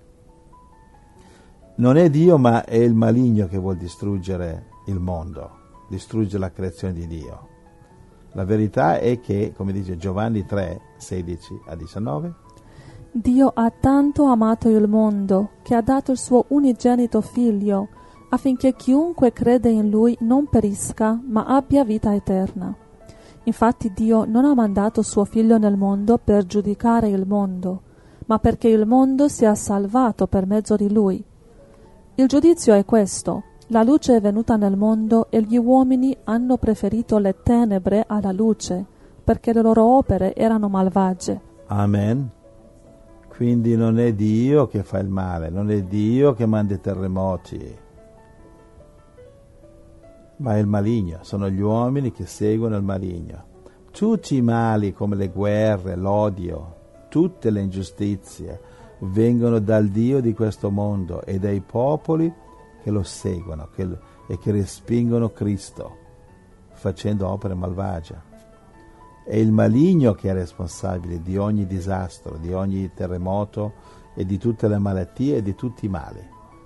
Non è Dio, ma è il maligno che vuol distruggere il mondo, distruggere la creazione di Dio. La verità è che, come dice Giovanni 3, 16-19, Dio ha tanto amato il mondo che ha dato il suo unigenito figlio, affinché chiunque crede in lui non perisca, ma abbia vita eterna. Infatti Dio non ha mandato suo figlio nel mondo per giudicare il mondo, ma perché il mondo sia salvato per mezzo di lui. Il giudizio è questo: la luce è venuta nel mondo e gli uomini hanno preferito le tenebre alla luce, perché le loro opere erano malvagie. Amen. Quindi non è Dio che fa il male, non è Dio che manda i terremoti. ma è il maligno, sono gli uomini che seguono il maligno. Tutti i mali come le guerre, l'odio, tutte le ingiustizie vengono dal Dio di questo mondo e dai popoli che lo seguono e che respingono Cristo facendo opere malvagie. È il maligno che è responsabile di ogni disastro, di ogni terremoto e di tutte le malattie e di tutti i mali.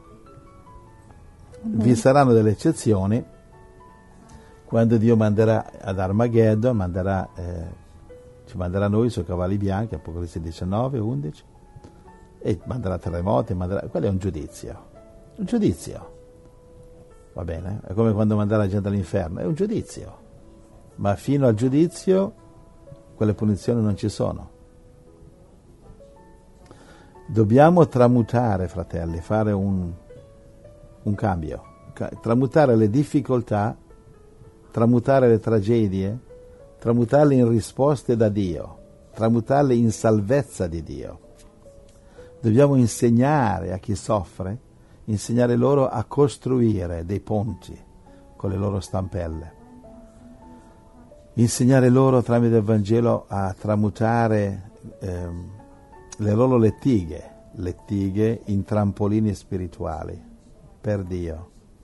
Vi saranno delle eccezioni quando Dio manderà ad Armageddon, ci manderà noi sui cavalli bianchi, Apocalisse 19, 11, e manderà terremoti, quello è un giudizio. Un giudizio. Va bene? È come quando manderà la gente all'inferno, è un giudizio. Ma fino al giudizio quelle punizioni non ci sono. Dobbiamo tramutare, fratelli, fare un cambio. Tramutare le difficoltà, tramutare le tragedie, tramutarle in risposte da Dio, tramutarle in salvezza di Dio. Dobbiamo insegnare a chi soffre, insegnare loro a costruire dei ponti con le loro stampelle, insegnare loro tramite il Vangelo a tramutare le loro lettighe in trampolini spirituali per Dio.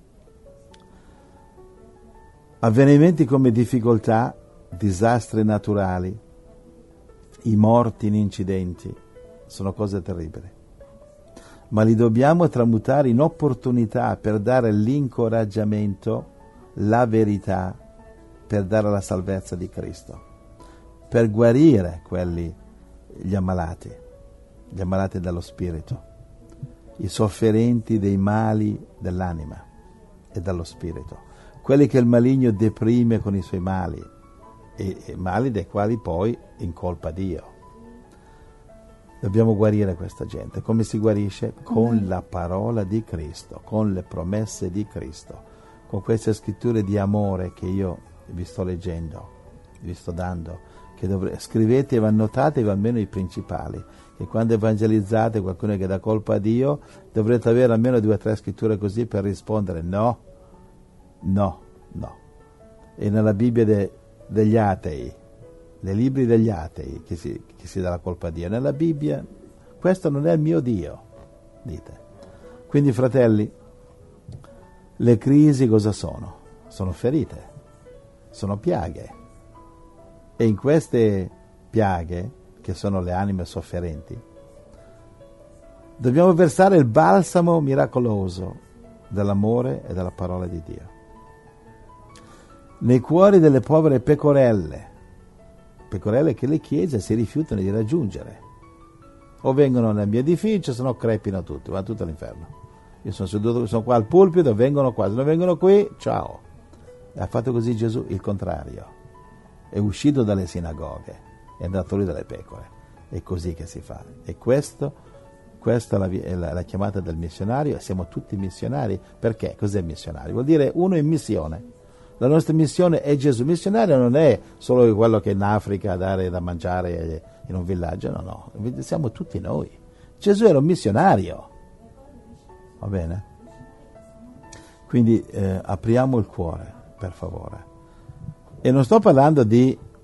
Avvenimenti come difficoltà, disastri naturali, i morti in incidenti sono cose terribili, ma li dobbiamo tramutare in opportunità per dare l'incoraggiamento, la verità, per dare la salvezza di Cristo, per guarire gli ammalati dello spirito, i sofferenti dei mali dell'anima e dello spirito, quelli che il maligno deprime con i suoi mali, e mali dei quali poi incolpa Dio. Dobbiamo guarire questa gente. Come si guarisce? Con la parola di Cristo, con le promesse di Cristo, con queste scritture di amore che io vi sto leggendo, vi sto dando, che scrivetevi, annotatevi almeno i principali, che quando evangelizzate qualcuno che dà colpa a Dio, dovrete avere almeno 2 o 3 scritture così per rispondere no. E nella Bibbia degli atei, nei libri degli atei che si dà la colpa a Dio, nella Bibbia questo non è il mio Dio, dite. Quindi, fratelli, le crisi cosa sono? Sono ferite, sono piaghe, e in queste piaghe, che sono le anime sofferenti, dobbiamo versare il balsamo miracoloso dell'amore e della parola di Dio nei cuori delle povere pecorelle che le chiese si rifiutano di raggiungere, o vengono nel mio edificio, se no crepino tutti, vanno tutti all'inferno. Io sono seduto, sono qua al pulpito, vengono qua, se non vengono qui, ciao. E ha fatto così Gesù, il contrario, è uscito dalle sinagoghe, è andato lui dalle pecore. È così che si fa, e questa è la chiamata del missionario, e siamo tutti missionari. Perché? Cos'è missionario? Vuol dire uno in missione. La nostra missione è Gesù. Missionario non è solo quello che è in Africa a dare da mangiare in un villaggio, no, siamo tutti noi. Gesù era un missionario, va bene? Quindi apriamo il cuore, per favore. E non sto parlando di